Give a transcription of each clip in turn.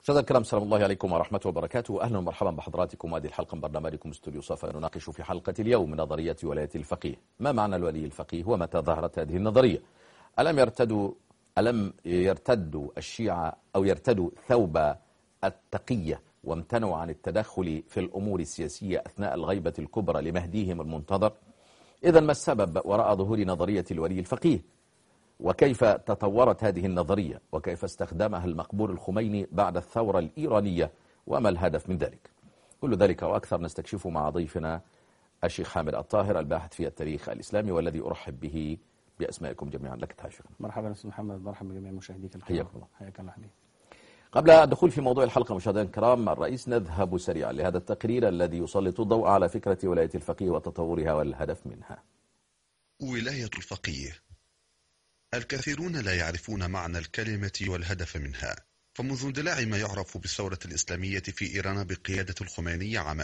مشاهدينا الكرام، سلام الله عليكم ورحمة وبركاته. أهلا ومرحبا بحضراتكم. هذه الحلقة من برنامجكم استوديو صفا. نناقش في حلقة اليوم نظرية ولاية الفقيه. ما معنى الولي الفقيه ومتى ظهرت هذه النظرية؟ ألم يرتدوا الشيعة أو يرتدوا ثوب التقية وامتنعوا عن التدخل في الأمور السياسية أثناء الغيبة الكبرى لمهديهم المنتظر؟ إذن ما السبب وراء ظهور نظرية الولي الفقيه؟ وكيف تطورت هذه النظرية؟ وكيف استخدمها المقبور الخميني بعد الثورة الإيرانية؟ وما الهدف من ذلك؟ كل ذلك وأكثر نستكشفه مع ضيفنا الشيخ حامد الطاهر، الباحث في التاريخ الإسلامي والذي أرحب به بأسمائكم جميعا. لك تحية شيخنا. مرحبا أستاذ محمد، مرحبا بجميع مشاهديك الكرام. حياكم الله. حياك الله حبيبي. قبل الدخول في موضوع الحلقة مشاهدينا الكرام الرئيس، نذهب سريعا لهذا التقرير الذي يسلط الضوء على فكرة ولاية الفقيه وتطورها والهدف منها. ولاية الفقيه، الكثيرون لا يعرفون معنى الكلمة والهدف منها، فمنذ اندلاع ما يعرف بالثورة الإسلامية في إيران بقيادة الخميني عام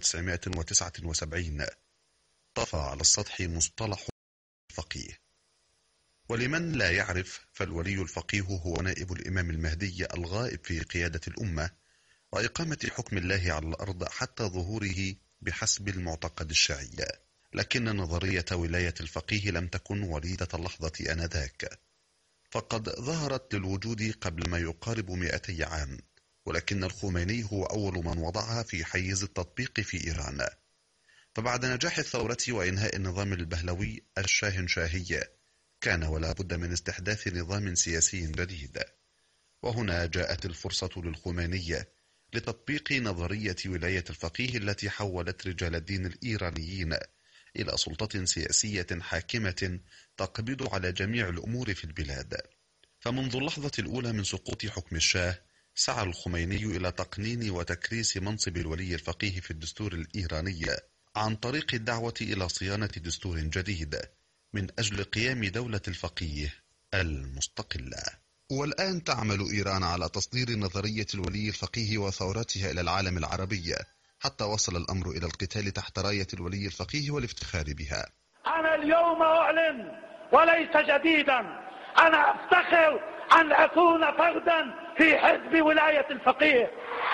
1979 طفى على السطح مصطلح الفقيه. ولمن لا يعرف، فالولي الفقيه هو نائب الإمام المهدي الغائب في قيادة الأمة وإقامة حكم الله على الأرض حتى ظهوره بحسب المعتقد الشيعي. لكن نظرية ولاية الفقيه لم تكن وليدة اللحظة آنذاك، فقد ظهرت للوجود قبل ما يقارب 200 عام، ولكن الخميني هو أول من وضعها في حيز التطبيق في إيران. فبعد نجاح الثورة وإنهاء النظام البهلوي الشاهنشاهي، كان ولا بد من استحداث نظام سياسي جديد، وهنا جاءت الفرصة للخميني لتطبيق نظرية ولاية الفقيه التي حولت رجال الدين الإيرانيين إلى سلطة سياسية حاكمة تقبض على جميع الأمور في البلاد. فمنذ اللحظة الأولى من سقوط حكم الشاه، سعى الخميني إلى تقنين وتكريس منصب الولي الفقيه في الدستور الإيراني عن طريق الدعوة إلى صيانة دستور جديد من أجل قيام دولة الفقيه المستقلة. والآن تعمل إيران على تصدير نظرية الولي الفقيه وثورتها إلى العالم العربي، حتى وصل الأمر إلى القتال تحت راية الولي الفقيه والافتخار بها. أنا اليوم أعلن وليس جديدا، أنا أفتخر أن أكون فردا في حزب ولاية الفقيه.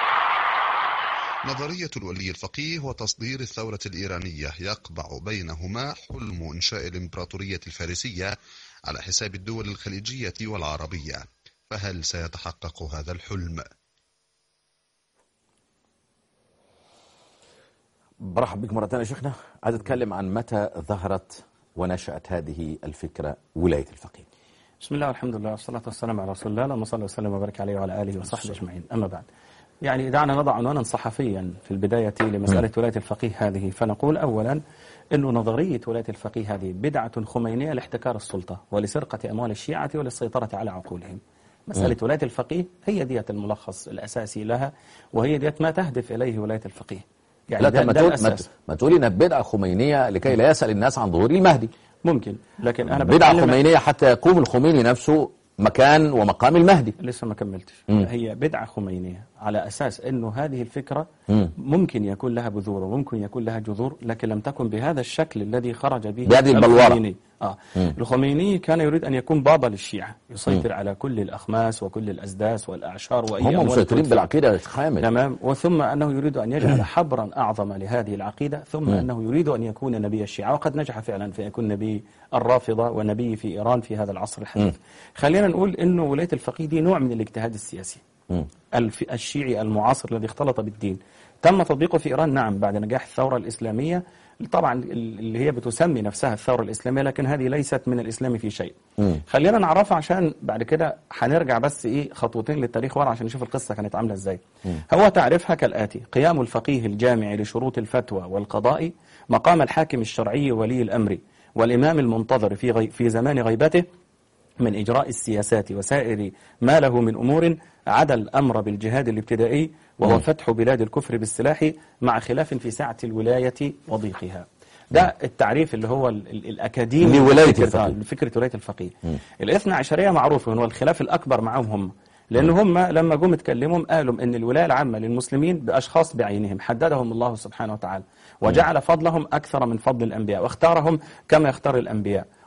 نظرية الولي الفقيه وتصدير الثورة الإيرانية يقبع بينهما حلم إنشاء الإمبراطورية الفارسية على حساب الدول الخليجية والعربية، فهل سيتحقق هذا الحلم؟ برحب بك مرة ثانية شيخنا. عايز أتكلم عن متى ظهرت ونشأت هذه الفكرة ولاية الفقيه. بسم الله والحمد لله والصلاة والسلام على رسول الله، اللهم صل وسلم وبارك عليه وعلى آله وصحبه أجمعين. أما بعد، يعني دعنا نضع عنوانا صحفيا في البداية لمسألة ولاية الفقيه هذه، فنقول أولا أن نظرية ولاية الفقيه هذه بدعة خمينية لاحتكار السلطة ولسرقة أموال الشيعة وللسيطرة على عقولهم. مسألة ولاية الفقيه هي ديت الملخص الأساسي لها، وهي ديت ما تهدف إليه ولاية الفقيه. يعني لا، ما تقولي انها بدعة خمينية لكي لا يسأل الناس عن ظهور المهدي. ممكن، لكن أنا بدعة خمينية حتى يقوم الخميني نفسه مكان ومقام المهدي. لسه ما كملتش. هي بدعة خمينية على أساس أنه هذه الفكرة ممكن يكون لها بذور وممكن يكون لها جذور، لكن لم تكن بهذا الشكل الذي خرج به بهذه البلورة. الخميني كان يريد أن يكون بابا للشيعة، يسيطر على كل الأخماس وكل الأسداس والأعشار وأي هم مسيطرين بالعقيدة خامل. تمام. وثم أنه يريد أن يجعل حبرا أعظم لهذه العقيدة، ثم أنه يريد أن يكون نبي الشيعة، وقد نجح فعلا في أن يكون نبي الرافضة ونبي في إيران في هذا العصر الحديث. خلينا نقول أنه ولاية الفقيه دي نوع من الاجتهاد السياسي الشيعي المعاصر الذي اختلط بالدين. تم تطبيقه في إيران، نعم، بعد نجاح الثورة الإسلامية، طبعا اللي هي بتسمي نفسها الثورة الإسلامية، لكن هذه ليست من الإسلام في شيء. خلينا نعرفها عشان بعد كده هنرجع بس خطوتين للتاريخ ورا عشان نشوف القصة كانت عاملة ازاي. هو تعرفها كالآتي: قيام الفقيه الجامع لشروط الفتوى والقضاء مقام الحاكم الشرعي ولي الأمر والإمام المنتظر في زمان غيبته من إجراء السياسات وسائر ما له من أمور عدا الأمر بالجهاد الابتدائي، وهو فتح بلاد الكفر بالسلاح مع خلاف في سعة الولاية وضيقها. ده التعريف اللي هو الأكاديمي لفكرة ولاية الفقيه. الاثنى عشرية معروف هو الخلاف الأكبر معهم هم، لأن هم لما جم اتكلموا قالوا إن الولاية العامة للمسلمين بأشخاص بعينهم حددهم الله سبحانه وتعالى، وجعل فضلهم أكثر من فضل الأنبياء، واختارهم كما يختار الأنبياء،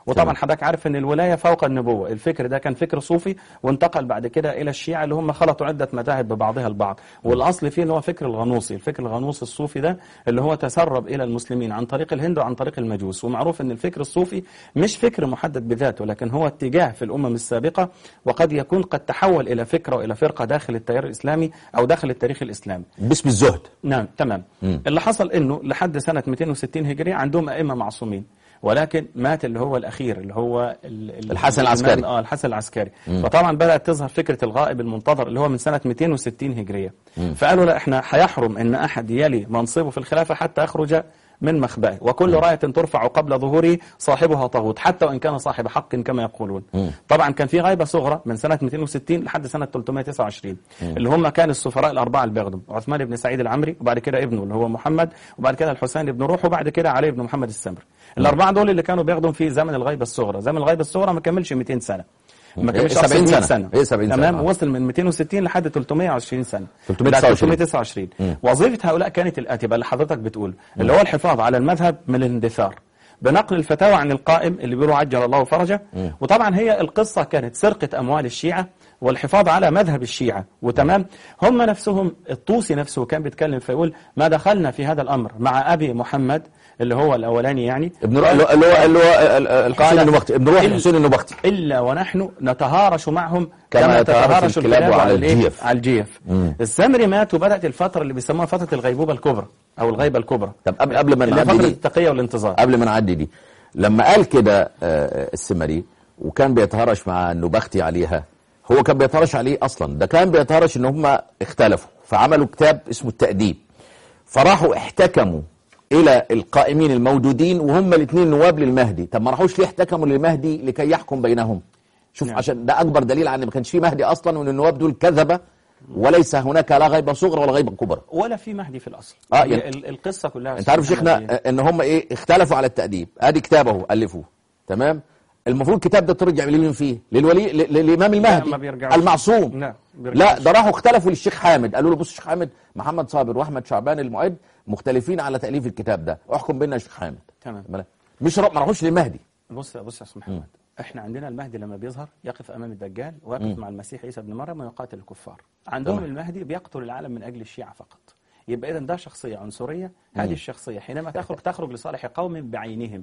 وطبعا حضرتك عارف ان الولاية فوق النبوة، الفكر ده كان فكر صوفي وانتقل بعد كده الى الشيعة اللي هم خلطوا عدة مذاهب ببعضها البعض، والاصل فيه اللي هو فكر الغنوصي، الفكر الغنوصي الصوفي ده اللي هو تسرب الى المسلمين عن طريق الهند وعن طريق المجوس. ومعروف ان الفكر الصوفي مش فكر محدد بذاته، لكن هو اتجاه في الامم السابقة، وقد يكون قد تحول الى فكرة والى فرقة داخل التيار الاسلامي او داخل التاريخ الاسلامي باسم الزهد. نعم تمام. اللي حصل انه لحد سنة 260 هجرية عندهم ائمة معصومين، ولكن مات اللي هو الاخير اللي هو الحسن العسكري. الحسن العسكري. فطبعا بدأت تظهر فكرة الغائب المنتظر اللي هو من سنة 260 هجرية. فقالوا لا، احنا هيحرم ان احد يلي منصبه في الخلافة حتى يخرج من مخبأه، وكل راية ترفع قبل ظهوره صاحبها طاغوت حتى وإن كان صاحب حق كما يقولون. طبعا كان في غيبة صغرى من سنة 260 لحد سنة 329 اللي هم كان السفراء الأربعة اللي بيخدم عثمان بن سعيد العمري، وبعد كده ابنه اللي هو محمد، وبعد كده الحسين بن روح، وبعد كده علي بن محمد السمري. الأربعة دول اللي كانوا بيخدموا في زمن الغيبة الصغرى. زمن الغيبة الصغرى ما كملش 200 سنة، ما كملش 70 سنة. هي 70 تمام سنة. وصل من 260 لحد 320 سنة 329. وظيفة هؤلاء كانت الآتية اللي حضرتك بتقول اللي هو الحفاظ على المذهب من الاندثار بنقل الفتاوى عن القائم اللي بيقولوا عجل الله فرجه. وطبعا هي القصة كانت سرقة أموال الشيعة والحفاظ على مذهب الشيعة. وتمام هم نفسهم الطوسي نفسه كان بيتكلم فيقول ما دخلنا في هذا الأمر مع أبي محمد اللي هو الأولاني يعني ابن روح اللي هو الحسين النبختي، ابن روح الحسين النبختي، إلا ونحن نتهارش معهم كما يتهارش الكلاب على الجيف. السمري مات وبدأت الفترة اللي بيسموها فترة الغيبوبة الكبرى أو الغيبة الكبرى. طب قبل ما نعدي فترة دي، التقية والانتظار، قبل ما نعدي دي، لما قال كده السمري وكان بيتهارش مع النبختي عليها، هو كان بيتهارش عليه أصلا، ده كان بيتهارش إن هم اختلفوا فعملوا كتاب اسمه التأديب، فراحوا احتكموا إلى القائمين الموجودين وهم الاثنين نواب للمهدي. طب ما راحوش ليه احتكموا للمهدي لكي يحكم بينهم؟ شوف نعم. عشان ده أكبر دليل على أن ما كانش فيه مهدي أصلا، وأن النواب دول كذبة، وليس هناك لا غيبة صغرى ولا غيبة كبرى ولا في مهدي في الأصل. يعني القصة كلها أنت عارف شيخنا أن هم إيه اختلفوا على التأديب. أدي كتابه ألفوه تمام. المفروض الكتاب ده ترجع لمين فيه؟ للإمام المهدي المعصوم. لا ده راحوا اختلفوا للشيخ حامد، قالوا له بص الشيخ حامد، محمد صابر واحمد شعبان المعد مختلفين على تأليف الكتاب ده، احكم بيننا يا شيخ حامد. تمام. مش ما راحوش للمهدي. بص يا استاذ محمد، احنا عندنا المهدي لما بيظهر يقف امام الدجال ويقف مع المسيح عيسى ابن مريم ويقاتل الكفار. عندهم المهدي بيقتل العالم من اجل الشيعة فقط. يبقى اذا ده شخصية عنصرية. هذه الشخصية حينما تخرج لصالح قوم بعينهم،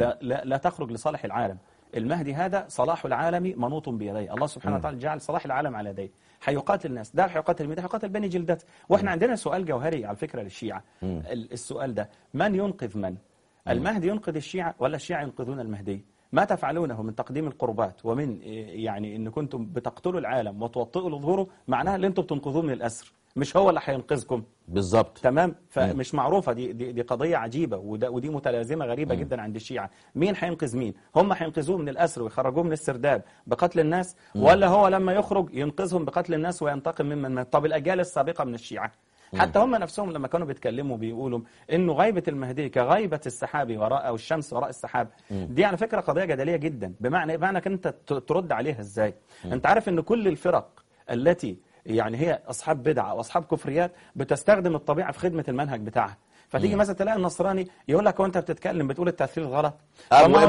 لا تخرج لصالح العالم. المهدي هذا صلاح العالم منوط بيديه، الله سبحانه وتعالى جعل صلاح العالم على يديه، هيقاتل الناس، ده هيقاتل مين؟ هيقاتل بني جلدته. واحنا عندنا سؤال جوهري على فكرة للشيعة. السؤال ده من ينقذ من؟ المهدي ينقذ الشيعة ولا الشيعة ينقذون المهدي؟ ما تفعلونه من تقديم القربات ومن يعني ان كنتم بتقتلوا العالم وتوطئوا لظهوره، معناها ان انتم بتنقذوه من الاسر، مش هو اللي هينقذكم. بالظبط. تمام. فمش معروفة دي قضية عجيبة، ودي متلازمة غريبة جدا عند الشيعة. مين هينقذ مين؟ هم هينقذوه من الأسر ويخرجوه من السرداب بقتل الناس، ولا هو لما يخرج ينقذهم بقتل الناس وينتقم ممن مات؟ طب الأجيال السابقة من الشيعة حتى هم نفسهم لما كانوا بيتكلموا بيقولوا إنه غيبة المهدي كغيبة السحاب وراء أو الشمس وراء السحاب، دي على فكرة قضية جدلية جدا. بمعنى أنت ترد عليها إزاي؟ أنت عارف إن كل الفرق التي يعني هي أصحاب بدعة وأصحاب كفريات بتستخدم الطبيعة في خدمة المنهج بتاعها. فتيجي مثلا تلاقي النصراني يقول لك وانت بتتكلم بتقول التثليث غلط. ما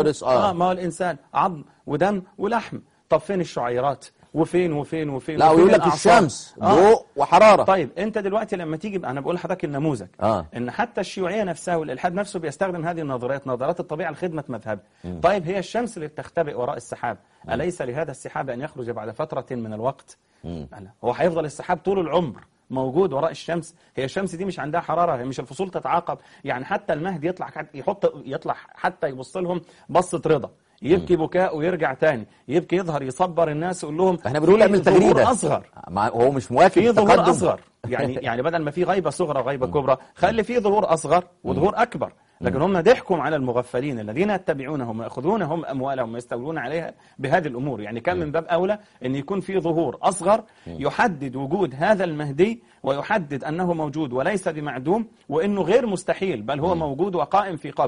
هو الإنسان عظم ودم ولحم. طب فين الشعيرات؟ وفين لا ويقول لك الشمس ضوء وحرارة. طيب انت دلوقتي لما تيجي، انا بقول لحضرتك النموذج ان حتى الشيوعية نفسها والالحاد نفسه بيستخدم هذه النظريات، نظرات الطبيعة لخدمة مذهب. طيب هي الشمس اللي بتختبئ وراء السحاب، أليس لهذا السحاب أن يخرج بعد فترة من الوقت؟ هو هيفضل السحاب طول العمر موجود وراء الشمس؟ هي الشمس دي مش عندها حرارة، هي مش الفصول تتعاقب. يعني حتى المهدي يطلع حتى يبص لهم بصة رضا، يبكي بكاء ويرجع تاني يبكي، يظهر يصبر الناس، يقول لهم احنا بنقول اعمل تغريده اصغر. هو مش موافق في ظهور اصغر. يعني بدل ما في غيبه صغرى وغيبه كبرى، خلي في ظهور اصغر وظهور اكبر. لكن هم ضحكوا على المغفلين الذين يتبعونهم ويأخذونهم أموالهم ويستولون عليها بهذه الأمور. يعني كان من باب أولى أن يكون في ظهور أصغر يحدد وجود هذا المهدي ويحدد أنه موجود وليس بمعدوم، وأنه غير مستحيل بل هو موجود وقائم في قبر.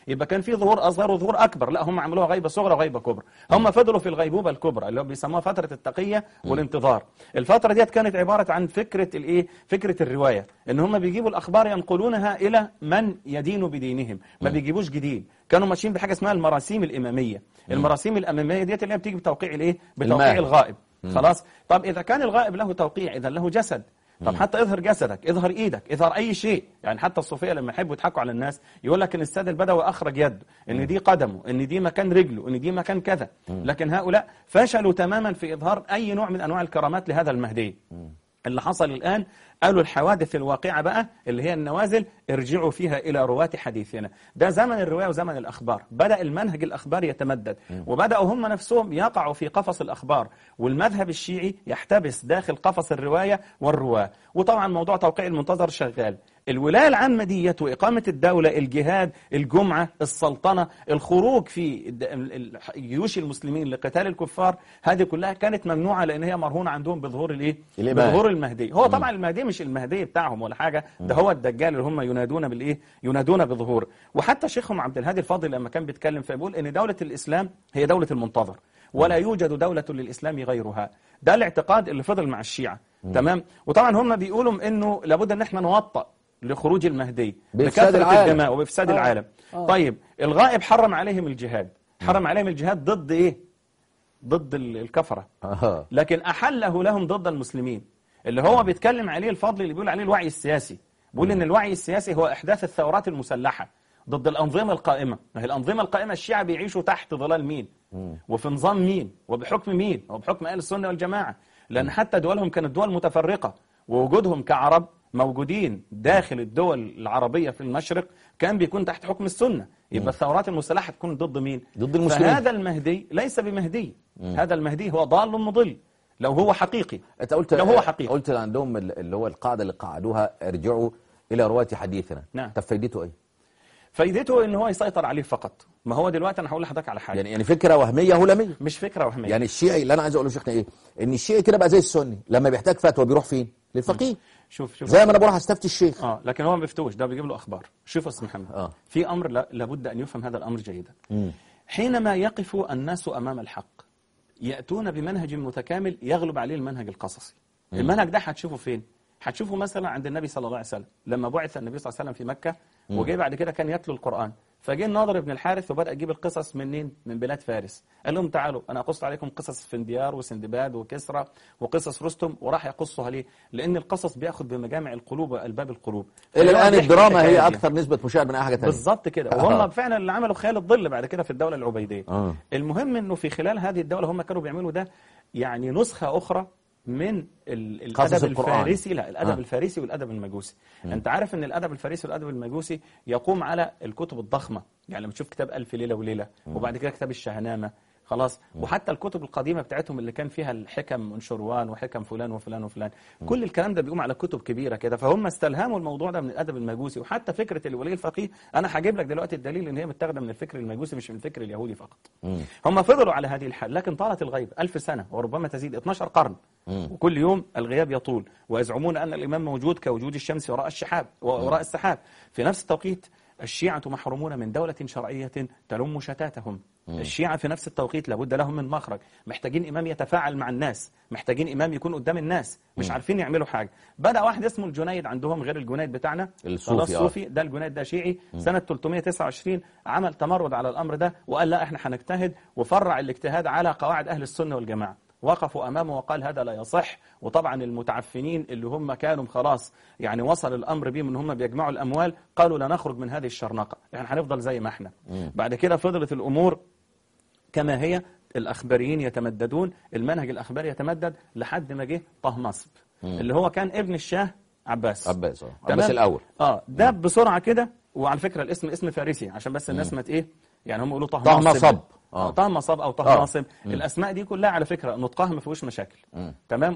يبقى كان في ظهور اصغر وظهور اكبر. لا، هم عملوها غيبه صغرى وغيبه كبرى. هم فضلوا في الغيبوبه الكبرى اللي هو بيسموها فتره التقيه والانتظار. الفتره ديت كانت عباره عن فكره الايه؟ فكره الروايه، ان هم بيجيبوا الاخبار ينقلونها الى من يدين بدينهم، ما بيجيبوش جديد. كانوا ماشيين بحاجه اسمها المراسيم الاماميه. المراسيم الاماميه ديت اللي هي بتيجي بتوقيع الايه؟ بتوقيع الغائب. خلاص. طب اذا كان الغائب له توقيع اذا له جسد. طب حتى اظهر جسدك، اظهر ايدك، اظهر اي شيء. يعني حتى الصوفيه لما يحبوا يضحكوا على الناس يقول لك ان السيد البدوي اخرج يده، ان دي قدمه، ان دي مكان رجله، ان دي مكان كذا. لكن هؤلاء فشلوا تماما في اظهار اي نوع من انواع الكرامات لهذا المهدي. اللي حصل الآن قالوا الحوادث الواقعة بقى اللي هي النوازل ارجعوا فيها إلى رواة حديثنا. ده زمن الرواية وزمن الأخبار. بدأ المنهج الأخباري يتمدد، وبدأوا هم نفسهم يقعوا في قفص الأخبار، والمذهب الشيعي يحتبس داخل قفص الرواية والرواة. وطبعا موضوع توقيع المنتظر شغال. الولاية العامة ديت وإقامة الدولة، الجهاد، الجمعة، السلطنة، الخروج في جيوش المسلمين لقتال الكفار، هذه كلها كانت ممنوعة لأن هي مرهونة عندهم بظهور الإيه؟ بظهور المهدي. هو طبعا المهدي مش المهدي بتاعهم ولا حاجة، ده هو الدجال اللي هم ينادون بالإيه؟ ينادون بظهور. وحتى شيخهم عبد الهادي الفاضل لما كان بيتكلم فيقول إن دولة الإسلام هي دولة المنتظر، ولا يوجد دولة للإسلام غيرها. ده الاعتقاد اللي فضل مع الشيعة. تمام. وطبعا هم بيقولوا إنه لابد إن احنا نوطأ لخروج المهدي بكثرة الدماء وبإفساد العالم. طيب الغائب حرم عليهم الجهاد، حرم عليهم الجهاد ضد إيه؟ ضد الكفرة. لكن أحله لهم ضد المسلمين، اللي هو بيتكلم عليه الفضل اللي بيقول عليه الوعي السياسي. بيقول إن الوعي السياسي هو إحداث الثورات المسلحة ضد الأنظمة القائمة. ما هي الأنظمة القائمة الشيعة بيعيشوا تحت ظلال مين؟ وفي نظام مين؟ وبحكم مين؟ وبحكم أهل السنة والجماعة. لأن حتى دولهم كانت دول متفرقة، ووجودهم كعرب موجودين داخل الدول العربية في المشرق كان بيكون تحت حكم السنة. يبقى الثورات المسلحة تكون ضد مين؟ ضد المسلمين. فهذا المهدي ليس بمهدي. هذا المهدي هو ضال مضل لو هو حقيقي. انت قلت لو هو حقيقي. قلت عندهم اللي هو القاعدة اللي قعدوها ارجعوا إلى رواة حديثنا. نعم. طب فايدته ايه؟ فايدته ان هو يسيطر عليه فقط. ما هو دلوقتي انا هقول لحضرتك على حاجه، يعني فكره وهميه هلاميه، مش فكره وهميه. يعني الشيعي اللي انا عايز اقوله شيخنا ايه؟ ان الشيعي كده بقى زي السني، لما بيحتاج فتوى بيروح فين؟ للفقيه. شوف زي ما انا بروح استفتي الشيخ. لكن هو ما بيفتوش، ده بيجيب له اخبار. شوف يا استاذ محمد، في امر لابد ان يفهم هذا الامر جيدا. حينما يقف الناس امام الحق ياتون بمنهج متكامل يغلب عليه المنهج القصصي. المنهج ده هتشوفه فين؟ هتشوفه مثلا عند النبي صلى الله عليه وسلم لما بعث النبي صلى الله عليه وسلم في مكة، وجاي بعد كده كان يتلو القرآن، فجاء الناظر بن الحارث وبدأ يجيب القصص منين؟ من بلاد فارس. قال لهم تعالوا أنا أقص عليكم قصص فنديار وسندباد وكسرى وقصص رستم، وراح يقصها ليه؟ لأن القصص بياخد بمجامع القلوب وألباب القلوب. إلى الآن الدراما هي أكثر نسبة مشاهد من أي حاجة ثانية. بالظبط كده. وهم فعلا اللي عملوا خيال الظل بعد كده في الدولة العبيدية. المهم إنه في خلال هذه الدولة هم كانوا بيعملوا ده، يعني نسخة أخرى من الأدب الفارسي. لا، الأدب الفارسي والأدب المجوسي. أنت عارف أن الأدب الفارسي والأدب المجوسي يقوم على الكتب الضخمة. يعني لما تشوف كتاب ألف ليلة وليلة، وبعد كده كتاب الشهنامة، خلاص، وحتى الكتب القديمة بتاعتهم اللي كان فيها الحكم من شروان وحكم فلان وفلان وفلان، كل الكلام ده بيقوم على كتب كبيرة كده. فهم استلهموا الموضوع ده من الأدب المجوسي. وحتى فكرة الولي الفقيه أنا هجيب لك دلوقتي الدليل إن هي متاخده من الفكر المجوسي مش من الفكر اليهودي فقط. هم فضلوا على هذه الحال، لكن طالت الغيب 1000 سنة وربما تزيد 12 قرن، وكل يوم الغياب يطول، ويزعمون أن الإمام موجود كوجود الشمس وراء الشحاب وراء السحاب. في نفس التوقيت الشيعة محرومون من دولة شرعية تلم شتاتهم. الشيعة في نفس التوقيت لابد لهم من مخرج، محتاجين إمام يتفاعل مع الناس، محتاجين إمام يكون قدام الناس، مش عارفين يعملوا حاجة. بدأ واحد اسمه الجنيد عندهم غير الجنيد بتاعنا الصوفي. ده الجنيد ده شيعي سنة 329 عمل تمرد على الأمر ده، وقال لا احنا هنجتهد، وفرع الاجتهاد على قواعد أهل السنة والجماعة. وقفوا أمامه وقال هذا لا يصح. وطبعا المتعفنين اللي هم كانوا خلاص يعني وصل الأمر بهم ان هم بيجمعوا الأموال، قالوا لا نخرج من هذه الشرنقة، يعني هنفضل زي ما احنا. بعد كده فضلت الأمور كما هي، الأخباريين يتمددون، المنهج الأخباري يتمدد لحد ما جه طهماسب اللي هو كان ابن الشاه عباس الأول. ده بسرعة كده. وعلى فكرة الاسم اسم فارسي عشان بس الناس ما ايه، يعني هم يقولوا طهماسب طهماسب أو طهماسب. الأسماء دي كلها على فكرة نطقها ما فيهوش مشاكل. تمام.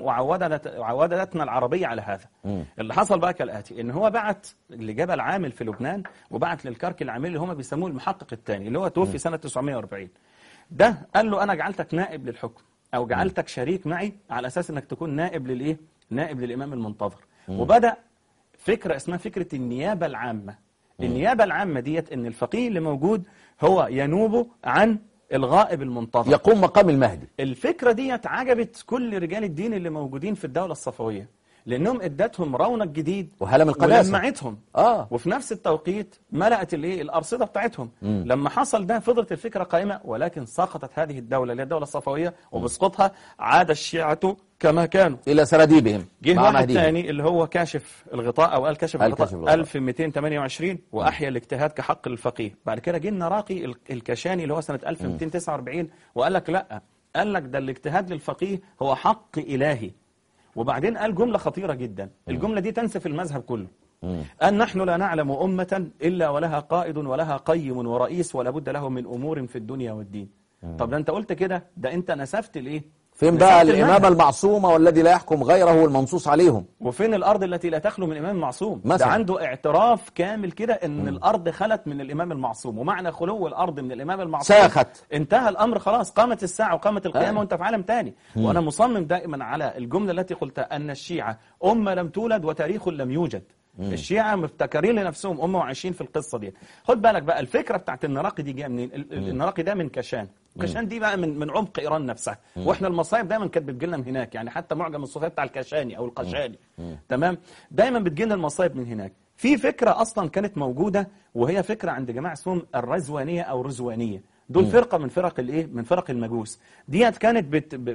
وعودتنا العربية على هذا. اللي حصل بقى كالآتي، إن هو بعت لجبل عامل في لبنان، وبعت للكركي العامل اللي هم بيسموه المحقق الثاني اللي هو توفي سنة 940. ده قال له أنا جعلتك نائب للحكم، أو جعلتك شريك معي على أساس أنك تكون نائب للإيه؟ نائب للإمام المنتظر. وبدأ فكرة اسمها فكرة النيابة العامة، النيابة العامة ديت ان الفقيه اللي موجود هو ينوب عن الغائب المنتظر، يقوم مقام المهدي. الفكرة ديت عجبت كل رجال الدين اللي موجودين في الدولة الصفوية، لأنهم ادتهم رونق جديد وهلم القداسة ولمعتهم. وفي نفس التوقيت ملأت الأرصدة بتاعتهم. لما حصل ده فضلت الفكرة قائمة، ولكن سقطت هذه الدولة اللي هي الدولة الصفوية، وبسقطها عاد الشيعة كما كانوا إلى سراديبهم. جه واحد ثاني اللي هو كاشف الغطاء أو قال كاشف الغطاء الغطاء 1228 وأحيا الاجتهاد كحق للفقيه. بعد كده جه النراقي الكشاني اللي هو سنة 1249 وقال لك لا، قال لك ده الاجتهاد للفقيه هو حق إلهي. وبعدين قال جملة خطيرة جدا، الجملة دي تنسف المذهب كله. أن نحن لا نعلم أمة إلا ولها قائد ولها قيم ورئيس ولا بد له من أمور في الدنيا والدين. طب ده أنت قلت كده، ده أنت نسفت الإيه؟ فين بقى الإمامة المعصومة والذي لا يحكم غيره والمنصوص عليهم؟ وفين الأرض التي لا تخلو من إمام معصوم؟ مثلا. ده عنده اعتراف كامل كده إن الأرض خلت من الإمام المعصوم، ومعنى خلو الأرض من الإمام المعصوم ساخت، انتهى الأمر خلاص، قامت الساعة وقامت القيامة وأنت في عالم تاني. وأنا مصمم دائما على الجملة التي قلتها، أن الشيعة أمة لم تولد وتاريخ لم يوجد. الشيعة مفتكرين لنفسهم أمة وعايشين في القصة دي. خد بالك بقى الفكرة بتاعت النراقي دي جايه منين؟ النراقي ده من كشان، كشان دي بقى من عمق إيران نفسها. واحنا المصايب دايما كانت بتجيلنا من هناك، يعني حتى معجم الصوفية بتاع الكشاني أو القشاني تمام، دايما بتجيلنا المصايب من هناك. في فكرة أصلا كانت موجودة وهي فكرة عند جماعة اسمهم الرزوانية أو رزوانية، دول فرقة من فرق الايه؟ من فرق المجوس. ديت كانت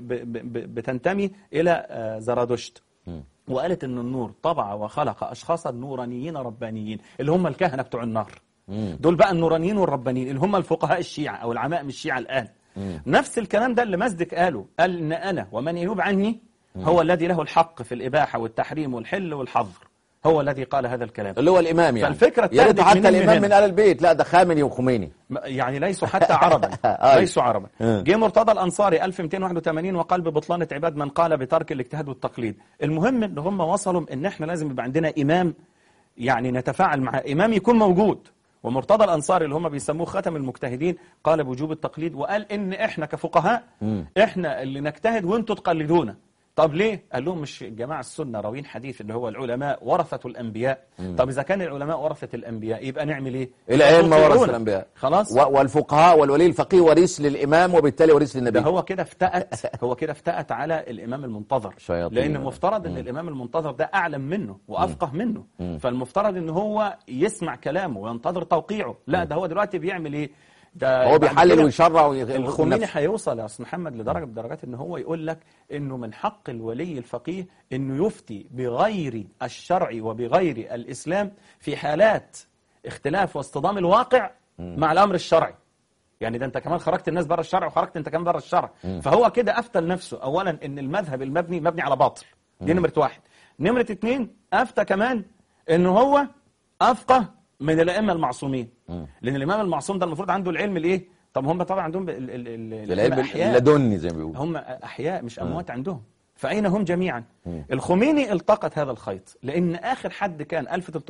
بتنتمي إلى زرادشت، وقالت ان النور طبع وخلق اشخاصا نورانيين ربانيين اللي هم الكهنه بتوع النار. دول بقى النورانيين والربانيين اللي هم الفقهاء الشيعة او العمائم الشيعة الان. نفس الكلام ده اللي مزدك قال ان انا ومن ينوب عني هو الذي له الحق في الاباحه والتحريم والحل والحظر، هو الذي قال هذا الكلام، اللي هو الامام. يعني فالفكره يا ريت حتى الامام من آل البيت، لا ده خامنئي وخميني، يعني ليسوا حتى عربا ليسوا عربا. جه مرتضى الأنصاري 1281 وقال ببطلان عباد من قال بترك الاجتهاد والتقليد. المهم ان هم وصلوا ان احنا لازم يبقى عندنا امام يعني نتفاعل معه، امام يكون موجود. ومرتضى الأنصاري اللي هم بيسموه ختم المجتهدين قال بوجوب التقليد، وقال ان احنا كفقهاء احنا اللي نجتهد وانتوا تقلدونا. طب ليه؟ قال لهم مش الجماعة السنة راوين حديث اللي هو العلماء ورثة الأنبياء. طب إذا كان العلماء ورثة الأنبياء يبقى نعمل إيه؟ الأئمة ورثة الأنبياء خلاص. والفقهاء والولي الفقيه وريث للإمام وبالتالي وريث للنبي. ده هو كده افتأت على الإمام المنتظر، لأن مفترض إن الإمام المنتظر ده أعلم منه وأفقه منه، فالمفترض إن هو يسمع كلامه وينتظر توقيعه. لا ده هو دلوقتي بيعمل إيه؟ ده هو بيحلل ويشرع الخميني هيوصل يا أستاذ محمد لدرجة من درجات إن هو يقول لك إنه من حق الولي الفقيه إنه يفتي بغير الشرع وبغير الإسلام في حالات اختلاف واصطدام الواقع مع الأمر الشرعي. يعني ده أنت كمان خرجت الناس بره الشرع وخرجت أنت كمان بره الشرع. فهو كده أفتى لنفسه أولا إن المذهب مبني على باطل، دي نمرة واحد. نمرة اتنين أفتى كمان إنه هو أفقه من الأئمة المعصومين، لأن الإمام المعصوم ده المفروض عنده العلم الإيه؟ طب هم طبعا عندهم العلم اللدني زي ما بيقولوا، هم أحياء مش أموات عندهم، فأين هم جميعا؟ الخميني التقط هذا الخيط، لأن آخر حد كان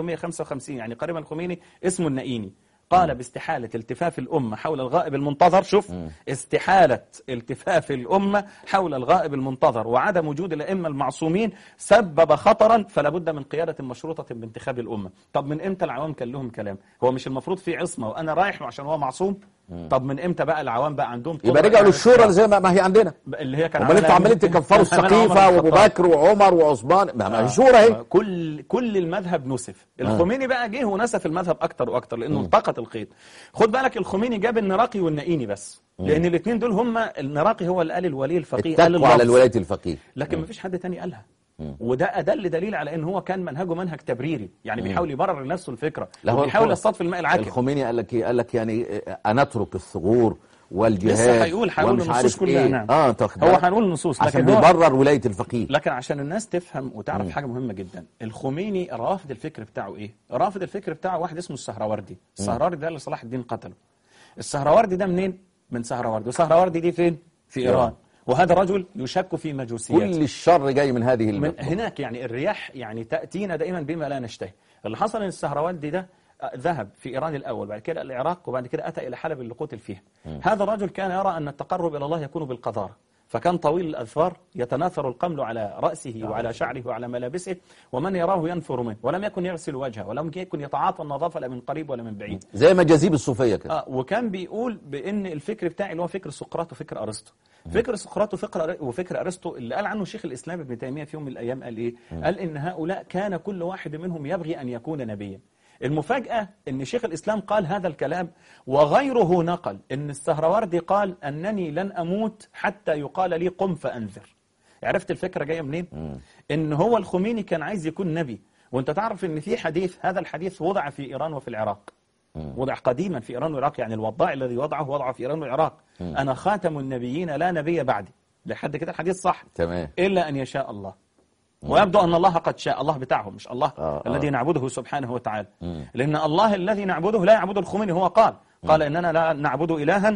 1355 يعني قريبا الخميني اسمه النائيني، قال باستحالة التفاف الأمة حول الغائب المنتظر. شوف استحالة التفاف الأمة حول الغائب المنتظر وعدم وجود الأئمة المعصومين سبب خطرا فلا بد من قيادة مشروطة بانتخاب الأمة. طب من إمتى العوام كان لهم كلام؟ هو مش المفروض في عصمة وأنا رايح له عشان هو معصوم؟ طب من إمتى بقى العوام بقى عندهم يبقى رجعوا للشورى زي ما هي عندنا، اللي هي كان انتوا عمالين تكفروا السقيفة وابو بكر وعمر وعثمان، ما هي شورى اهي. كل المذهب نسف. الخميني بقى جه ونسف المذهب اكتر واكتر لانه التقط الخيط. خد بالك الخميني جاب النراقي والنائيني بس، لان الاثنين دول هم النراقي هو اللي قال الولي الفقيه، قال على الولاية الفقيه، لكن ما فيش حد تاني قالها. وده أدل دليل على ان هو كان منهجه منهج تبريري، يعني بيحاول يبرر لنفسه الفكره وبيحاول يصطاد في الماء العكر. الخميني قال لك ايه؟ قال لك يعني نترك الثغور والجهاد، لسه هيقول النصوص كلها. نعم هو هنقول النصوص عشان بيبرر ولاية الفقيه. لكن عشان الناس تفهم وتعرف حاجه مهمه جدا، الخميني رافض الفكر بتاعه ايه؟ رافض الفكر بتاعه واحد اسمه السهروردي. السهروردي ده اللي صلاح الدين قتله. السهروردي ده منين؟ من سهروردي، وسهروردي دي فين؟ في ايران. وهذا رجل يشك في مجوسيات. كل الشر جاي من هذه من هناك، يعني الرياح يعني تأتينا دائما بما لا نشتهي. اللي حصل ان السهروردي ده ذهب في إيران الأول، بعد كده العراق، وبعد كده أتى إلى حلب اللي قتل فيها. هذا الرجل كان يرى أن التقرب إلى الله يكون بالقذارة، فكان طويل الأظفار يتناثر القمل على رأسه وعلى شعره وعلى ملابسه، ومن يراه ينفر منه، ولم يكن يغسل وجهه، ولم يكن يتعاطى النظافة لا من قريب ولا من بعيد، زي مجاذيب الصوفية كده. وكان بيقول بأن الفكر بتاعي اللي هو فكر سقراط وفكر أرسطو. فكر سقراط وفكر أرسطو اللي قال عنه شيخ الإسلام ابن تيمية في يوم من الأيام قال إيه؟ قال إن هؤلاء كان كل واحد منهم يبغي أن يكون نبيا. المفاجأة أن شيخ الإسلام قال هذا الكلام، وغيره نقل أن السهروردي قال أنني لن أموت حتى يقال لي قم فأنذر. عرفت الفكرة جاية منين؟ أن هو الخميني كان عايز يكون نبي، وانت تعرف أن في حديث، هذا الحديث وضع في إيران وفي العراق، وضع قديما في إيران والعراق، يعني الوضاع الذي وضعه في إيران والعراق. أنا خاتم النبيين لا نبي بعدي، لحد كده الحديث صح، تمام، إلا أن يشاء الله. ويبدو أن الله قد شاء، الله بتاعهم مش الله الذي نعبده سبحانه وتعالى، لأن الله الذي نعبده لا يعبد الخميني. هو قال إننا لا نعبد إلها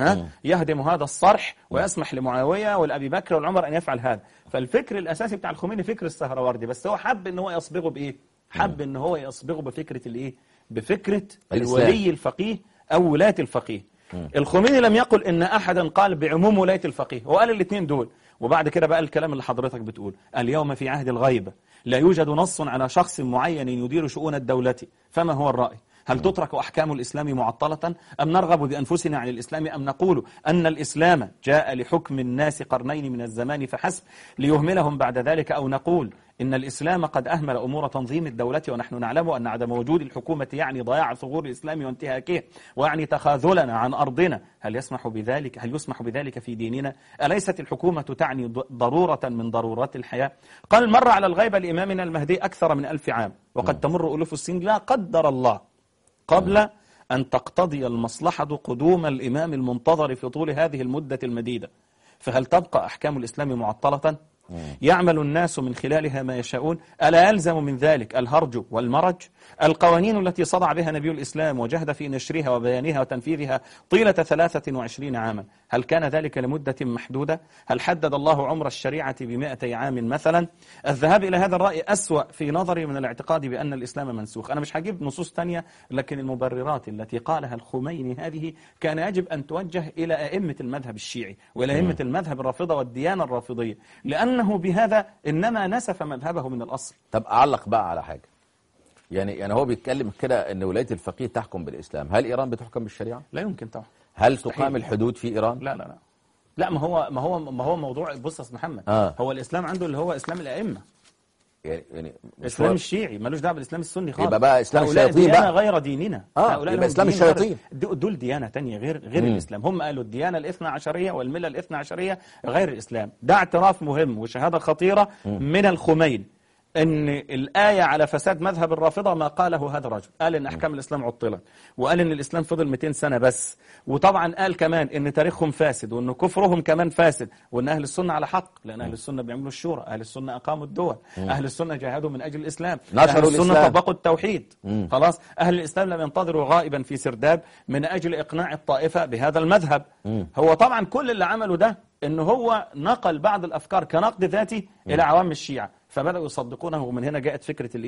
يهدم هذا الصرح ويسمح لمعاوية والأبي بكر والعمر أن يفعل هذا. فالفكر الأساسي بتاع الخميني فكر السهروردي، بس هو حب إن هو يصبغه بإيه؟ حب إن هو يصبغه بفكرة الإيه؟ بفكرة الولي الفقيه أو ولاية الفقيه. الخميني لم يقل إن أحدا قال بعموم ولاية الفقيه، هو قال الاثنين دول. وبعد كده بقى الكلام اللي حضرتك بتقول، اليوم في عهد الغيبة لا يوجد نص على شخص معين يدير شؤون الدولة، فما هو الرأي؟ هل تترك أحكام الإسلام معطلة، أم نرغب بأنفسنا عن الإسلام، أم نقول أن الإسلام جاء لحكم الناس قرنين من الزمان فحسب ليهملهم بعد ذلك، أو نقول إن الإسلام قد أهمل أمور تنظيم الدولة ونحن نعلم أن عدم وجود الحكومة يعني ضياع ثغور الإسلام وانتهاكه ويعني تخاذلنا عن أرضنا، هل يسمح بذلك في ديننا؟ أليست الحكومة تعني ضرورة من ضرورات الحياة؟ قال مر على الغيبة لإمامنا المهدي أكثر من 1000 عام، وقد تمر ألوف السنين لا قدر الله قبل أن تقتضي المصلحة قدوم الإمام المنتظر في طول هذه المدة المديدة، فهل تبقى أحكام الإسلام معطلة؟ يعمل الناس من خلالها ما يشاءون، ألا يلزم من ذلك الهرج والمرج؟ القوانين التي صدع بها نبي الإسلام وجهد في نشرها وبيانها وتنفيذها طيلة 23 عاما، هل كان ذلك لمدة محدودة؟ هل حدد الله عمر الشريعة ب200 عام مثلا؟ الذهاب إلى هذا الرأي أسوأ في نظري من الاعتقاد بأن الإسلام منسوخ. أنا مش هجيب نصوص تانية، لكن المبررات التي قالها الخميني هذه كان يجب أن توجه إلى أئمة المذهب الشيعي وإلى أئمة المذهب الرافضة والديانة الرافضية، لأنه بهذا إنما نسف مذهبه من الأصل. طب أعلق بقى على حاجة، يعني هو بيتكلم كده ان ولاية الفقيه تحكم بالإسلام، هل إيران بتحكم بالشريعة؟ لا يمكن طبعا. هل مستحيل. تقام الحدود في إيران؟ لا ما هو موضوع. بص يا محمد، هو الإسلام عنده اللي هو إسلام الأئمة، يعني الإسلام الشيعي ملوش دعوه بالإسلام السني خالص. يبقى بقى إسلام الشياطين بقى غير ديننا. يبقى إسلام الشياطين دول ديانة تانية غير الإسلام. هم قالوا الديانة الاثنى عشرية والملة الاثنى عشرية غير الإسلام. ده اعتراف مهم وشهادة خطيرة من الخميني أن الآية على فساد مذهب الرافضة ما قاله هذا الرجل. قال أن أحكام الإسلام عطلت، وقال أن الإسلام فضل 200 سنة بس، وطبعا قال كمان أن تاريخهم فاسد وأن كفرهم كمان فاسد، وأن أهل السنة على حق، لأن أهل السنة بيعملوا الشورى، أهل السنة أقاموا الدول، أهل السنة جاهدوا من أجل الإسلام، أهل السنة طبقوا التوحيد. خلاص، أهل الإسلام لم ينتظروا غائبا في سرداب من أجل إقناع الطائفة بهذا المذهب. هو طبعا كل اللي عمله ده أنه هو نقل بعض الأفكار كنقد ذاتي إلى عوام الشيعة، فبدأوا يصدقونه. ومن هنا جاءت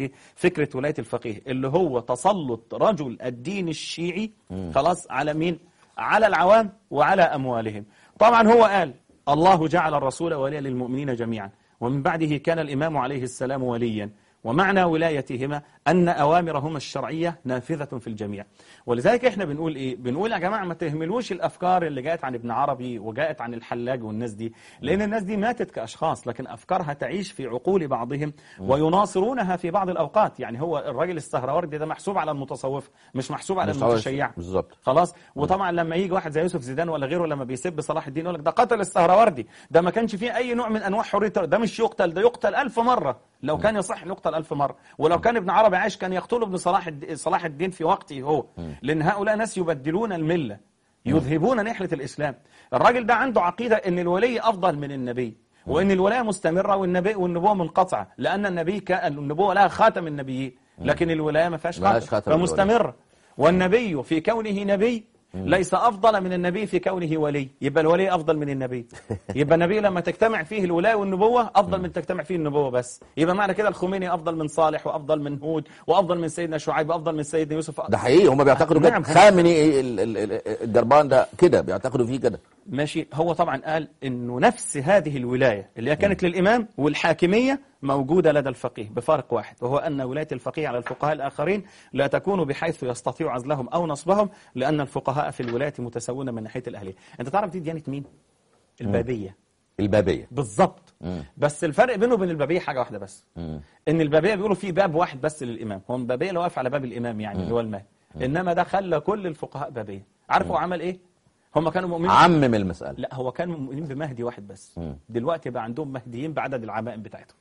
فكرة ولاية الفقيه، اللي هو تسلط رجل الدين الشيعي خلاص على مين؟ على العوام وعلى أموالهم. طبعا هو قال الله جعل الرسول وليا للمؤمنين جميعا، ومن بعده كان الإمام عليه السلام وليا، ومعنى ولايتهما أن أوامرهما الشرعية نافذة في الجميع. ولذلك احنا بنقول إيه؟ بنقول يا جماعة ما تهملوش الأفكار اللي جاءت عن ابن عربي وجاءت عن الحلاج والناس دي، لأن الناس دي ماتت كأشخاص، لكن أفكارها تعيش في عقول بعضهم ويناصرونها في بعض الأوقات. يعني هو الراجل السهروردي ده محسوب على المتصوف، مش محسوب على المتشيع. بالظبط. خلاص. وطبعا لما يجي واحد زي يوسف زيدان ولا غيره لما بيسب صلاح الدين يقول لك ده قتل السهروردي، ده ما كانش فيه أي نوع من أنواع حرية، ده مش يقتل، ده يقتل 1000 مرة، لو كان يصح يقتل 1000 مرة، ولو كان ابن عربي عايش كان يقتله ابن صلاح الدين في وقته هو، لأن هؤلاء ناس يبدلون الملة، يذهبون نحلة الإسلام. الراجل ده عنده عقيدة أن الولي أفضل من النبي، وأن الولاية مستمرة والنبوة منقطعة، لأن النبوة لها خاتم النبيين، لكن الولاية ما فيهاش خاتم فمستمرة. والنبي في كونه نبي ليس أفضل من النبي في كونه ولي، يبقى الولي أفضل من النبي. يبقى النبي لما تجتمع فيه الولاية والنبوة أفضل من تجتمع فيه النبوة بس. يبقى معنى كده الخميني أفضل من صالح وأفضل من هود وأفضل من سيدنا شعيب وأفضل من سيدنا يوسف. ده حقيقي، هم بيعتقدوا كده. خامنئي الجربان ده كده بيعتقدوا فيه كده. ماشي. هو طبعا قال انه نفس هذه الولاية اللي هي كانت للإمام والحاكمية موجودة لدى الفقيه بفارق واحد، وهو أن ولاية الفقيه على الفقهاء الآخرين لا تكون بحيث يستطيع عزلهم أو نصبهم، لأن الفقهاء في الولاية متساوون من ناحية الأهلية. أنت تعرف دي ديانة مين؟ البابية. البابية بالظبط. بس الفرق بينه وبين البابية حاجة واحدة بس، ان البابية بيقولوا في باب واحد بس للإمام، هو البابية اللي واقف على باب الإمام يعني اللي هو المهدي، إنما ده خلى كل الفقهاء بابية. عارف هو عمل إيه؟ هم كانوا مؤمنين، عمم المسألة. لا هو كانوا مؤمنين بمهدي واحد بس. دلوقتي بقى عندهم مهديين بعدد العمائم بتاعتهم.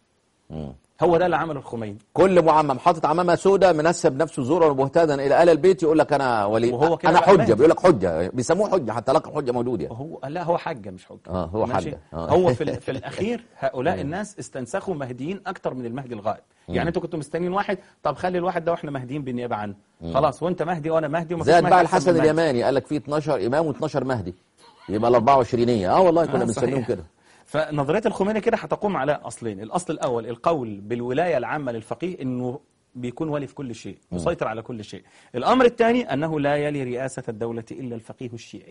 هو ده اللي عمله الخميني. كل معمم حاطط عمامة سوداء منسب نفسه زورا وبهتانا إلى آل البيت يقول لك أنا ولي، وهو أنا حجة، مهدي. بيقول لك حجة، بيسموه حجة حتى لقب حجة موجود يعني. هو لا هو حجة مش حجة. هو ماشي؟ حجة. هو في الأخير هؤلاء الناس استنسخوا مهديين أكتر من المهدي الغائب. يعني أنتوا كنتوا مستنيين واحد، طب خلي الواحد ده وإحنا مهديين بالنيابة عنه. خلاص وأنت مهدي وأنا مهدي وما فيش زاد مهدي بقى أحسن الحسن من مهدي. اليماني قال لك في 12 إمام و12 مهدي، يبقى ال 24 والله كنا بنسميهم كده. فنظرية الخميني كده هتقوم على أصلين. الأصل الأول القول بالولاية العامة للفقيه، إنه بيكون ولي في كل شيء، مسيطر على كل شيء. الأمر الثاني أنه لا يلي رئاسة الدولة إلا الفقيه الشيعي.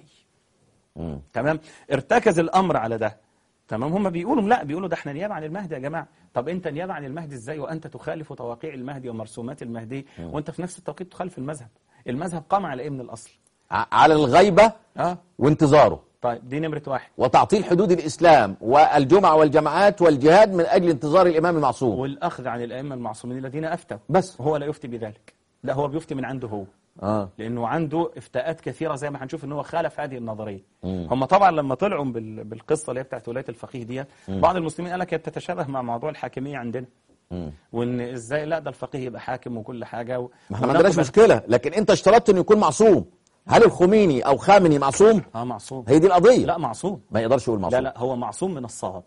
تمام. ارتكز الأمر على ده. تمام. هم بيقولوا لا، بيقولوا ده احنا نيابة عن المهدي يا جماعة. طب انت نيابة عن المهدي ازاي وانت تخالف تواقيع المهدي ومرسومات المهدي وانت في نفس التوقيت تخالف المذهب؟ المذهب قام على ايه من الأصل؟ على الغيبة وانتظاره. طيب دي نمرة واحد. وتعطيل حدود الإسلام والجمعة والجماعات والجهاد من أجل انتظار الإمام المعصوم، والأخذ عن الأئمة المعصومين الذين أفتوا. بس هو لا يفتي بذلك، لا هو بيفتي من عنده هو. لأنه عنده افتاءات كثيرة زي ما هنشوف إن هو خالف هذه النظرية. هم طبعا لما طلعوا بالقصة اللي هي بتاعت ولاية الفقيه ديت، بعض المسلمين قال لك هي بتتشابه مع موضوع الحاكمية عندنا. وإن إزاي لا ده الفقيه يبقى حاكم وكل حاجة ما احنا ما عندناش مشكلة، لكن أنت اشترطت إنه يكون معصوم. هل الخميني أو خامنئي معصوم؟ معصوم. هي دي القضية. لا معصوم. ما يقدرش يقول معصوم. لا هو معصوم من الصواب.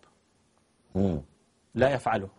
لا يفعله.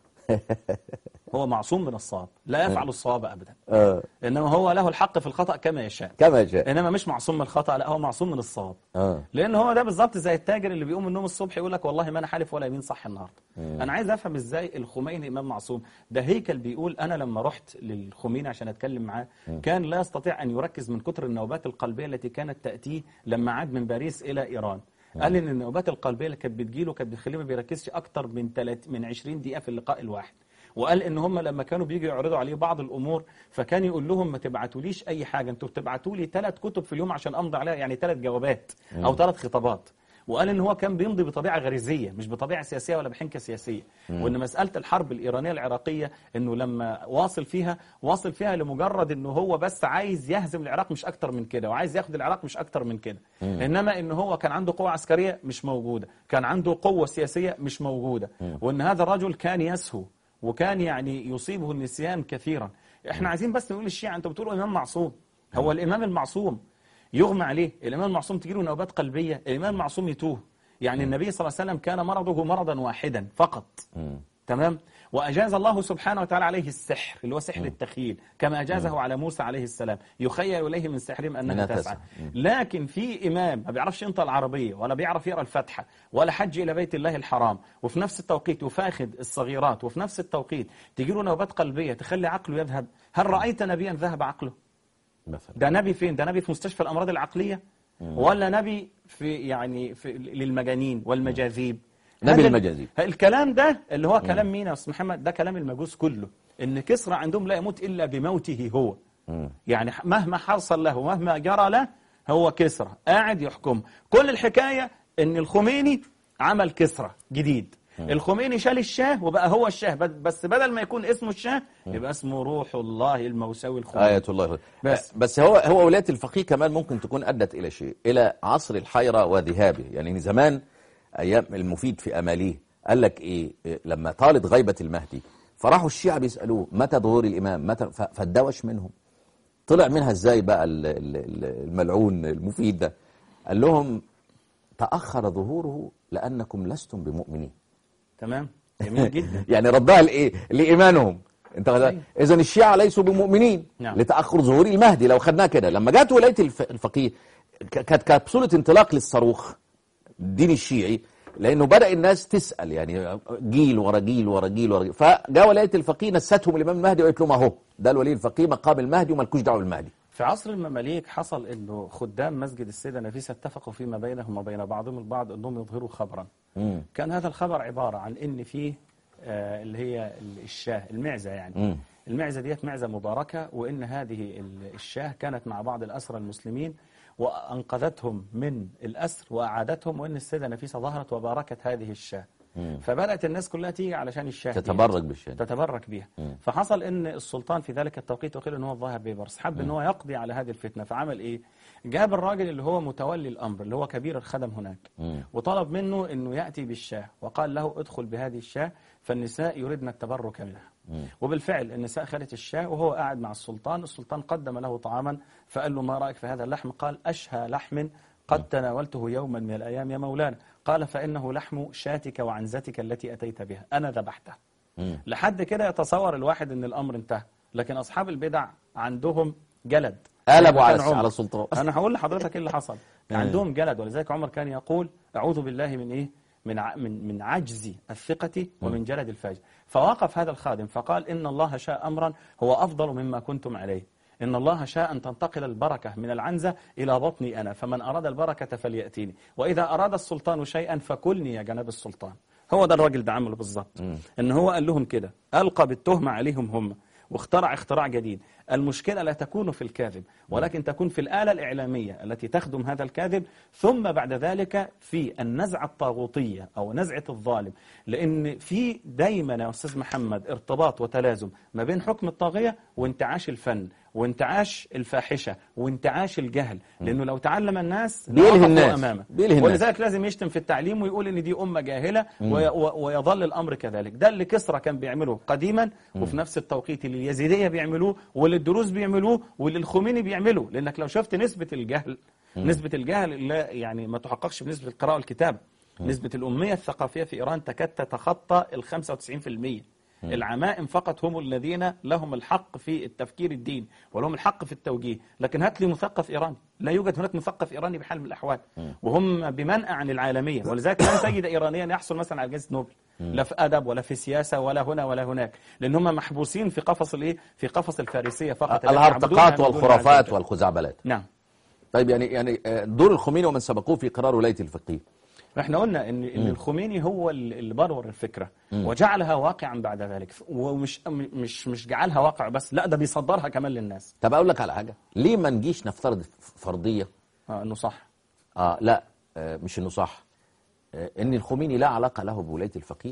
هو معصوم من الصواب، لا يفعل الصواب أبدا. إنما هو له الحق في الخطأ كما يشاء. إنما مش معصوم من الخطأ، لا هو معصوم من الصواب. لأن هو ده بالظبط زي التاجر اللي بيقوم من النوم الصبح يقول لك والله ما أنا حالف ولا يمين صح النهارده. أنا عايز أفهم إزاي الخميني إمام معصوم. ده هيكل بيقول أنا لما رحت للخميني عشان أتكلم معاه كان لا يستطيع أن يركز من كتر النوبات القلبية التي كانت تأتيه لما عاد من باريس إلى إيران. قال إن النوبات القلبية اللي كانت بتجيله كانت بتخليه ما بيركزش أكتر من 20 دقيقة في اللقاء الواحد. وقال ان هم لما كانوا بيجوا يعرضوا عليه بعض الامور فكان يقول لهم ما تبعتوليش اي حاجه، انتوا بتبعتوا لي 3 كتب في اليوم عشان امضي عليها، يعني 3 جوابات او 3 خطابات. وقال ان هو كان بيمضي بطبيعه غريزيه مش بطبيعه سياسيه ولا بحنكه سياسيه. وان مساله الحرب الايرانيه العراقيه انه لما واصل فيها لمجرد انه هو بس عايز يهزم العراق مش اكتر من كده، وعايز ياخد العراق مش اكتر من كده. انما ان هو كان عنده قوه عسكريه مش موجوده، كان عنده قوه سياسيه مش موجوده. وان هذا الرجل كان يسهو وكان يعني يصيبه النسيان كثيرا. احنا عايزين بس نقول الشيعة انتوا بتقولوا امام معصوم. هو الامام المعصوم يغمى عليه، الامام المعصوم تجيله نوبات قلبية، الامام المعصوم يتوه. يعني النبي صلى الله عليه وسلم كان مرضه مرضا واحدا فقط. تمام. وأجاز الله سبحانه وتعالى عليه السحر اللي هو سحر التخيل كما أجازه على موسى عليه السلام، يخيل إليه من سحرهم أنها تسعى. لكن في إمام ما بيعرفش ينطق العربية ولا بيعرف يقرأ الفاتحة ولا حج إلى بيت الله الحرام، وفي نفس التوقيت يفاخذ الصغيرات، وفي نفس التوقيت تجي له نوبات قلبية تخلي عقله يذهب. هل رأيت نبيا ذهب عقله؟ ده نبي فين؟ ده نبي في مستشفى الأمراض العقلية ولا نبي في للمجانين والمجاذيب؟ نبي المجازي. الكلام ده اللي هو كلام مين يا أستاذ محمد؟ ده كلام المجوس كله، إن كسرى عندهم لا يموت إلا بموته هو. يعني مهما حصل له مهما جرى له هو كسرى قاعد يحكم. كل الحكاية إن الخميني عمل كسرى جديد. الخميني شال الشاه وبقى هو الشاه، بس بدل ما يكون اسمه الشاه يبقى اسمه روح الله الموسوي الخميني. آية الله. بس هو ولاية الفقيه كمان ممكن تكون أدت إلى شيء، إلى عصر الحيرة وذهابه. يعني زمان أيام المفيد في أماليه قال لك إيه لما طالت غيبة المهدي فراحوا الشيعة بيسألوه متى ظهور الإمام متى، فالدوش منهم طلع منها إزاي بقى الملعون المفيد ده؟ قال لهم تأخر ظهوره لأنكم لستم بمؤمنين. تمام، جميل جدا. يعني ردها لإيه؟ لإيمانهم. انت إذا الشيعة ليسوا بمؤمنين. نعم. لتأخر ظهور المهدي. لو خدناه كده لما جات ولاية الفقيه كانت كبسولة انطلاق للصاروخ الدين الشيعي، لأنه بدأ الناس تسأل يعني جيل ورا جيل ورا جيل ورا جيل. فجاء ولاية الفقيه نستهم الإمام المهدي وقالت لهم أهو ده الولي الفقيه مقام المهدي ومالكوش دعوة بالمهدي. في عصر المماليك حصل انه خدام مسجد السيدة نفيسة اتفقوا فيما بينهم وبين بعضهم البعض انهم يظهروا خبرا. كان هذا الخبر عبارة عن ان فيه اللي هي الشاه، المعزة يعني. المعزة ديت معزة مباركة، وان هذه الشاه كانت مع بعض الأسرى المسلمين وأنقذتهم من الأسر وأعادتهم، وان السيدة نفيسة ظهرت وباركت هذه الشاه. فبدأت الناس كلها تيجي علشان الشاه تتبرك بالشاه، تتبرك بها. فحصل ان السلطان في ذلك التوقيت وقيل ان هو الظاهر بيبرس حب ان هو يقضي على هذه الفتنة، فعمل ايه؟ جاب الراجل اللي هو متولي الامر اللي هو كبير الخدم هناك، وطلب منه انه يأتي بالشاه، وقال له ادخل بهذه الشاه فالنساء يريدن التبرك منها. وبالفعل النساء خدت الشاه وهو قاعد مع السلطان قدم له طعاما فقال له ما رأيك في هذا اللحم؟ قال أشهى لحم قد تناولته يوما من الأيام يا مولانا. قال فإنه لحم شاتك وعنزتك التي أتيت بها، أنا ذبحتها. لحد كده يتصور الواحد أن الأمر انتهى، لكن أصحاب البدع عندهم جلد، قلبوا على السلطان. أنا هقول لحضرتك إيه اللي حصل. عندهم جلد، ولذلك عمر كان يقول أعوذ بالله من إيه؟ من عجز الثقة ومن جلد الفاجر. فوقف هذا الخادم فقال إن الله شاء أمرا هو أفضل مما كنتم عليه، إن الله شاء أن تنتقل البركة من العنزة إلى بطني أنا، فمن أراد البركة فليأتيني، وإذا أراد السلطان شيئا فكلني يا جناب السلطان. هو ده الراجل ده عمله بالظبط، إن هو قال لهم كده، ألقى بالتهمة عليهم هم، واخترع اختراع جديد. المشكلة لا تكون في الكاذب، ولكن تكون في الآلة الإعلامية التي تخدم هذا الكاذب، ثم بعد ذلك في النزعة الطاغوتية أو نزعة الظالم. لأن في دايما يا أستاذ محمد ارتباط وتلازم ما بين حكم الطاغية وانتعاش الفن وانتعاش الفاحشة وانتعاش الجهل، لأنه لو تعلم الناس بيلهي الناس أمامه، بيلهي ولذلك لازم يشتم في التعليم ويقول إن دي أمة جاهلة ويظل الأمر كذلك. ده اللي كسرى كان بيعمله قديما، وفي نفس التوقيت اللي اليزيدية بيعملوه واللي الدروز بيعملوه واللي الخميني بيعمله. لأنك لو شفت نسبة الجهل لا يعني ما تحققش بنسبة القراءة والكتابة. نسبة الأمية الثقافية في إيران تكاد تتخطى 95%. العمائم فقط هم الذين لهم الحق في التفكير الديني ولهم الحق في التوجيه. لكن هات لي مثقف إيراني، لا يوجد هناك مثقف إيراني بحال من الأحوال، وهم بمنأى عن العالمية. ولذلك لن تجد إيرانيا يحصل مثلا على جائزة نوبل، لا في أدب ولا في سياسة ولا هنا ولا هناك، لأن هم محبوسين في قفص الإيه؟ في قفص الفارسية فقط، الهرطقات والخرافات والخزعبلات. نعم. طيب يعني دور الخميني ومن سبقوه في قرار ولاية الفقيه. احنا قلنا ان الخميني هو اللي برور الفكرة وجعلها واقعا بعد ذلك، ومش مش جعلها واقع بس، لا ده بيصدرها كمان للناس. طب اقول لك على حاجة، ليه ما نجيش نفترض فرضية انه صح؟ لا مش انه صح، ان الخميني لا علاقة له بولاية الفقيه،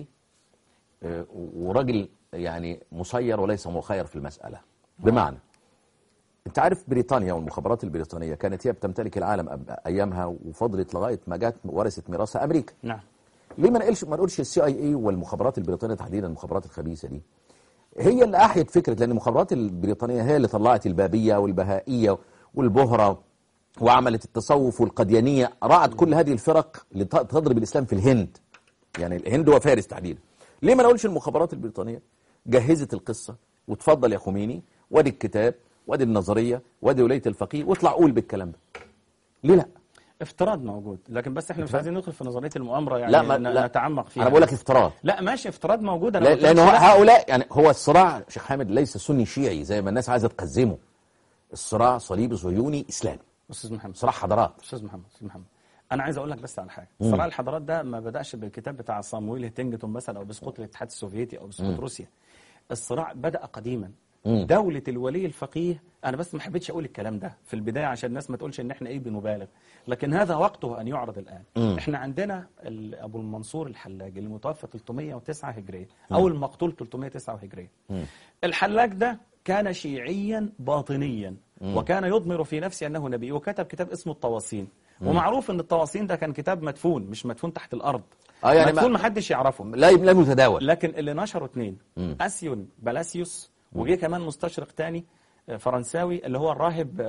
وراجل يعني مسير وليس مخير في المسألة. بمعنى انت عارف بريطانيا والمخابرات البريطانية كانت هي بتمتلك العالم ايامها، وفضلت لغاية ما جت ورثت ميراثها امريكا. نعم. ليه ما نقولش CIA والمخابرات البريطانية تحديدا، المخابرات الخبيثة دي هي اللي احيت فكرة، لان المخابرات البريطانية هي اللي طلعت البابية والبهائية والبهرة، وعملت التصوف والقديانية، رعت كل هذه الفرق لتضرب الاسلام في الهند، يعني الهند وفارس تحديدا. ليه ما نقولش المخابرات البريطانية جهزت القصة وتفضل يا خميني وادي الكتاب وادي النظرية وادي ولاية الفقيه واطلع قول بالكلام ده؟ ليه لا؟ افتراض موجود، لكن بس احنا مش عايزين ندخل في نظرية المؤامرة يعني لا نتعمق فيها. انا بقول لك افتراض. لا ماشي، افتراض موجود. لأن هؤلاء يعني هو الصراع شيخ حامد ليس سني شيعي زي ما الناس عايزة تقزمه، الصراع صليبي صهيوني إسلامي. أستاذ محمد، صراع حضارات. أستاذ محمد أنا عايز أقول لك بس على حاجة. صراع الحضارات ده ما بدأش بالكتاب بتاع صامويل هيتنجتون مثلا، أو بسقوط الاتحاد السوفيتي، أو بسقوط روسيا. الصراع بدأ قديما. دولة الولي الفقيه، أنا بس ما حبيتش أقول الكلام ده في البداية عشان الناس ما تقولش إن إحنا إيه بنبالغ، لكن هذا وقته أن يعرض الآن. إحنا عندنا أبو المنصور الحلاج اللي متوفى 309 هجرية، أو المقتول 309 هجرية. الحلاج ده كان شيعيا باطنيا، وكان يضمر في نفسه أنه نبي، وكتب كتاب اسمه الطواسين. ومعروف أن الطواسين ده كان كتاب مدفون، مش مدفون تحت الأرض، يعني مدفون ما حدش يعرفه، لا متداول. لكن اللي نشروا اثنين، أسيون بلاسيوس، وجه كمان مستشرق تاني فرنساوي اللي هو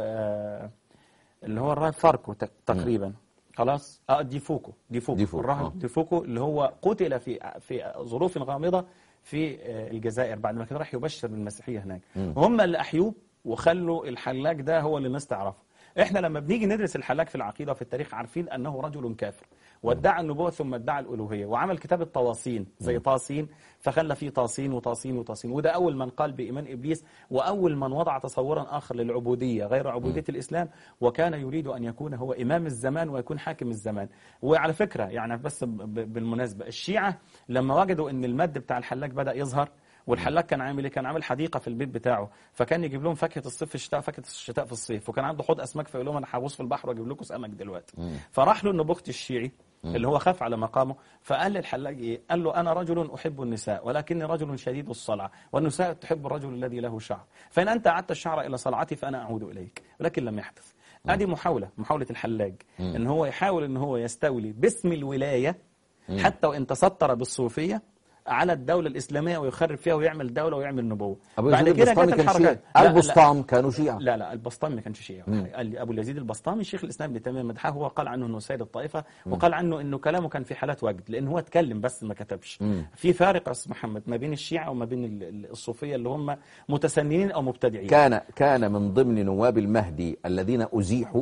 الراهب فاركو تقريبا، خلاص ديفوكو الراهب ديفوكو اللي هو قتل في ظروف غامضة في الجزائر بعد ما كان راح يبشر بالمسيحية هناك. هم اللي أحيوه وخلوا الحلاج ده هو اللي الناس تعرفه. احنا لما بنيجي ندرس الحلاج في العقيدة وفي التاريخ عارفين أنه رجل كافر، وادعى النبوة ثم ادعى الألوهية، وعمل كتاب الطواسين زي طاسين، فخلى فيه طاسين وطاسين وطاسين. وده أول من قال بإيمان إبليس، وأول من وضع تصورا آخر للعبودية غير عبودية الإسلام، وكان يريد أن يكون هو إمام الزمان ويكون حاكم الزمان. وعلى فكرة يعني بس بالمناسبة، الشيعة لما وجدوا أن المد بتاع الحلاج بدأ يظهر، والحلاج كان عامل ايه؟ كان عامل حديقه في البيت بتاعه، فكان يجيب لهم فاكهه الصيف في الشتاء وفاكهه الشتاء في الصيف، وكان عنده حوض اسماك، فيقول لهم انا هغوص في البحر واجيب لكم سمك دلوقتي. فراح له النبوخت الشيعي اللي هو خاف على مقامه، فقال للحلاج ايه؟ قال له انا رجل احب النساء ولكني رجل شديد الصلع، والنساء تحب الرجل الذي له شعر، فان انت اعدت الشعر الى صلعتي فانا اعود اليك، ولكن لم يحدث. ادي محاوله الحلاج ان هو يحاول ان هو يستولي باسم الولايه حتى وان تستر بالصوفيه على الدولة الإسلامية، ويخرب فيها ويعمل دولة ويعمل نبوة. بعد كده جت الحركات. البسطام كانوا شيعة؟ لا البسطام ما كانش شيعة. أبو اليزيد البسطامي شيخ الإسلام ابن تيمية مدحه، هو قال عنه أنه سيد الطائفة، وقال عنه أنه كلامه كان في حالات وجد، لأن هو اتكلم بس ما كتبش. في فارق يا أستاذ محمد ما بين الشيعة وما بين الصوفية اللي هم متسننين أو مبتدعين. كان من ضمن نواب المهدي الذين أزيحوا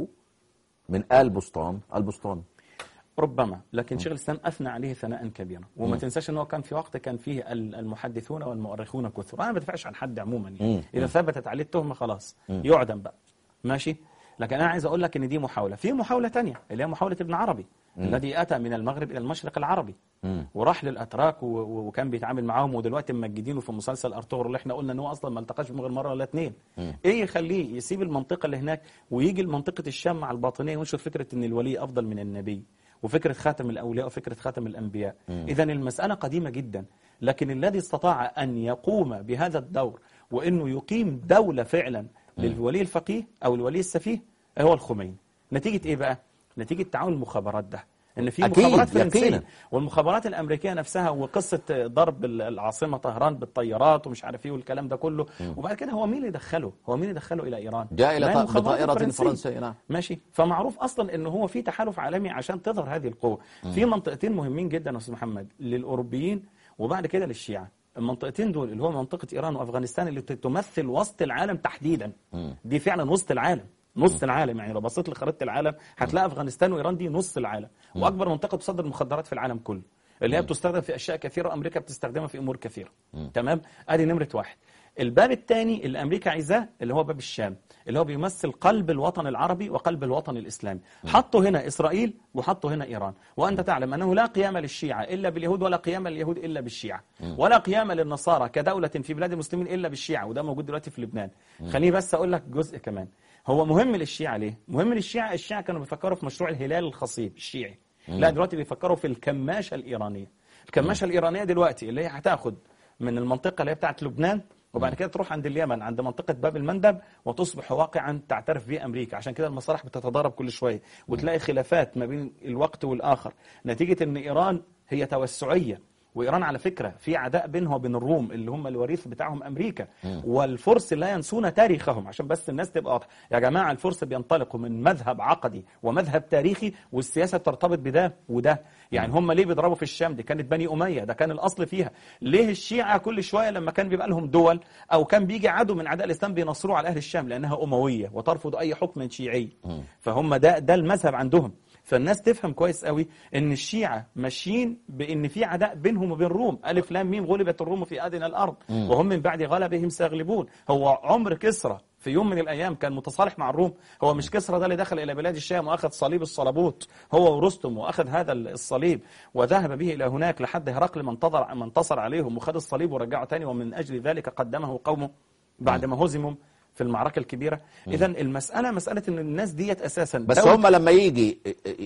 من آل بسطام البسطامي ربما، لكن شيخ الإسلام أثنى عليه ثناء كبيرا. وما تنساش أنه كان في وقت كان فيه المحدثون والمؤرخون كثر. أنا ما بدافعش عن حد عموما يعني. إذا ثبتت عليه التهمة خلاص يعدم بقى، ماشي. لكن أنا عايز أقول لك إن دي محاولة. في محاولة تانية اللي هي محاولة ابن عربي الذي أتى من المغرب إلى المشرق العربي وراح للأتراك وكان بيتعامل معاهم، ودلوقتي مجدينه في مسلسل أرطغرل اللي احنا قلنا إن هو أصلا ما التقاش بهم غير مرة ولا اتنين. إيه يخليه يسيب المنطقة اللي هناك ويجي لمنطقة الشام مع الباطنية وينشر فكرة إن الولي أفضل من النبي، وفكرة خاتم الأولياء وفكرة خاتم الأنبياء. إذن المسألة قديمة جدا، لكن الذي استطاع أن يقوم بهذا الدور وأنه يقيم دولة فعلا للولي الفقيه أو الولي السفيه هو الخميني. نتيجة إيه بقى؟ نتيجة تعاون المخابرات ده، ان في مخابرات فرنسيه والمخابرات الامريكيه نفسها، وقصه ضرب العاصمه طهران بالطيارات ومش عارف ايه والكلام ده كله. وبعد كده هو مين اللي دخله؟ الى ايران؟ جاء الى بطائره فرنسيه. نعم ماشي. فمعروف اصلا ان هو في تحالف عالمي عشان تظهر هذه القوه. في منطقتين مهمين جدا يا استاذ محمد للاوروبيين وبعد كده للشيعه. المنطقتين دول اللي هو منطقه ايران وافغانستان اللي تمثل وسط العالم تحديدا. دي فعلا وسط العالم، نص العالم. يعني لو بصيت لخريطه العالم هتلاقي افغانستان وايران دي نص العالم، واكبر منطقه تصدر المخدرات في العالم كله، اللي هي بتستخدم في اشياء كثيره وامريكا بتستخدمها في امور كثيره. تمام. ادي نمره واحد. الباب الثاني اللي امريكا عايزاه اللي هو باب الشام، اللي هو بيمثل قلب الوطن العربي وقلب الوطن الاسلامي. حطوا هنا اسرائيل وحطوا هنا ايران. وانت تعلم انه لا قيام للشيعه الا باليهود، ولا قيام لليهود الا بالشيعه، ولا قيام للنصارى كدوله في بلاد المسلمين الا بالشيعه، وده موجود دلوقتي في لبنان. خليني بس اقول لك جزء كمان. هو مهم للشيعة ليه؟ مهم للشيعة، الشيعة كانوا بيفكروا في مشروع الهلال الخصيب الشيعي. لا دلوقتي بيفكروا في الكماشة الإيرانية. الكماشة الإيرانية دلوقتي اللي هي هتاخد من المنطقة اللي هي بتاعت لبنان وبعد كده تروح عند اليمن عند منطقة باب المندب وتصبح واقعا تعترف به أمريكا. عشان كده المصالح بتتضارب كل شوية وتلاقي خلافات ما بين الوقت والآخر نتيجة أن إيران هي توسعية. وإيران على فكرة في عداء بينها وبين الروم اللي هم الوريث بتاعهم أمريكا. والفرس لا ينسون تاريخهم، عشان بس الناس تبقى واضحة يا جماعة. الفرس بينطلقوا من مذهب عقدي ومذهب تاريخي، والسياسة ترتبط بده وده. يعني هم ليه بيضربوا في الشام؟ دي كانت بني أمية، ده كان الأصل فيها. ليه الشيعة كل شوية لما كان بيبقى لهم دول أو كان بيجي عدو من أعداء الإسلام بينصروه على أهل الشام؟ لأنها أموية وترفض أي حكم شيعي. فهم ده المذهب عندهم. فالناس تفهم كويس قوي ان الشيعة ماشيين بان في عداء بينهم وبين الروم. الف لام ميم غلبت الروم في ادنى الارض وهم من بعد غلبهم سيغلبون. هو عمر كسرى في يوم من الايام كان متصالح مع الروم؟ هو مش كسرى ده اللي دخل الى بلاد الشام واخذ صليب الصلبوت هو ورستم، واخذ هذا الصليب وذهب به الى هناك لحد هرقل ما انتصر عليهم وخذ الصليب ورجعه تاني، ومن اجل ذلك قدمه قومه بعد ما هزموا في المعركة الكبيرة. إذن المسألة مسألة إن الناس ديت أساسا بس هم لما يجي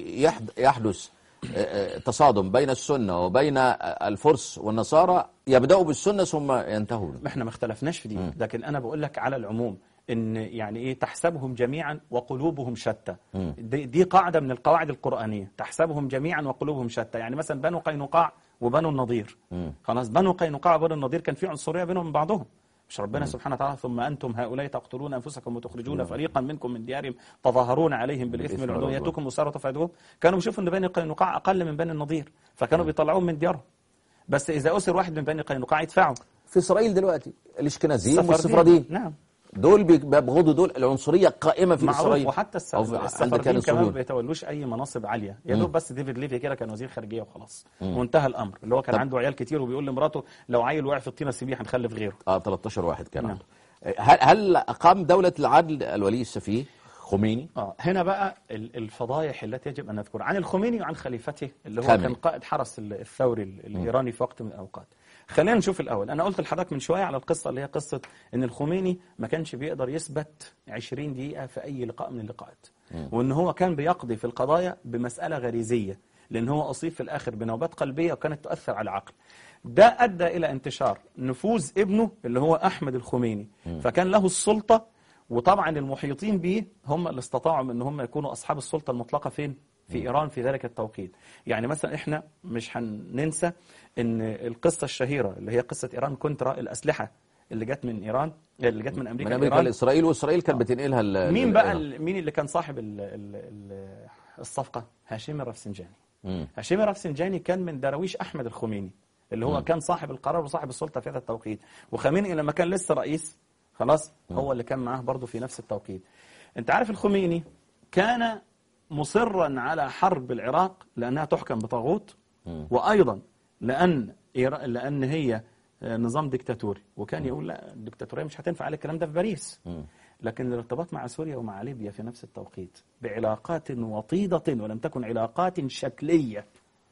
يحدث تصادم بين السنة وبين الفرس والنصارى يبدأوا بالسنة ثم ينتهوا. احنا ما اختلفناش في دي، لكن أنا بقول لك على العموم إن يعني إيه تحسبهم جميعا وقلوبهم شتى. دي قاعدة من القواعد القرآنية، تحسبهم جميعا وقلوبهم شتى. يعني مثلا بنو قينقاع وبنو النضير، خلاص بنو قينقاع وبنو النضير كان في عنصرية بينهم من بعضهم. مش ربنا سبحانه وتعالى ثم أنتم هؤلاء تقتلون أنفسكم وتخرجون فريقا منكم من ديارهم تظاهرون عليهم بالإثم والعدوان يأتوكم أسارى تفعلون. كانوا بيشوفوا أن بني قينقاع أقل من بني النضير فكانوا بيطلعوهم من ديارهم. بس إذا أسر واحد من بني قينقاع يدفعوا. في إسرائيل دلوقتي الإشكنازيين والسفرديين. نعم دول بيبغضوا دول، العنصريه قائمه في معروف. اسرائيل. وحتى السفاردين كمان ما بيتولوش اي مناصب عاليه، يا دوب بس ديفيد ليفي كده كان وزير خارجيه وخلاص. وانتهى الامر. اللي هو كان عنده عيال كتير وبيقول لمراته لو عيل وقع في الطينه سيبيه هنخلف غيره. 13 واحد كان عنده. هل اقام دوله العدل الولي السفيه خميني؟ هنا بقى الفضايح التي يجب ان نذكرها عن الخميني وعن خليفته اللي هو كان قائد حرس الثوري الايراني في وقت من الاوقات. خلينا نشوف الأول. أنا قلت لحضرتك من شوية على القصة اللي هي قصة إن الخميني ما كانش بيقدر يثبت 20 دقيقة في أي لقاء من اللقاءات، وإن هو كان بيقضي في القضايا بمسألة غريزية، لأن هو أصيب في الآخر بنوبات قلبية وكانت تؤثر على العقل. ده أدى إلى انتشار نفوذ ابنه اللي هو أحمد الخميني، فكان له السلطة، وطبعا المحيطين به هم اللي استطاعوا إن هم يكونوا أصحاب السلطة المطلقة فين؟ في إيران في ذلك التوقيت. يعني مثلا إحنا مش هننسى إن القصة الشهيرة اللي هي قصة إيران كونترا، الأسلحة اللي جت من إيران، اللي جت من أمريكا لإسرائيل، وإسرائيل كانت بتنقلها مين بقى مين اللي كان صاحب الصفقة؟ هاشمي الرفسنجاني. هاشمي الرفسنجاني كان من دراويش أحمد الخميني اللي هو كان صاحب القرار وصاحب السلطة في هذا التوقيت، وخميني لما كان لسه رئيس خلاص هو اللي كان معاه برضه في نفس التوقيت. أنت عارف الخميني كان مصرا على حرب العراق لأنها تحكم بطاغوت، وأيضا لأن هي نظام ديكتاتوري، وكان يقول لا الديكتاتورية مش هتنفع على الكلام ده في باريس. لكن الارتباط مع سوريا ومع ليبيا في نفس التوقيت بعلاقات وطيدة ولم تكن علاقات شكلية.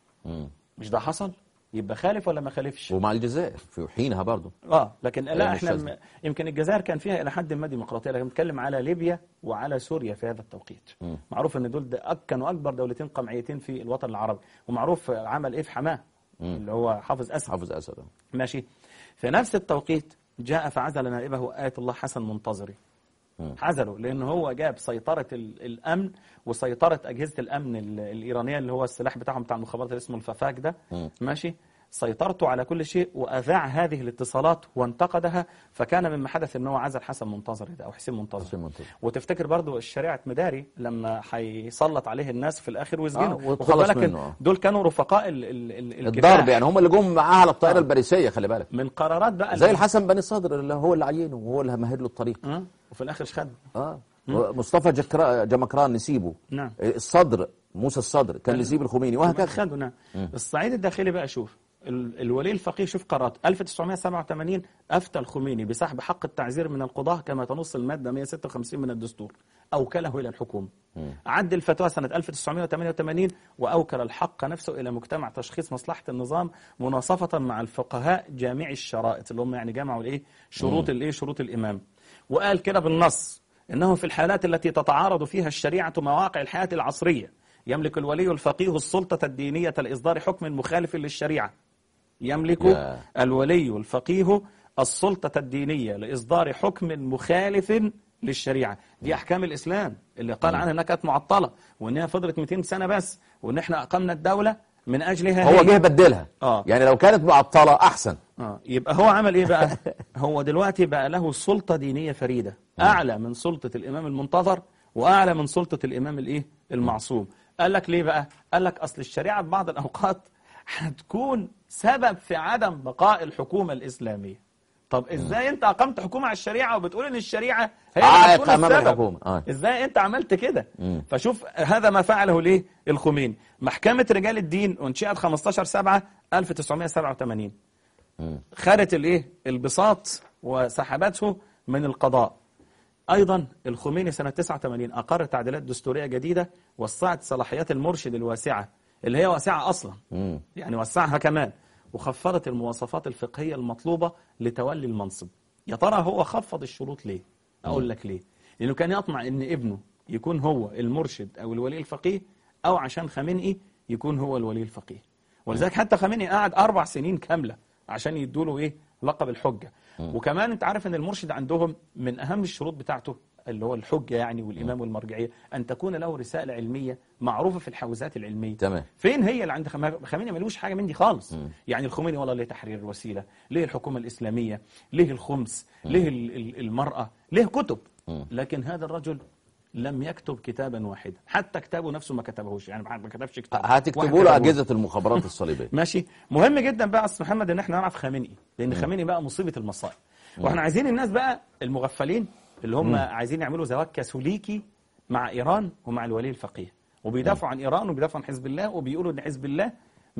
مش ده حصل؟ يبقى خالف ولا ما خالفش؟ ومع الجزائر في حينها برضه. لكن لا احنا يمكن الجزائر كان فيها الى حد ما ديمقراطيه، لكن بنتكلم على ليبيا وعلى سوريا في هذا التوقيت. معروف ان دول كانوا اكبر دولتين قمعيتين في الوطن العربي، ومعروف عمل ايه في حماه اللي هو حافظ اسد. ماشي. في نفس التوقيت جاء فعزل نائبه آية الله حسن منتظري. عزله لأن هو جاب سيطرة الأمن وسيطرة أجهزة الأمن الإيرانية اللي هو السلاح بتاعهم بتاع المخابرات اللي اسمه الففاك ده. ماشي. سيطرته على كل شيء وأذاع هذه الاتصالات وانتقدها، فكان مما حدث ان هو عزل حسن منتظري ده أو حسين منتظري. وتفتكر برضو الشريعة مداري لما هيسلط عليه الناس في الآخر ويسجنه، وخد بالك دول كانوا رفقاء الضرب، يعني هم اللي جم معاه على الطائرة الباريسية. خلي بالك من قرارات بقى زي الحسن بني صدر اللي هو اللي عينه وهو اللي مهد له الطريق، وفي الآخر خد مصطفى جمكران نسيبه. نعم. الصدر موسى الصدر كان نسيب الخميني وهكذا خده. نعم. الصعيد الداخلي بقى شوف الولي الفقيه، شوف قرارات 1987 أفتى الخميني بسحب حق التعزير من القضاة كما تنص المادة 156 من الدستور، أوكله إلى الحكومة. عد الفتوى سنة 1988 وأوكل الحق نفسه إلى مجتمع تشخيص مصلحة النظام مناصفة مع الفقهاء جامعي الشرائط اللي هم يعني جمعوا شروط الإمام، وقال كده بالنص إنه في الحالات التي تتعارض فيها الشريعة مواقع الحياة العصرية يملك الولي الفقيه السلطة الدينية لإصدار حكم مخالف للشريعة. يملك الولي الفقيه السلطة الدينية لإصدار حكم مخالف للشريعة. دي أحكام الإسلام اللي قال عنها أنها كانت معطلة وأنها فضلت 200 سنة بس، وأن احنا أقمنا الدولة من أجلها. هو جه بدلها. يعني لو كانت معطلة أحسن. يبقى هو عمل إيه بقى؟ هو دلوقتي بقى له سلطة دينية فريدة أعلى من سلطة الإمام المنتظر وأعلى من سلطة الإمام المعصوم. قال لك ليه بقى؟ قال لك أصل الشريعة في بعض الأوقات هتكون سبب في عدم بقاء الحكومة الإسلامية. طب إزاي أنت أقمت حكومة على الشريعة وبتقول إن الشريعة هي عائق أمام الحكومة؟ إزاي أنت عملت كده؟ فشوف هذا ما فعله ليه الخميني. محكمة رجال الدين انشئت 15/7/1987 خدت البساط وسحبته من القضاء. أيضا الخميني سنة 89 أقر تعديلات دستورية جديدة وسعت صلاحيات المرشد الواسعة اللي هي واسعة أصلا، يعني وسعها كمان، وخفضت المواصفات الفقهية المطلوبة لتولي المنصب. يا ترى هو خفض الشروط ليه؟ أقول لك ليه. لأنه كان يطمع أن ابنه يكون هو المرشد أو الولي الفقيه، أو عشان خامنئي يكون هو الولي الفقيه. ولذلك حتى خامنئي قعد 4 سنين كاملة عشان يدوله لقب الحجة. وكمان انت عارف ان المرشد عندهم من اهم الشروط بتاعته اللي هو الحجة يعني والامام والمرجعية ان تكون له رسالة علمية معروفة في الحوزات العلمية. تمام. فين هي اللي عند خامنئي؟ ملوش حاجة من دي خالص. يعني الخميني والله ليه تحرير الوسيلة، ليه الحكومة الإسلامية، ليه الخمس، ليه المرأة، ليه كتب. لكن هذا الرجل لم يكتب كتابا واحدا، حتى كتابه نفسه ما كتبهوش، يعني ما كتبش كتاب. هتكتبوا له أجهزة المخابرات الصليبية. ماشي. مهم جدا بقى أستاذ محمد ان احنا نعرف خامنئي، لأن خامنئي بقى مصيبة المصائب. واحنا عايزين الناس بقى المغفلين اللي هم عايزين يعملوا زواج كاثوليكي مع إيران ومع الولي الفقيه، وبيدافعوا عن إيران وبيدافعوا عن حزب الله، وبيقولوا إن حزب الله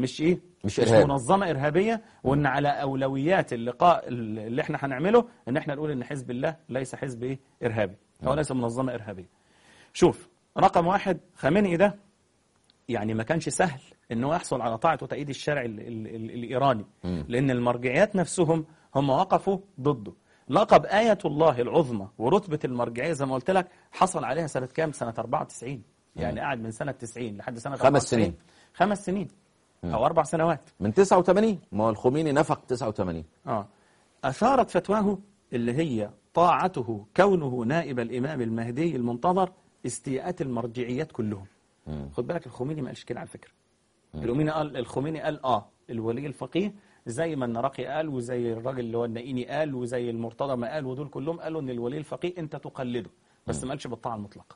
مش منظمة إرهابية، وإن على أولويات اللقاء اللي احنا هنعمله إن احنا نقول إن حزب الله ليس حزب إرهابي، هو ليس منظمة إرهابية. شوف، رقم واحد، خامنئي ده يعني ما كانش سهل إنه يحصل على طاعة وتأييد الشارع الإيراني، لأن المرجعيات نفسهم هم وقفوا ضده. لقب آية الله العظمى ورتبة المرجعية زي ما قلت لك حصل عليها سنة كام؟ سنة 94. يعني قاعد من سنة 90 لحد سنة 5 سنين. 5 سنين أو 4 سنوات من 89. ما هو الخميني نفق 89. أثارت فتواه اللي هي طاعته كونه نائب الإمام المهدي المنتظر استياءات المرجعيات كلهم. خد بالك الخميني ما قالش كده على فكرة. الخميني قال الولي الفقيه زي ما النراقي قال، وزي الراجل اللي هو النائيني قال، وزي المرتضى ما قال، ودول كلهم قالوا ان الولي الفقيه انت تقلده، بس ما قالش بالطاعه المطلقه.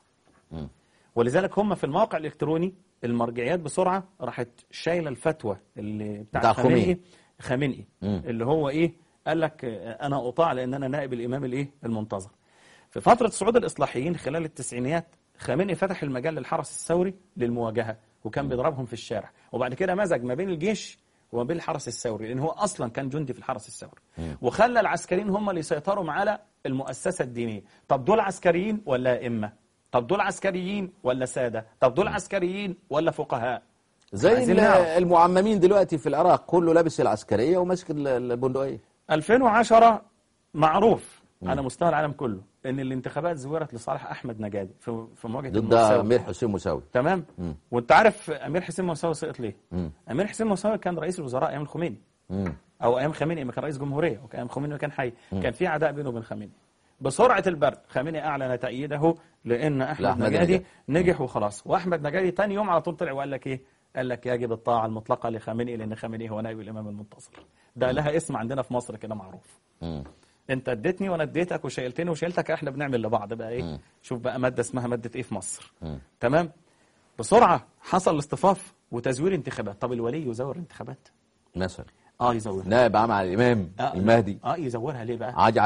ولذلك هم في الموقع الالكتروني المرجعيات بسرعه راحت شايله الفتوى اللي بتاع خامنئي اللي هو قال لك انا اطاع لان انا نائب الامام المنتظر. في فتره صعود الاصلاحيين خلال التسعينيات خامنئي فتح المجال للحرس الثوري للمواجهه، وكان بيضربهم في الشارع، وبعد كده مزج ما بين الجيش وما بين الحرس الثوري، لأن هو أصلا كان جندي في الحرس الثوري، وخلى العسكريين هم اللي يسيطروا على المؤسسة الدينية. طب دول عسكريين ولا أئمة؟ طب دول عسكريين ولا سادة؟ طب دول عسكريين ولا فقهاء؟ زي المعممين دلوقتي في العراق، كله لابس العسكرية وماسك البندقية. 2010 معروف على مستوى العالم كله ان الانتخابات زورت لصالح احمد نجادي في مواجهه ضد امير حسين موسوي. تمام. وانت عارف امير حسين موسوي سقط ليه؟ امير حسين موسوي كان رئيس الوزراء ايام الخميني، او ايام خامنئي ما كان رئيس جمهوريه، وكان ايام خميني كان حي. كان في عداء بينه وبين خامنئي. بسرعه البرق خامنئي اعلن تأييده لان احمد نجادي نجح وخلاص. واحمد نجادي ثاني يوم على طول طلع وقال لك قال لك يجب الطاعه المطلقه لخامنئي لان خامنئي هو نائب الامام المنتظر. ده لها اسم عندنا في مصر كده معروف. انت اديتني وانا اديتك وشيلتني وشيلتك، احنا بنعمل لبعض بقى شوف بقى ماده اسمها ماده في مصر. تمام. بسرعه حصل الاصطفاف وتزوير انتخابات. طب الولي يزور انتخابات مثلا؟ يزورها. نائب عام على الامام المهدي. يزورها ليه بقى؟ عجعج.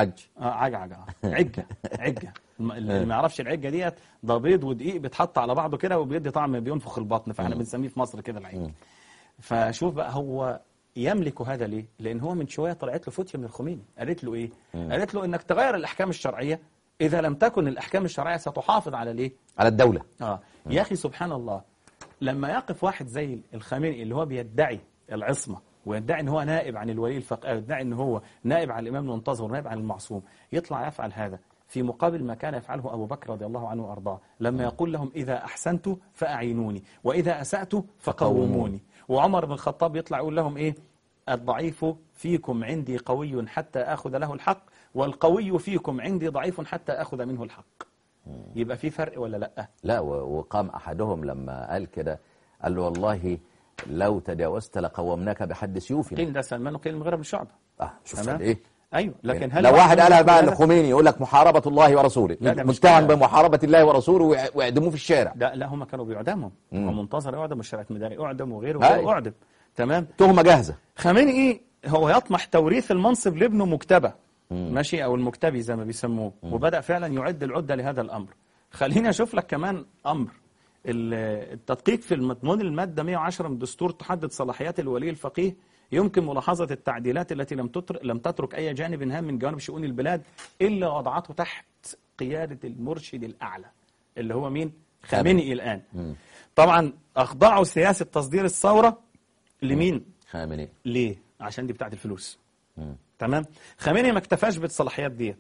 عجه اللي ما يعرفش العجه ديت، ده بيض ودقيق بيتحط على بعضه كده وبيدي طعم بينفخ البطن، فاحنا بنسميه في مصر كده العجه. فشوف بقى هو يملك هذا ليه؟ لأن هو من شوية طلعت له فتية من الخميني، قالت له قالت له إنك تغير الأحكام الشرعية إذا لم تكن الأحكام الشرعية ستحافظ على على الدولة. يا أخي سبحان الله، لما يقف واحد زي الخامنئي اللي هو بيدعي العصمة ويدعي إن هو نائب عن الولي الفقيه، ويدعي إن هو نائب عن الإمام المنتظر ونائب عن المعصوم، يطلع يفعل هذا في مقابل ما كان يفعله أبو بكر رضي الله عنه وأرضاه لما يقول لهم إذا أحسنت فأعينوني وإذا أسأت فقوموني. وعمر بن الخطاب يطلع يقول لهم الضعيف فيكم عندي قوي حتى أخذ له الحق، والقوي فيكم عندي ضعيف حتى أخذ منه الحق. يبقى في فرق ولا لأ؟ لا. وقام أحدهم لما قال كده قال له والله لو تجاوزت لقومناك بحد سيوفنا. قيل ده سلمان وقيل المغيرة بن شعبة. شوف أيوه. لكن هل لو واحد قالها بقى الخميني يقول لك محاربة الله ورسوله، متهم بمحاربة الله ورسوله ويعدموه في الشارع. لا هم كانوا بيعدموا، ومنتظر يعدم والشريعة المدني أعدم وغيره أعدم. تمام. تهمة جاهزة. خامنئي هو يطمح توريث المنصب لابنه مكتبة، ماشي، أو المكتبي زي ما بيسموه، وبدأ فعلا يعد العدة لهذا الأمر. خليني أشوف لك كمان أمر التدقيق في مضمون المادة 110 من الدستور تحدد صلاحيات الولي الفقيه. يمكن ملاحظة التعديلات التي لم تترك أي جانب هام من جوانب شؤون البلاد إلا وضعته تحت قيادة المرشد الأعلى اللي هو مين؟ خامنئي الآن. طبعا أخضعوا سياسة تصدير الثورة لمين؟ خامنئي. ليه؟ عشان دي بتاعت الفلوس. تمام. خامنئي ما اكتفاش بالصلاحيات ديت،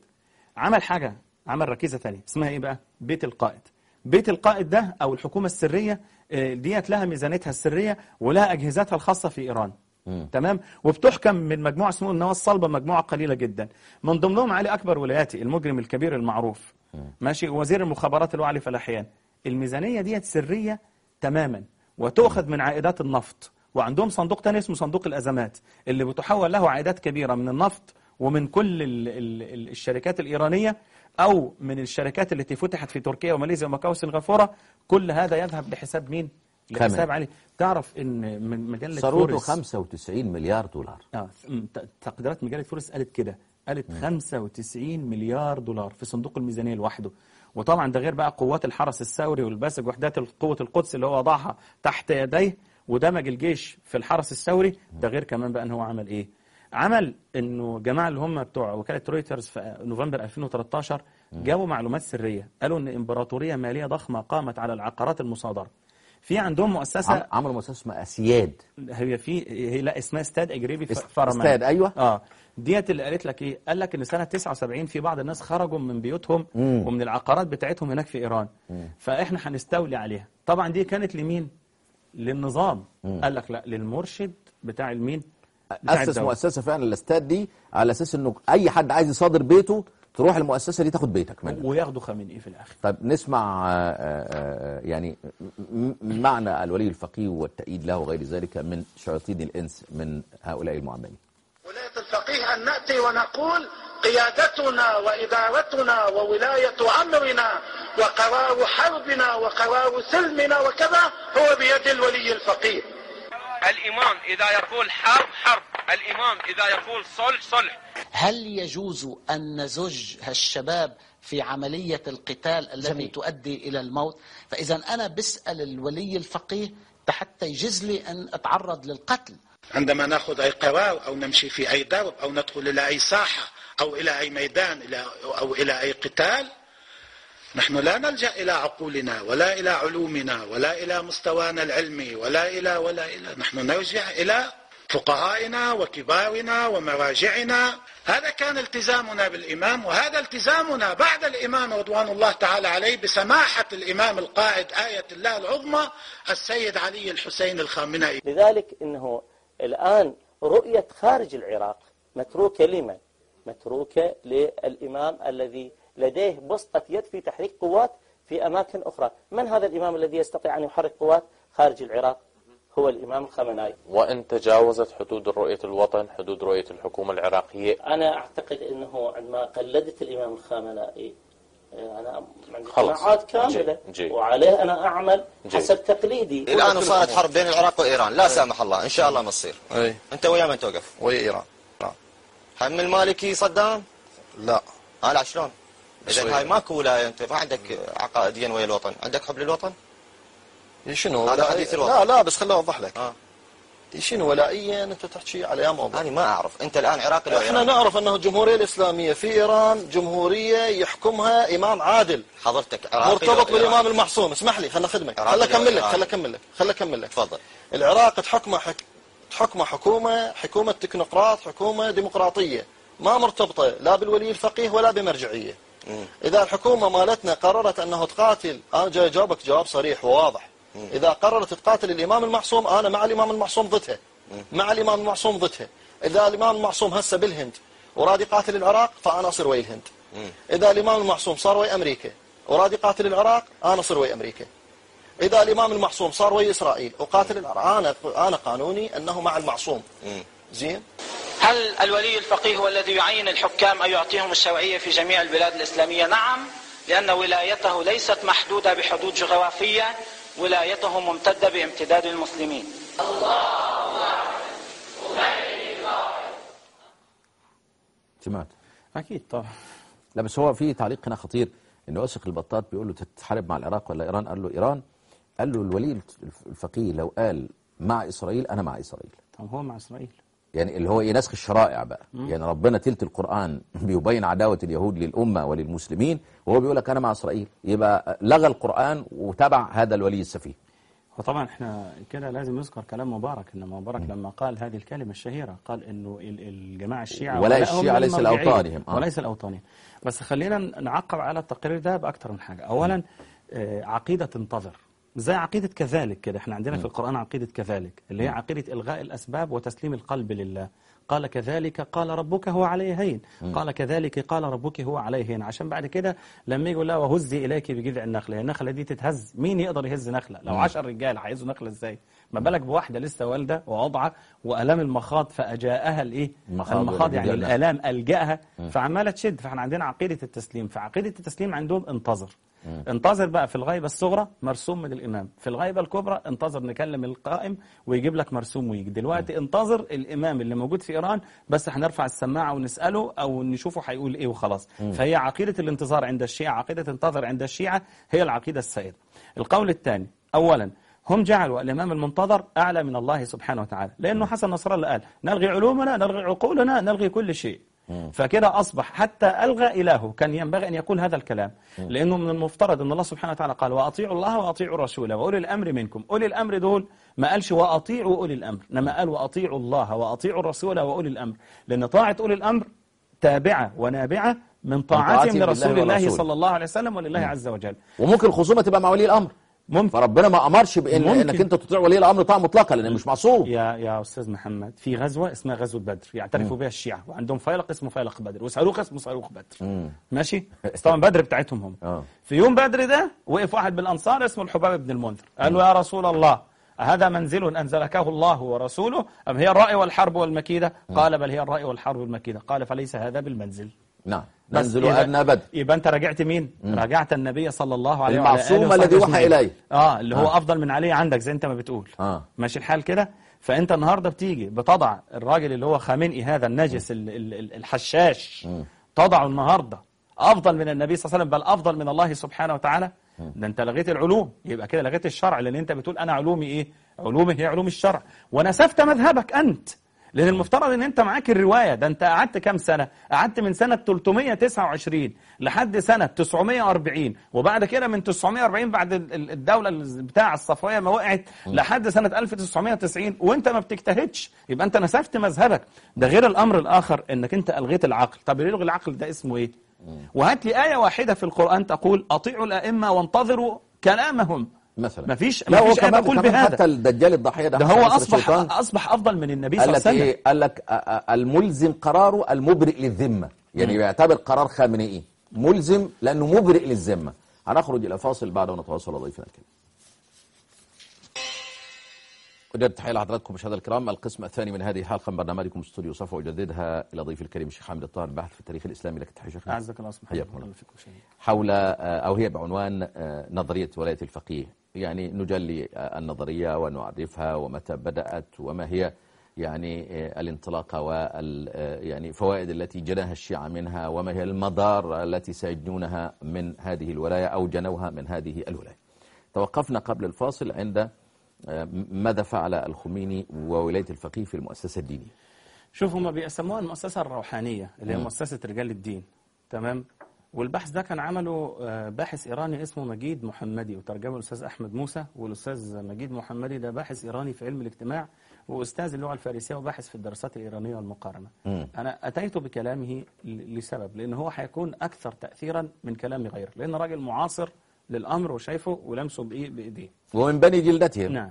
عمل ركيزة تانية اسمها بقى؟ بيت القائد. بيت القائد ده أو الحكومة السرية ديت لها ميزانيتها السرية ولها أجهزتها الخاصة في إيران. تمام. وبتحكم من مجموعة اسمه النواة الصلبة، مجموعة قليلة جدا، من ضمنهم علي أكبر ولاياتي المجرم الكبير المعروف، ماشي، وزير المخابرات اللي هو علي فلاحيان. الميزانية ديت سرية تماما وتؤخذ من عائدات النفط، وعندهم صندوق تاني اسمه صندوق الأزمات اللي بتحول له عائدات كبيرة من النفط ومن كل الشركات الإيرانية أو من الشركات التي فتحت في تركيا وماليزيا وماكاو وسنغافورة. كل هذا يذهب لحساب مين؟ لحساب علي. تعرف ان من مجله ثروته 95 مليار دولار. تقديرات مجله فورس قالت كده قالت 95 مليار دولار في صندوق الميزانية لوحده. وطبعا ده غير بقى قوات الحرس الثوري والباسج وحدات قوة القدس اللي هو وضعها تحت يديه ودمج الجيش في الحرس الثوري. ده غير كمان بقى ان هو عمل ايه؟ عمل انه جماعة اللي هم بتوع وكالة رويترز في نوفمبر 2013 جابوا معلومات سرية، قالوا ان امبراطورية مالية ضخمة قامت على العقارات المصادرة. في عندهم مؤسسة عملوا مؤسسة اسمها أسياد. هي لا اسمها استاد اجريبي فرمان. استاد ايوه. ديت اللي قالت لك ايه؟ قال لك ان سنة 79 في بعض الناس خرجوا من بيوتهم ومن العقارات بتاعتهم هناك في ايران. فاحنا هنستولي عليها. طبعا دي كانت لمين؟ للنظام. قال لك لا، للمرشد بتاع المين؟ أسس مؤسسة فعلا الاستاد دي على اساس انه اي حد عايز يصادر بيته تروح المؤسسة دي تاخد بيتك منه وياخدوا خامنئي في الاخر. طيب نسمع يعني معنى الولي الفقيه والتأييد له وغير ذلك من شياطين الإنس من هؤلاء المعممين. ولاية الفقيه أن نأتي ونقول قيادتنا وإدارتنا وولاية أمرنا وقرار حربنا وقرار سلمنا وكذا هو بيد الولي الفقيه. الإمام إذا يقول حرب حرب، الإمام إذا يقول صلح صلح. هل يجوز أن نزج هالشباب في عملية القتال التي تؤدي إلى الموت؟ فإذا أنا بسأل الولي الفقيه حتى يجوز لي أن أتعرض للقتل. عندما نأخذ أي قرار أو نمشي في أي درب أو ندخل إلى أي ساحة أو إلى أي ميدان أو إلى أي قتال، نحن لا نلجأ إلى عقولنا ولا إلى علومنا ولا إلى مستوانا العلمي ولا إلى نحن نرجع إلى فقهائنا وكبارنا ومراجعنا. هذا كان التزامنا بالإمام، وهذا التزامنا بعد الإمام رضوان الله تعالى عليه بسماحة الإمام القائد آية الله العظمى السيد علي الحسين الخامنئي. لذلك إنه الآن رؤية خارج العراق متروكة لمن؟ متروكة للإمام الذي لديه بسطة يد في تحريك قوات في أماكن أخرى. من هذا الإمام الذي يستطيع أن يحرك قوات خارج العراق؟ هو الإمام الخامنئي. وإن تجاوزت حدود رؤية الوطن حدود رؤية الحكومة العراقية. أنا أعتقد أنه عندما قلدت الإمام الخامنئي أنا عندي قناعات كاملة وعليه أنا أعمل حسب تقليدي. الآن صارت حرب بين العراق وإيران، لا سامح الله إن شاء الله ما تصير. أنت ويا من توقف؟ ويا إيران. هم المالكي صدام؟ لا. لا شلون؟ إذن هاي ماكو ولاية، أنت ما عندك عقائديا ويا الوطن، عندك حب للوطن؟ شنو؟ هذا حديث الوطن. لا بس خليني أوضح لك. شنو ولائيا أنت تحكي على موضوع؟ أنا ما أعرف، أنت الآن عراقي لو إحنا نعرف أنه الجمهورية الإسلامية في إيران جمهورية يحكمها إمام عادل. حضرتك عراقي مرتبط بالإمام المعصوم. اسمح لي خلنا أخدمك، خلنا أكمل لك. تفضل. العراق تحكمه حكومة تكنوقراط، حكومة ديمقراطية ما مرتبطة لا بالولي الفقيه ولا بمرجعية. إذا الحكومة مالتنا قررت أنه تقاتل، أنا جاي أجاوبك جواب صريح وواضح. إذا قررت تقاتل الإمام المعصوم أنا مع الإمام المعصوم ضدها. إذا الإمام المعصوم هسه بالهند وراد يقاتل العراق فأنا أصير ويا الهند. إذا الإمام المعصوم صار ويا أمريكا وراد يقاتل العراق أنا أصير ويا أمريكا. إذا الإمام المعصوم صار ويا إسرائيل وقاتل العراق أنا قانوني أنه مع المعصوم. زين. هل الولي الفقيه هو الذي يعين الحكام أو يعطيهم الشرعية في جميع البلاد الإسلامية؟ نعم، لأن ولايته ليست محدودة بحدود جغرافية، ولايته ممتدة بامتداد المسلمين. سمعت؟ أكيد طبعا. لا بس هو في تعليق هنا خطير، إنه واسق البطاط بيقول له تتحارب مع العراق ولا إيران؟ قال له إيران. قال له الولي الفقيه لو قال مع إسرائيل أنا مع إسرائيل. طب هو مع إسرائيل يعني اللي هو ينسخ الشرائع بقى. يعني ربنا تلت القرآن بيبين عداوة اليهود للأمة وللمسلمين، وهو بيقول لك أنا مع إسرائيل، يبقى لغى القرآن وتبع هذا الولي السفيه. وطبعا احنا كده لازم نذكر كلام مبارك، ان مبارك لما قال هذه الكلمة الشهيرة قال انه الجماعة الشيعة ولا الشيعة ليس الأوطانهم وليس الأوطانهم. بس خلينا نعقب على التقرير ده بأكثر من حاجة. أولا عقيدة تنتظر زي عقيدة كذلك كده. احنا عندنا في القرآن عقيدة كذلك اللي هي عقيدة إلغاء الأسباب وتسليم القلب لله. قال كذلك قال ربك هو عليه هين، قال كذلك قال ربك هو عليه هين، عشان بعد كده لما يقول لا وهزي إليك بجذع النخلة، النخلة دي تتهز، مين يقدر يهز نخلة؟ لو 10 رجال هيهزوا نخلة ازاي؟ ما بالك بواحدة لسه والدة ووضعة وآلام المخاض فأجاءها الإيه؟ المخاض يعني الآلام ألجأها فعمالة تشد. فاحنا عندنا عقيدة التسليم، فعقيدة التسليم عندهم انتظر. انتظر بقى في الغيبة الصغرى مرسوم من الإمام، في الغيبة الكبرى انتظر نكلم القائم ويجيب لك مرسوم ويجي. دلوقتي انتظر الإمام اللي موجود في إيران بس هنرفع السماعة ونسأله أو نشوفه هيقول إيه وخلاص. فهي عقيدة الانتظار عند الشيعة، عقيدة انتظر عند الشيعة هي العقيدة السائدة. القول الثاني، أولا هم جعلوا الإمام المنتظر أعلى من الله سبحانه وتعالى، لأنه حسن نصر الله قال نلغي علومنا، نلغي عقولنا، نلغي كل شيء. فكده أصبح حتى ألغى إلهه كان ينبغي أن يقول هذا الكلام، لأنه من المفترض أن الله سبحانه وتعالى قال وأطيعوا الله وأطيعوا الرسول وأولي الأمر منكم. أولي الأمر دول ما قالش وأطيعوا أولي الأمر، إنما قال وأطيعوا الله وأطيعوا الرسول وأولي الأمر، لأن طاعة أولي الأمر تابعة ونابعة من طاعتهم لرسول الله صلى الله عليه وسلم ولله عز وجل. وممكن الخصومة تبقى مع ولي الأمر، ممكن. فربنا ما أمرش انك انت تطيع ولي الامر طاعه مطلقه لانه مش معصوم. يا استاذ محمد، في غزوه اسمها غزوه بدر يعترفوا بها الشيعه، وعندهم فيلق اسمه فيلق بدر، وصاروخ اسمه صاروخ بدر. ماشي؟ طبعا بدر بتاعتهم هم. في يوم بدر ده وقف واحد بالانصار اسمه الحباب بن المنذر، قال له يا رسول الله هذا منزل انزلكه الله ورسوله ام هي الرأي والحرب والمكيده؟ قال بل هي الرأي والحرب والمكيده. قال فليس هذا بالمنزل. نعم، ننزل أدنى بدر. يبقى أنت راجعت مين؟ راجعت النبي صلى الله عليه وسلم المعصوم الذي وحى إليه. اللي هو أفضل من علي عندك زي أنت ما بتقول. ماشي الحال كده؟ فأنت النهاردة بتيجي بتضع الراجل اللي هو خامنئي هذا النجس الحشاش، تضعه النهاردة أفضل من النبي صلى الله عليه وسلم، بل أفضل من الله سبحانه وتعالى. ده أنت لغيت العلوم، يبقى كده لغيت الشرع، لأن أنت بتقول أنا علومي إيه؟ علومي هي علوم الشرع، ونسفت مذهبك أنت. لأن المفترض أن أنت معاك الرواية. ده أنت قعدت كام سنة؟ قعدت من سنة 329 لحد سنة 940، وبعد كده من 940 بعد الدولة بتاع الصفوية ما وقعت لحد سنة 1990 وأنت ما بتجتهدش، يبقى أنت نسفت مذهبك. ده غير الأمر الآخر أنك أنت ألغيت العقل. طب يلغي العقل ده اسمه إيه؟ وهات لي آية واحدة في القرآن تقول أطيعوا الأئمة وانتظروا كلامهم مثلا. مفيش آية تقول بهذا. حتى الدجال الضحية ده هو أصبح أفضل من النبي صلى الله عليه وسلم. قال لك الملزم قراره المبرئ للذمة، يعني يعتبر قرار خامنئي ملزم لأنه مبرئ للذمة. هنخرج إلى فاصل بعد ونتواصل ضيفنا الكريم. وجدت تحية لحضراتكم مشاهدينا الكرام. القسم الثاني من هذه الحلقة من برنامجكم استوديو صفا، أجددها إلى ضيف الكريم الشيخ حامد الطاهر، الباحث في التاريخ الإسلامي. لك التحية شيخنا. أعزك الله سبحانه وتعالى. حول أو هي بعنوان نظرية ولاية الفقيه، يعني نجلي النظرية ونعرفها ومتى بدأت وما هي يعني الانطلاقة يعني فوائد التي جناها الشيعة منها، وما هي المضار التي سيجنونها من هذه الولاية أو جنوها من هذه الولاية. توقفنا قبل الفاصل عند ماذا فعل الخميني وولاية الفقيه في المؤسسة الدينية. شوف هم بيسموها المؤسسة الروحانية اللي هي مؤسسة رجال الدين، تمام؟ والبحث ده كان عمله باحث إيراني اسمه مجيد محمدي، وترجمه الأستاذ أحمد موسى. والأستاذ مجيد محمدي ده باحث إيراني في علم الاجتماع وأستاذ اللغة الفارسية وباحث في الدراسات الإيرانية والمقارنة. أنا أتيت بكلامه لسبب، لأن هو هيكون أكثر تأثيرا من كلام غيره، لأن راجل معاصر للأمر وشايفه ولمسه بإيديه ومن بني جلدتهم. نعم.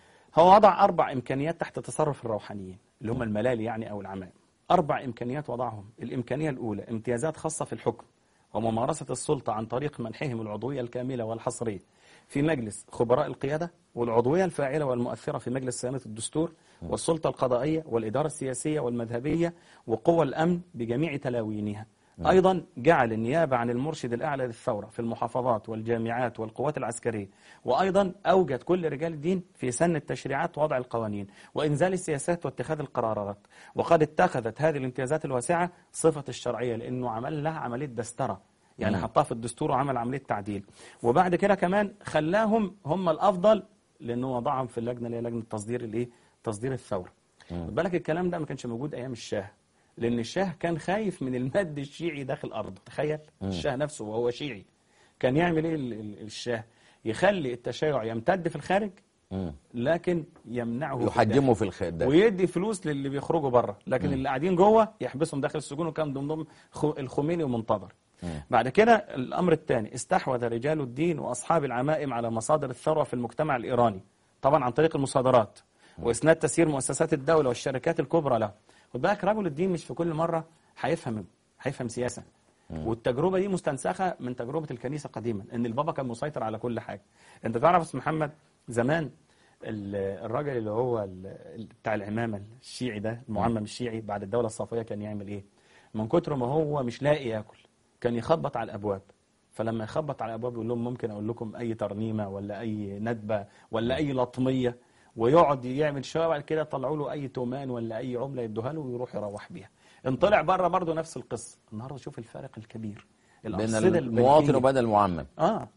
هو وضع 4 إمكانيات تحت تصرف الروحانيين اللي هم الملالي يعني أو العمام. 4 إمكانيات وضعهم. الإمكانية الأولى امتيازات خاصة في الحكم وممارسة السلطة عن طريق منحهم العضوية الكاملة والحصرية في مجلس خبراء القيادة، والعضوية الفاعلة والمؤثرة في مجلس صيانة الدستور، والسلطة القضائية والإدارة السياسية والمذهبية، وقوى الأمن بجميع تلاوينها. أيضا جعل النيابة عن المرشد الأعلى للثورة في المحافظات والجامعات والقوات العسكرية، وأيضا أوجد كل رجال الدين في سن التشريعات ووضع القوانين وإنزال السياسات واتخاذ القرارات. وقد اتخذت هذه الامتيازات الواسعة صفة الشرعية، لأنه عمل لها عملية دسترة، يعني حطها في الدستور وعمل عملية تعديل. وبعد كده كمان خلاهم هم الأفضل، لأنه وضعهم في اللجنة اللي هي لجنة تصدير الثورة. بالك الكلام ده ما كانش موجود أيام الشاه، لأن الشاه كان خايف من المد الشيعي داخل أرضه. تخيل الشاه نفسه وهو شيعي كان يعمل إيه الشاه؟ يخلي التشيع يمتد في الخارج لكن يمنعه يحجمه في الخارج، ويدي فلوس للي بيخرجوا بره، لكن اللي قاعدين جوه يحبسهم داخل السجون، وكان ضمنهم الخميني ومنتظر. بعد كده الأمر الثاني، استحوذ رجال الدين وأصحاب العمائم على مصادر الثروة في المجتمع الإيراني، طبعا عن طريق المصادرات وإسناد تسيير مؤسسات الدولة والشركات الكبرى له. خد بالك رجل الدين مش في كل مرة هيفهم سياسة. والتجربة دي مستنسخة من تجربة الكنيسة قديما، ان البابا كان مسيطر على كل حاجة. انت تعرف اسم محمد زمان الراجل اللي هو بتاع العمامة الشيعي ده، المعمم الشيعي بعد الدولة الصفوية، كان يعمل ايه؟ من كتر ما هو مش لاقي ياكل كان يخبط على الابواب. فلما يخبط على الابواب يقول لهم ممكن اقول لكم اي ترنيمة ولا اي ندبة ولا اي لطمية، ويقعد يعمل شويه بعد كده طلعوا له اي تومان ولا اي عمله يدوها له ويروح يروح بيها. ان طلع بره برضه نفس القصه. النهارده شوف الفارق الكبير بين المواطن وبين المعمم.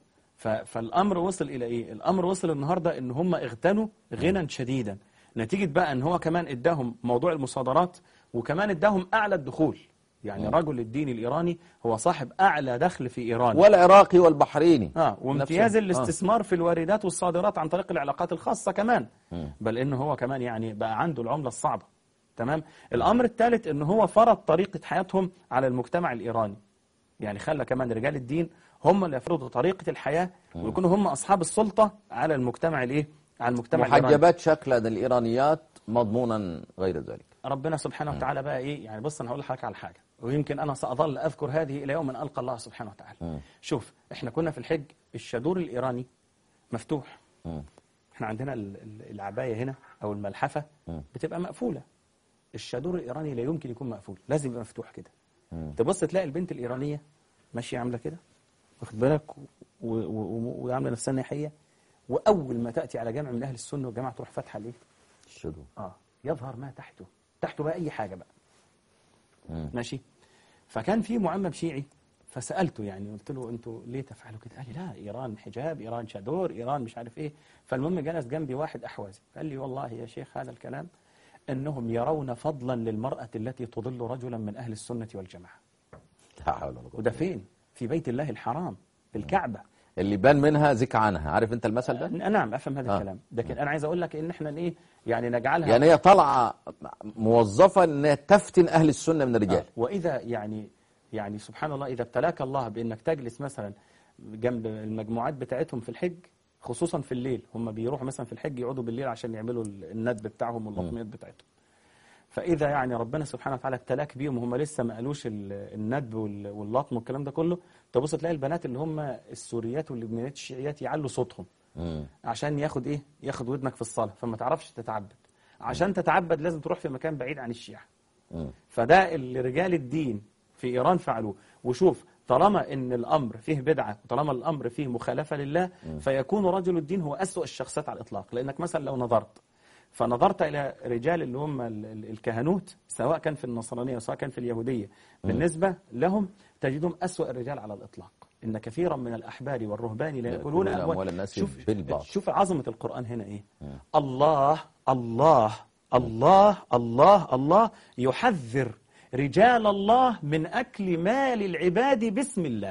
فالامر وصل الى ايه؟ الامر وصل النهارده ان هم اغتنوا غنى شديدا، نتيجه بقى ان هو كمان اداهم موضوع المصادرات، وكمان اداهم اعلى الدخول. يعني رجل الدين الإيراني هو صاحب أعلى دخل في إيران، والعراقي والبحريني، وامتياز الاستثمار في الواردات والصادرات عن طريق العلاقات الخاصة كمان. بل إنه هو كمان يعني بقى عنده العملة الصعبة. تمام. الأمر الثالث إنه هو فرض طريقة حياتهم على المجتمع الإيراني، يعني خلى كمان رجال الدين هم اللي يفرضوا طريقة الحياة ويكونوا هم أصحاب السلطة على المجتمع الإيه؟ على المجتمع الإيراني. محجبات شكل الإيرانيات مضمونا غير ذلك. ربنا سبحانه وتعالى بقى إيه؟ يعني بص أنا هقول لحضرتك على حاجة، ويمكن أنا سأظل أذكر هذه إلى يوم أن ألقى الله سبحانه وتعالى. شوف، إحنا كنا في الحج الشادور الإيراني مفتوح. إحنا عندنا العباية هنا أو الملحفة بتبقى مقفولة. الشادور الإيراني لا يمكن يكون مقفول، لازم يبقى مفتوح كده. تبص تلاقي البنت الإيرانية ماشية عاملة كده، واخد بالك، وعاملة نفسها ناحية، وأول ما تأتي على جامع من أهل السنة والجماعة تروح فاتحة ليه؟ الشادور. يظهر ما تحته بقى أي حاجة بقى. ماشي. فكان في معمم شيعي فسألته، يعني قلت له انتوا ليه تفعلوا كده؟ قال لي لا، ايران حجاب، ايران شادور، ايران مش عارف ايه. فالمهم جلس جنبي واحد احوازي قال لي والله يا شيخ هذا الكلام انهم يرون فضلا للمرأة التي تضل رجلا من اهل السنة والجماعة. لا حول ولا قوة. وده فين؟ في بيت الله الحرام، في الكعبة، اللي بان منها زك عنها. عارف انت المثل ده؟ نعم افهم هذا الكلام. لكن انا عايز اقول لك ان احنا ايه يعني نجعلها، يعني هي طالعه موظفه انها تفتن اهل السنه من الرجال. واذا يعني سبحان الله، اذا ابتلاك الله بانك تجلس مثلا جنب المجموعات بتاعتهم في الحج، خصوصا في الليل، هم بيروحوا مثلا في الحج يقعدوا بالليل عشان يعملوا الندب بتاعهم واللطميات بتاعتهم. فاذا يعني ربنا سبحانه وتعالى ابتلاك بيهم وهم لسه ما قالوش الندب واللطم والكلام ده كله، تبص تلاقي البنات اللي هم السوريات واللبنانيات الشيعيات يعلوا صوتهم عشان ياخد ودنك في الصلاه، فما تعرفش تتعبد. عشان تتعبد لازم تروح في مكان بعيد عن الشيعة. فده اللي رجال الدين في إيران فعلوه. وشوف، طالما ان الامر فيه بدعه وطالما الامر فيه مخالفه لله، فيكون رجل الدين هو اسوأ الشخصيات على الاطلاق. لانك مثلا لو فنظرت الى رجال اللي هم الكهنوت، سواء كان في النصرانيه وسواء كان في اليهوديه، بالنسبه لهم تجدهم اسوأ الرجال على الاطلاق. ان كثيرا من الاحبار والرهبان لا ياكلون اموال الناس بالباطل. شوف عظمه القران هنا ايه. الله الله الله الله الله يحذر رجال الله من أكل مال العباد باسم الله.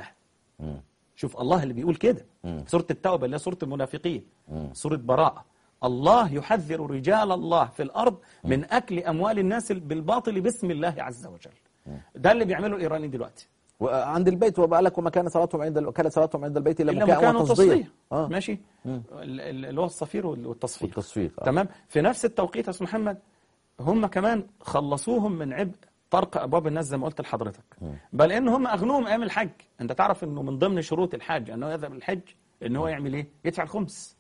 شوف الله اللي بيقول كده، سورة التوبة اللي هي سورة المنافقين، سورة براءة. الله يحذر رجال الله في الأرض من أكل أموال الناس بالباطل باسم الله عز وجل. ده اللي بيعمله الإيرانيين دلوقتي. وعند البيت وبقى لك وما كان صلاتهم عند البيت إلا مكاء وتصديق. ماشي. اللي هو الصفير والتصفير. تمام. في نفس التوقيت يا أستاذ محمد، هم كمان خلصوهم من عبء طرق أبواب الناس زي ما قلت لحضرتك. بل إن هم أغنوهم أيام الحج. أنت تعرف إنه من ضمن شروط الحج أنه يذهب الحج إن هو يعمل إيه؟ يدفع الخمس.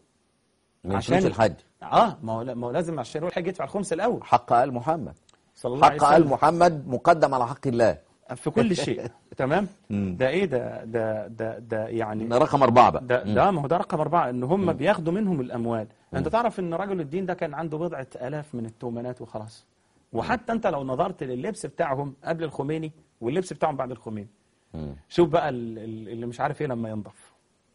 عشان الحج. ما هو لازم عشان يروح الحج يدفع الخمس الأول. حق آل محمد. صلى الله عليه وسلم. حق آل محمد مقدم على حق الله. في كل شيء. تمام. ده إيه ده يعني. رقم 4 بقى. ده ما هو ده رقم 4، إن هم بياخدوا منهم الأموال. أنت تعرف إن رجل الدين ده كان عنده بضعة آلاف من التومنات وخلاص. وحتى انت لو نظرت لللبس بتاعهم قبل الخميني واللبس بتاعهم بعد الخميني، شوف بقى اللي مش عارف ايه لما ينضف.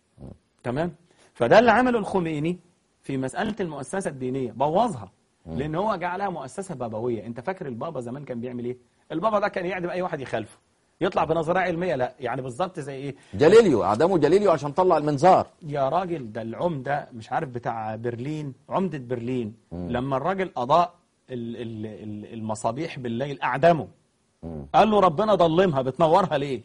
تمام. فده اللي عمله الخميني في مسألة المؤسسة الدينية، بوظها. لان هو جعلها مؤسسة بابوية. انت فاكر البابا زمان كان بيعمل ايه؟ البابا ده كان يعدم اي واحد يخالفه، يطلع بنظرية علمية. لا يعني بالظبط زي ايه؟ جاليليو، اعدموا جاليليو عشان طلع المنظار. يا راجل ده العمدة مش عارف بتاع برلين، عمدة برلين، لما الراجل أضاء المصابيح بالليل أعدمه. قال له ربنا ضلمها، بتنورها ليه؟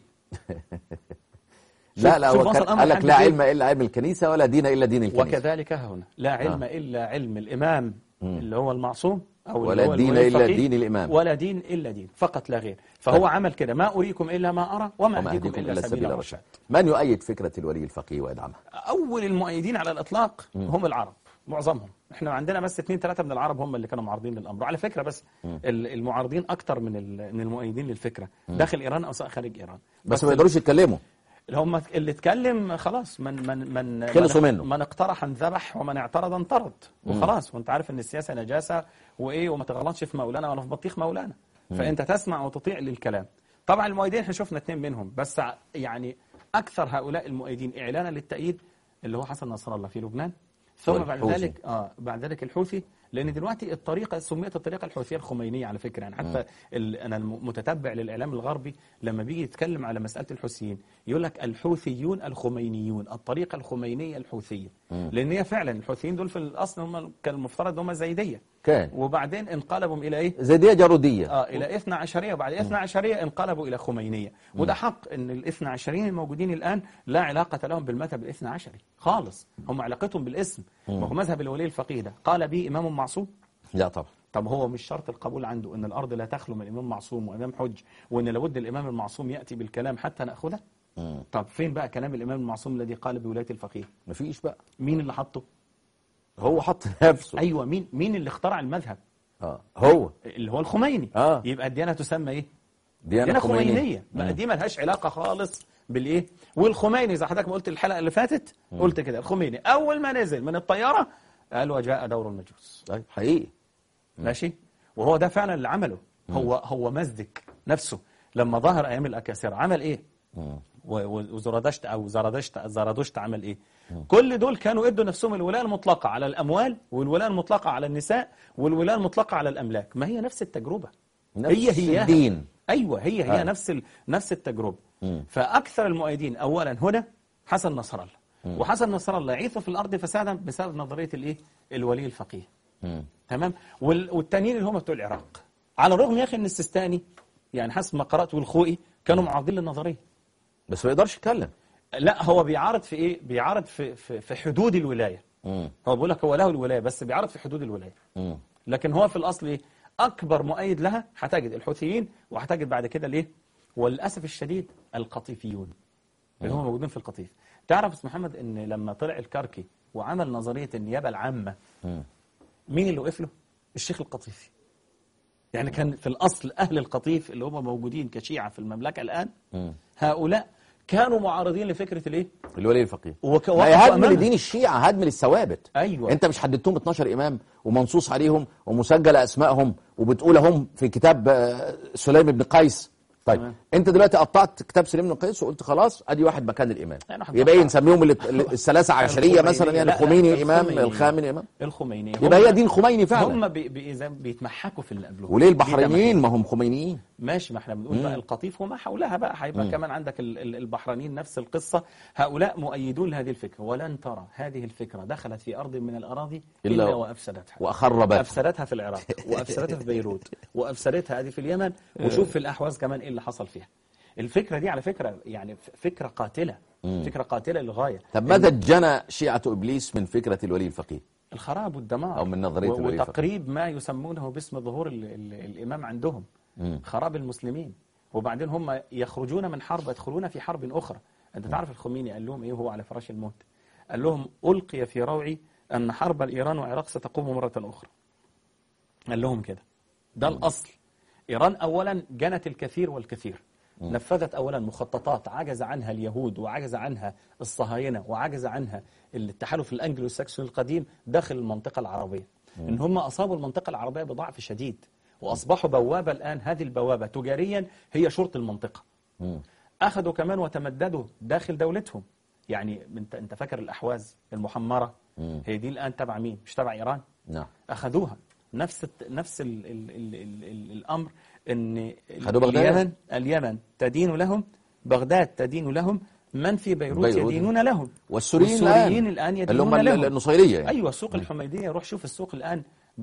لا قال لك لا علم إلا علم الكنيسة ولا دين إلا دين الكنيسة. وكذلك هنا لا علم إلا علم الإمام اللي هو المعصوم، أو ولا دين إلا دين الإمام، ولا دين إلا دين فقط لا غير. فهو عمل كده، ما أريكم إلا ما أرى وما أهديكم إلا سبيل الرشاد. من يؤيد فكرة الولي الفقيه ويدعمها؟ أول المؤيدين على الإطلاق هم العرب، معظمهم. احنا عندنا بس 2-3 من العرب هم اللي كانوا معارضين للامر. وعلى فكره بس المعارضين اكتر من المؤيدين للفكره داخل ايران او خارج ايران. بس ما يقدروش يتكلموا. هم اللي اتكلم خلاص، من خلصوا منه. من اقترح انذبح ومن اعترض انطرد وخلاص. وانت عارف ان السياسه نجاسه وايه، وما تغلطش في مولانا ولا في بطيخ مولانا. فانت تسمع وتطيع للكلام. طبعا المؤيدين احنا شفنا 2 منهم بس، يعني اكثر هؤلاء المؤيدين اعلانا للتأييد اللي هو حسن نصر الله في لبنان، ثم بعد ذلك الحوثي. لان دلوقتي الطريقه سميت الطريقه الحوثيه الخمينيه على فكره. يعني حتى انا المتتبع للاعلام الغربي لما بيجي يتكلم على مساله الحوثيين يقول لك الحوثيون الخمينيون، الطريقه الخمينيه الحوثيه. لان هي فعلا الحوثيين دول في الاصل هم كان المفترض هم زيديه، كان وبعدين انقلبوا الى ايه؟ زيديه جاروديه. الى 12، وبعد 12 انقلبوا الى خمينيه. وده حق ان ال 12 الموجودين الان لا علاقه لهم بالمذهب ال 12 خالص، هم علاقتهم بالاسم. ما هو مذهب الولي الفقيه ده قال به امام معصوم؟ لا طبعا. طب هو مش شرط القبول عنده ان الارض لا تخلو من امام معصوم وامام حج، وان لابد الامام المعصوم ياتي بالكلام حتى ناخذه؟ طب فين بقى كلام الامام المعصوم الذي قال بولايه الفقيه؟ مفيش بقى. مين اللي حطه؟ هو حط نفسه. ايوه، مين اللي اخترع المذهب؟ هو اللي هو الخميني. يبقى الديانه تسمى ايه؟ ديانه خمينيه. بقى دي مالهاش علاقه خالص بالايه. والخميني زي حضرتك ما قلت الحلقه اللي فاتت قلت كده، الخميني اول ما نزل من الطياره قال وجاء دور المجوس. حقيقي. ماشي. وهو ده فعلا اللي عمله. هو مزدك نفسه لما ظهر ايام الاكاسره عمل ايه؟ وزرادشت او زرادشت عمل ايه؟ كل دول كانوا ادوا نفسهم الولايه المطلقه على الاموال، والولايه المطلقه على النساء، والولايه المطلقه على الاملاك. ما هي نفس التجربه، هي الدين. ايوه هي نفس التجربه. فاكثر المؤيدين اولا هنا حسن نصر الله، وحسن نصر الله يعيث في الارض فسادا بسبب نظريه الايه؟ الولي الفقيه. تمام. والتانيين اللي هم بتوع العراق، على الرغم يا اخي ان السيستاني يعني حسب ما قرات والخوئي كانوا معارضين للنظريه، بس ما يقدرش يتكلم. لا هو بيعارض في ايه؟ بيعارض في حدود الولايه. هو بيقول لك هو له الولايه بس بيعارض في حدود الولايه. لكن هو في الاصل ايه؟ اكبر مؤيد لها هتجد الحوثيين، وهتجد بعد كده الايه؟ وللاسف الشديد القطيفيون اللي هم موجودين في القطيف. تعرف استاذ محمد ان لما طلع الكركي وعمل نظريه النيابه العامه مين اللي وقف له؟ الشيخ القطيفي. يعني كان في الأصل أهل القطيف اللي هم موجودين كشيعة في المملكة الآن هؤلاء كانوا معارضين لفكرة الايه؟ الولي الفقيه. هدم لدين الشيعة، هدم للثوابت. أيوة. انت مش حددتهم 12 إمام ومنصوص عليهم ومسجل أسمائهم وبتقولهم في كتاب سليم بن قيس. طيب انت دلوقتي قطعت كتاب سليم بن قيس وقلت خلاص ادي واحد مكان الامام، يبقى نسميهم الثلاثه عشريه مثلا، يعني الخميني امام، الخامنئي امام، الخميني. يبقى هي دي الخميني فعلا. هم بيتمحكوا في اللي قبلهم. وليه البحرينيين ما هم خمينيين؟ ماشي، ما احنا بنقول بقى القطيف وما حولها بقى هيبقى كمان عندك البحرينيين نفس القصه. هؤلاء مؤيدون لهذه الفكره، ولن ترى هذه الفكره دخلت في ارض من الاراضي الا وافسدتها واخربتها. افسدتها في العراق، وافسدتها في بيروت، وافسدتها هذه في اليمن، وشوف في الاحواز كمان ايه اللي حصل فيها. الفكرة دي على فكرة يعني فكرة قاتلة، فكرة قاتلة للغاية. طب ماذا جنى شيعة إبليس من فكرة الولي الفقيه؟ الخراب والدمار، أو من نظرية الولي الفقيه، وتقريب ما يسمونه باسم ظهور الإمام عندهم، خراب المسلمين. وبعدين هم يخرجون من حرب يدخلون في حرب أخرى. أنت تعرف الخميني قال لهم إيه وهو على فراش الموت؟ قال لهم ألقي في روعي أن حرب الإيران وعراق ستقوم مرة أخرى. قال لهم كده، ده الأصل. إيران أولا جنت الكثير والكثير، نفذت أولا مخططات عجز عنها اليهود وعجز عنها الصهاينة وعجز عنها التحالف الأنجلو الساكسوني القديم داخل المنطقة العربية. إن هم أصابوا المنطقة العربية بضعف شديد، وأصبحوا بوابة الآن. هذه البوابة تجاريا هي شرط المنطقة. أخذوا كمان وتمددوا داخل دولتهم. يعني أنت فاكر الأحواز المحمرة هي دي الآن تبع مين؟ مش تبع إيران؟ نعم. أخذوها نفس الأمر. ان اليمن تدين لهم، بغداد تدين لهم، من في بيروت يدينون لهم، والسوريين الان يدينون لهم، النصيريه يعني. ايوه السوق الحميديه، روح شوف السوق الان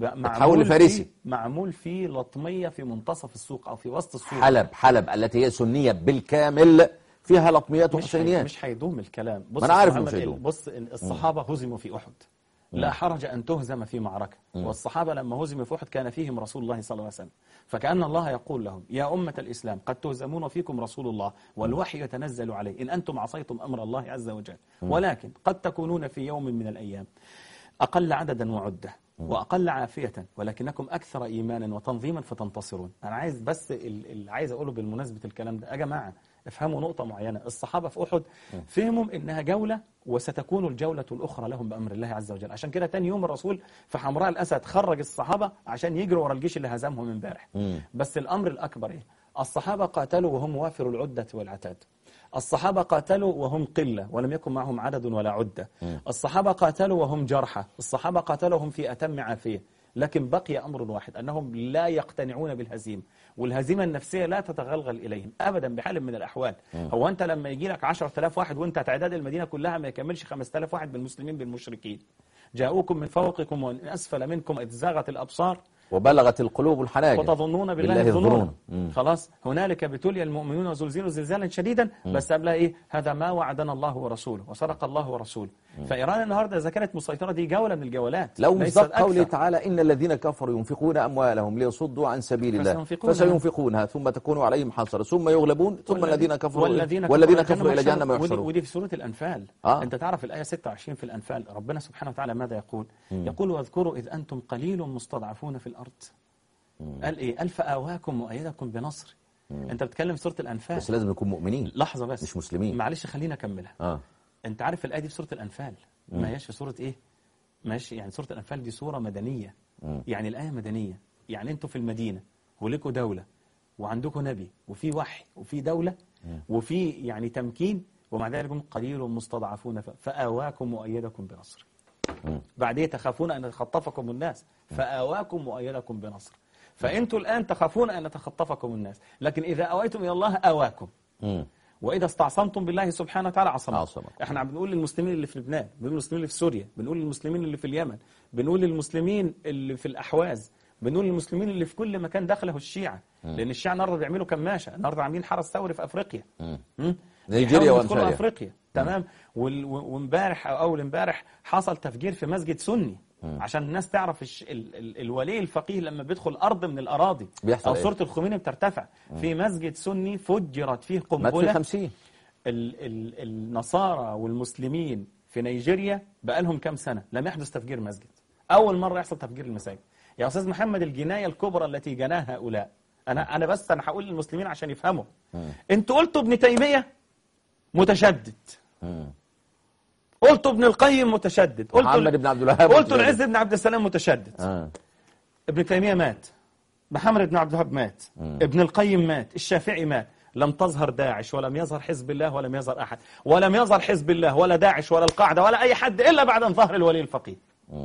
معمول فيه لطميه في منتصف السوق او في وسط السوق. حلب التي هي سنيه بالكامل فيها لطميات وحسينيات. مش هيدوم الكلام. بص انا عارف مش هيدوم. بص الصحابه هزموا في احد، لا حرج أن تهزم في معركة. والصحابة لما هزموا في أحد كان فيهم رسول الله صلى الله عليه وسلم، فكأن الله يقول لهم يا أمة الإسلام قد تهزمون وفيكم رسول الله والوحي يتنزل عليه إن أنتم عصيتم أمر الله عز وجل، ولكن قد تكونون في يوم من الأيام أقل عددا وعدة وأقل عافية ولكنكم أكثر إيمانا وتنظيما فتنتصرون. أنا عايز بس اللي عايز أقوله بالمناسبة الكلام ده يا جماعة، افهموا نقطة معينة. الصحابة في أحد فهموا إنها جولة وستكون الجولة الأخرى لهم بأمر الله عز وجل. عشان كده تاني يوم الرسول في حمراء الأسد خرج الصحابة عشان يجروا ورا الجيش اللي هزمهم امبارح. بس الأمر الأكبر إيه؟ الصحابة قاتلوا وهم وافر العدة والعتاد. الصحابة قاتلوا وهم قلة ولم يكن معهم عدد ولا عدة. الصحابة قاتلوا وهم جرحى. الصحابة قاتلوا وهم في أتم عافية. لكن بقي أمر واحد، أنهم لا يقتنعون بالهزيمة، والهزيمة النفسية لا تتغلغل إليهم أبدا بحال من الأحوال. هو أنت لما يجي لك 10,000 واحد وأنت تعداد المدينة كلها ما يكملش 5,000 واحد بالمسلمين بالمشركين، جاءوكم من فوقكم ومن أسفل منكم إذ زاغت الأبصار وبلغت القلوب الحناجر وتظنون بالله الظنون. خلاص هنالك ابتلي المؤمنون وزلزلوا زلزالا شديدا. بس قبلها ايه؟ هذا ما وعدنا الله ورسوله وصدق الله ورسوله. فإيران النهارده إذا كانت مسيطرة دي جولة من الجولات. لو مصدق قوله تعالى إن الذين كفروا ينفقون أموالهم ليصدوا عن سبيل الله فسينفقونها ثم تكون عليهم حصرا ثم يغلبون ثم الذين كفروا إلى جهنم يحشرون. ودي في سورة الأنفال. أنت تعرف الآية 26 في الأنفال ربنا سبحانه وتعالى ماذا يقول؟ يقول واذكروا إذ أنتم قليل مستضعفون في الأرض. قال إيه؟ قال فآواكم وأيدكم بنصر. أنت بتتكلم في سورة الأنفال بس لازم نكون مؤمنين. لحظة بس مش مسلمين. معلش خلينا أكملها. أنت عارف الآية دي في سورة الأنفال ما هيش في سورة إيه؟ ماشي، يعني سورة الأنفال دي سورة مدنية. يعني الآية مدنية، يعني أنتوا في المدينة ولكوا دولة وعندكم نبي وفي وحي وفي دولة وفي يعني تمكين، ومع ذلك قليل مستضعفون فآواكم وأيدكم بنصر. بعدين تخافون أن يتخطفكم الناس فآواكم وأيدكم بنصر. فأنتوا الآن تخافون أن يتخطفكم الناس، لكن إذا أويتم إلى الله آواكم. وإذا استعصمتم بالله سبحانه وتعالى عصمكم. احنا بنقول للمسلمين اللي في لبنان، بنقول للمسلمين اللي في سوريا، بنقول للمسلمين اللي في اليمن، بنقول للمسلمين اللي في الأحواز، بنقول للمسلمين اللي في كل مكان دخله الشيعة. لأن الشيعة النهارده بيعملوا كماشة، النهارده عاملين حرس ثوري في أفريقيا. نيجيريا وأمثالها. أفريقيا تمام. وامبارح أو أول امبارح حصل تفجير في مسجد سني عشان الناس تعرف الولي الفقيه لما بيدخل أرض من الأراضي أو صورة الخميني بترتفع في مسجد سني فجرت فيه قنبلة. 50. النصارى والمسلمين في نيجيريا بقالهم كام سنة لم يحدث تفجير مسجد. أول مرة يحصل تفجير المساجد. يا أستاذ محمد الجناية الكبرى التي جناها هؤلاء، أنا هقول للمسلمين عشان يفهموا. أنتوا قلتوا ابن تيمية متشدد، قلتوا ابن القيم متشدد، محمد بن عبد الوهاب، قلتوا العز بن عبد السلام متشدد. ابن تيمية مات، محمد بن عبد الوهاب مات، ابن القيم مات، الشافعي مات. لم تظهر داعش ولم يظهر حزب الله ولم يظهر أحد، ولم يظهر حزب الله ولا داعش ولا القاعدة ولا أي حد إلا بعد أن ظهر الولي الفقيه.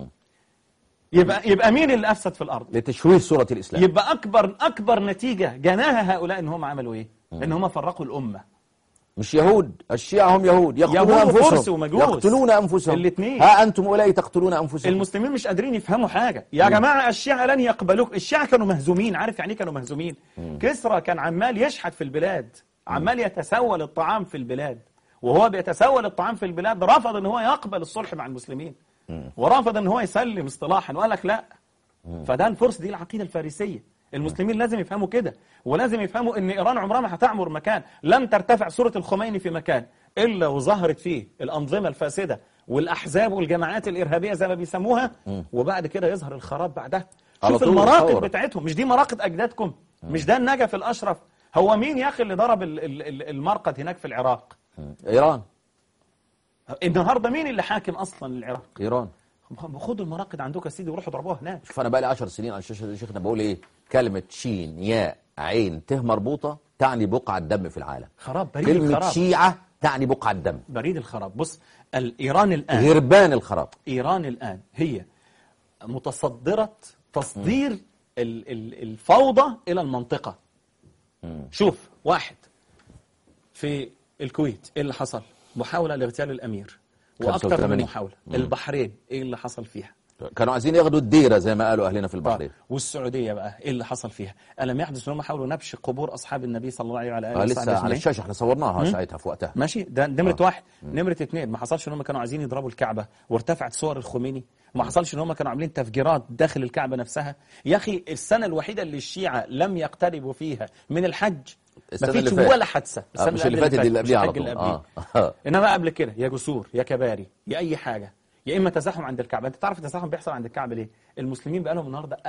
يبقى مين اللي أفسد في الأرض؟ لتشويه صورة الإسلام. يبقى أكبر نتيجة جناها هؤلاء إن هم عملوا إيه؟ إن هم فرقوا الأمة. مش يهود، الشيعة هم يهود يقتلون أنفسهم الاثنين. ها أنتم أولئك تقتلون أنفسهم. المسلمين مش قادرين يفهموا حاجة يا جماعة. الشيعة لن يقبلوك. الشيعة كانوا مهزومين. عارف يعني كانوا مهزومين؟ كسرى كان عمال يشحت في البلاد، عمال يتسول الطعام في البلاد، وهو بيتسول الطعام في البلاد رفض ان هو يقبل الصلح مع المسلمين ورفض ان هو يسلم اصطلاحا وقال لك لا. فده الفرس، دي العقيدة الفارسية. المسلمين لازم يفهموا كده، ولازم يفهموا ان ايران عمرها ما هتعمر مكان. لم ترتفع صورة الخميني في مكان الا وظهرت فيه الانظمة الفاسدة والاحزاب والجماعات الارهابية زي ما بيسموها، وبعد كده يظهر الخراب بعدها. شوف المراقد بتاعتهم، مش دي مراقد اجدادكم؟ مش ده النجف الاشرف؟ هو مين يا اخي اللي ضرب المرقد هناك في العراق؟ ايران. النهارده مين اللي حاكم اصلا العراق؟ ايران. خدوا المراقد عندك يا سيدي وروحوا ضربوها هناك. شوف انا بقى لي 10 سنين على الشاشه دي شيخنا بقول ايه؟ كلمه شين ياء عين ت مربوطه تعني بقعه دم في العالم. خراب، بريد كلمه الخراب. شيعه تعني بقعه دم، بريد الخراب. بص، ايران الان غربان الخراب. ايران الان هي متصدره تصدير الفوضى الى المنطقه. شوف، واحد في الكويت ايه اللي حصل؟ محاوله لاغتيال الامير واكثر من محاوله. البحرين ايه اللي حصل فيها؟ كانوا عايزين ياخدوا الديره زي ما قالوا اهلنا في البحرين. والسعوديه بقى ايه اللي حصل فيها؟ الم يحدث انهم حاولوا نبش قبور اصحاب النبي صلى الله عليه وعلى اله وصحبه لسه على الشاشه احنا صورناها ساعتها في وقتها. ماشي، ده نمره واحد. نمره اثنين، ما حصلش انهم كانوا عايزين يضربوا الكعبه وارتفعت صور الخميني؟ ما حصلش ان هم كانوا عاملين تفجيرات داخل الكعبه نفسها؟ يا اخي السنه الوحيده اللي الشيعه لم يقتربوا فيها من الحج ما فيش ولا حادثه. السنه اللي فاتت اللي قبلها على طول. انما قبل كده يا جسور يا كباري يا اي حاجه يا اما تزاحم عند الكعبه. انت تعرف التزاحم بيحصل عند الكعبه ليه؟ المسلمين بقى لهم النهارده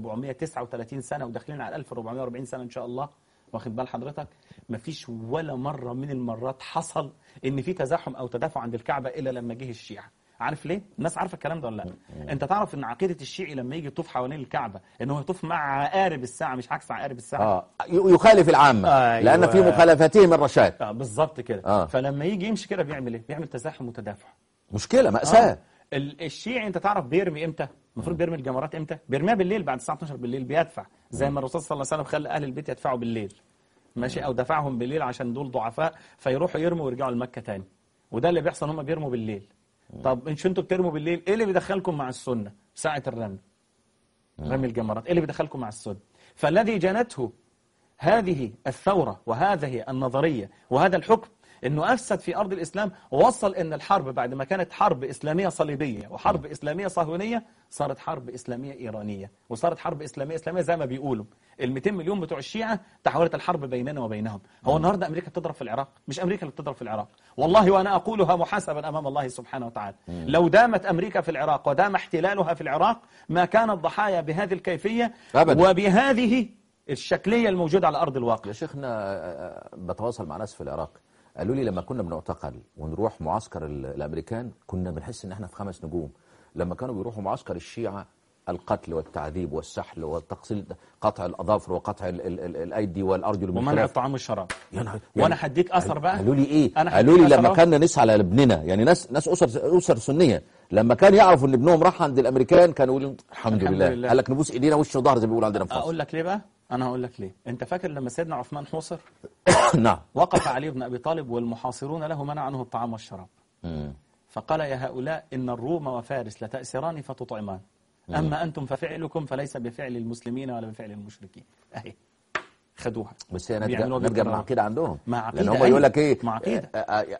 1439 سنه وداخلين على 1440 سنه ان شاء الله، واخد بال حضرتك؟ مفيش ولا مره من المرات حصل ان في تزاحم او تدافع عند الكعبه الا لما جه الشيعه. عارف ليه؟ الناس عارفه الكلام ده ولا لا؟ انت تعرف ان عقيده الشيعي لما يجي يطوف حوالين الكعبه ان هو يطوف مع عقارب الساعه مش عكس عقارب الساعه. يخالف العامه. أيوة. لان في مخالفتهم الرشاد. بالظبط كده. فلما يجي يمشي كده بيعمل ايه؟ بيعمل تزاحم وتدافع. مشكله مأساة. الشيعي انت تعرف بيرمي امتى؟ المفروض بيرمي الجمرات امتى؟ بيرميها بالليل بعد الساعه 12 بالليل، بيدفع زي ما الرسول صلى الله عليه وسلم خلى اهل البيت يدفعوا بالليل. ماشي، او دفعهم بالليل عشان دول ضعفاء فيروحوا يرموا ويرجعوا لمكه تاني. وده اللي بيحصل، هم بيرموا بالليل. طب انتوا بترموا بالليل، ايه اللي بيدخلكم مع السنه؟ ساعه الرمي، رمي الجمرات، ايه اللي بيدخلكم مع السنه؟ فالذي جنته هذه الثوره وهذه النظريه وهذا الحكم انه افسد في ارض الاسلام، ووصل ان الحرب بعد ما كانت حرب اسلاميه صليبيه وحرب اسلاميه صهيونيه صارت حرب اسلاميه ايرانيه، وصارت حرب اسلاميه زي ما بيقولوا. ال 200 مليون بتوع الشيعه تحولت الحرب بيننا وبينهم. هو النهارده امريكا بتضرب في العراق؟ مش امريكا اللي بتضرب في العراق، والله وانا اقولها محاسبا امام الله سبحانه وتعالى. لو دامت امريكا في العراق ودام احتلالها في العراق ما كان الضحايا بهذه الكيفيه أبداً. وبهذه الشكليه الموجوده على ارض الواقع. يا شيخنا بتواصل مع ناس في العراق قالوا لي لما كنا بنعتقل ونروح معسكر الامريكان كنا بنحس ان احنا في 5 نجوم. لما كانوا بيروحوا معسكر الشيعة القتل والتعذيب والسحل والتقصيل، قطع الاظافر وقطع الايدي والارجل ومنع الطعام والشراب. وانا هديك اثر بقى. قالوا لي ايه؟ قالوا لي لما كنا نسعى على ابننا، يعني ناس اسر سنيه، لما كان يعرفوا ان ابنهم راح عند الامريكان كانوا يقولوا الحمد لله. قال لك نبوس ايدينا وش وظهر زي ما بيقولوا عندنا في مصر. اقول لك ليه بقى؟ انا هقول لك ليه. انت فاكر لما سيدنا عثمان حوصر؟ نعم. وقف علي بن ابي طالب والمحاصرون له منع عنه الطعام والشراب. فقال يا هؤلاء ان الروم وفارس لتأسران فتطعمان، اما انتم ففعلكم فليس بفعل المسلمين ولا بفعل المشركين. اهي خدوها. بس هي نرجع مع عقيده عندهم. مع عقيده. لان هم يقول لك ايه؟ مع عقيده.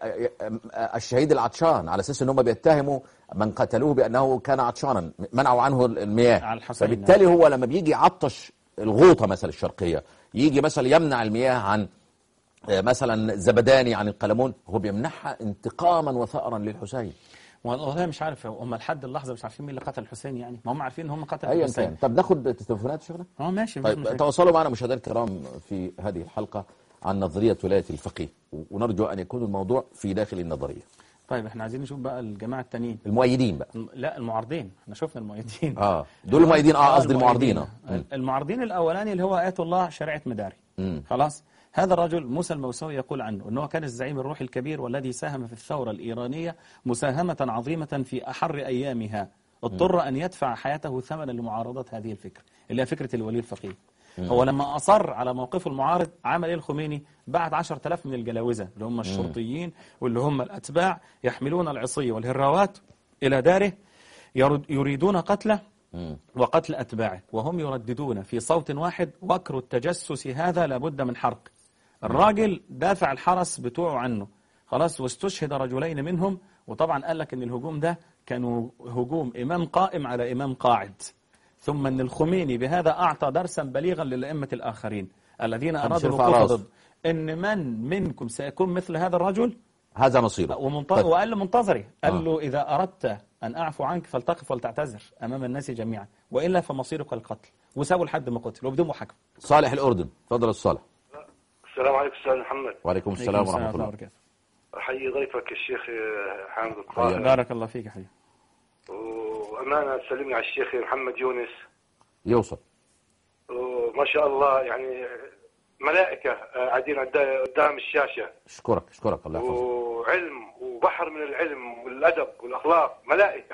الشهيد العطشان على اساس ان هم بيتهموا من قتلوه بانه كان عطشانا، منعوا عنه المياه. فبالتالي هو لما بيجي يعطش الغوطه مثلا الشرقيه، يجي مثلا يمنع المياه عن مثلا زبداني عن القلمون، هو بيمنعها انتقاما وثأرا للحسين. والله مش عارف هم لحد اللحظه مش عارفين مين اللي قتل الحسين، يعني ما هم عارفين ان هم قتلوا الحسين. طب ناخد تليفونات شغله؟ ماشي. طيب تواصلوا معنا مشاهدينا الكرام في هذه الحلقه عن نظريه ولايه الفقيه، ونرجو ان يكون الموضوع في داخل النظريه. طيب احنا عايزين نشوف بقى الجماعه التانيين المؤيدين بقى. لا المعارضين، احنا شفنا المؤيدين. دول المؤيدين. قصدي المعارضين. المعارضين الاولاني اللي هو آية الله شريعه مداري. خلاص. هذا الرجل موسى الموسوي يقول عنه أنه كان الزعيم الروحي الكبير والذي ساهم في الثورة الإيرانية مساهمة عظيمة في أحر أيامها، اضطر أن يدفع حياته ثمنا لمعارضة هذه الفكرة اللي هي فكرة الولي الفقيه. هو لما أصر على موقفه المعارض عمل إيه الخميني؟ بعد 10,000 من الجلاوزة اللي هم الشرطيين واللي هم الأتباع يحملون العصي والهراوات إلى داره يريدون قتله وقتل أتباعه، وهم يرددون في صوت واحد وكر التجسس هذا لابد من حرق. الراجل دافع الحرس بتوعه عنه خلاص، واستشهد رجلين منهم. وطبعا قال لك ان الهجوم ده كانوا هجوم إمام قائم على إمام قاعد، ثم ان الخميني بهذا أعطى درسا بليغا للأئمة الآخرين الذين أرادوا الوقوف ضد ان من منكم سيكون مثل هذا الرجل هذا مصيبه. وقال له منتظري، قال له إذا أردت أن أعفو عنك فلتقف ولتعتذر أمام الناس جميعا، وإلا فمصيرك القتل. وسابوا لحد ما قتل وبدون محاكمة. صالح الأردن، تفضل الصالح. السلام عليكم أستاذ محمد. وعليكم السلام ورحمة الله وبركاته. أحيي ضيفك الشيخ حامد الطاهر. بارك الله فيك يا حبيبي. وأمانة سلمني على الشيخ محمد يونس. يوصل. وما شاء الله يعني ملائكة قاعدين قدام الشاشة. اشكرك الله يحفظك. وعلم وبحر من العلم والأدب والأخلاق، ملائكة.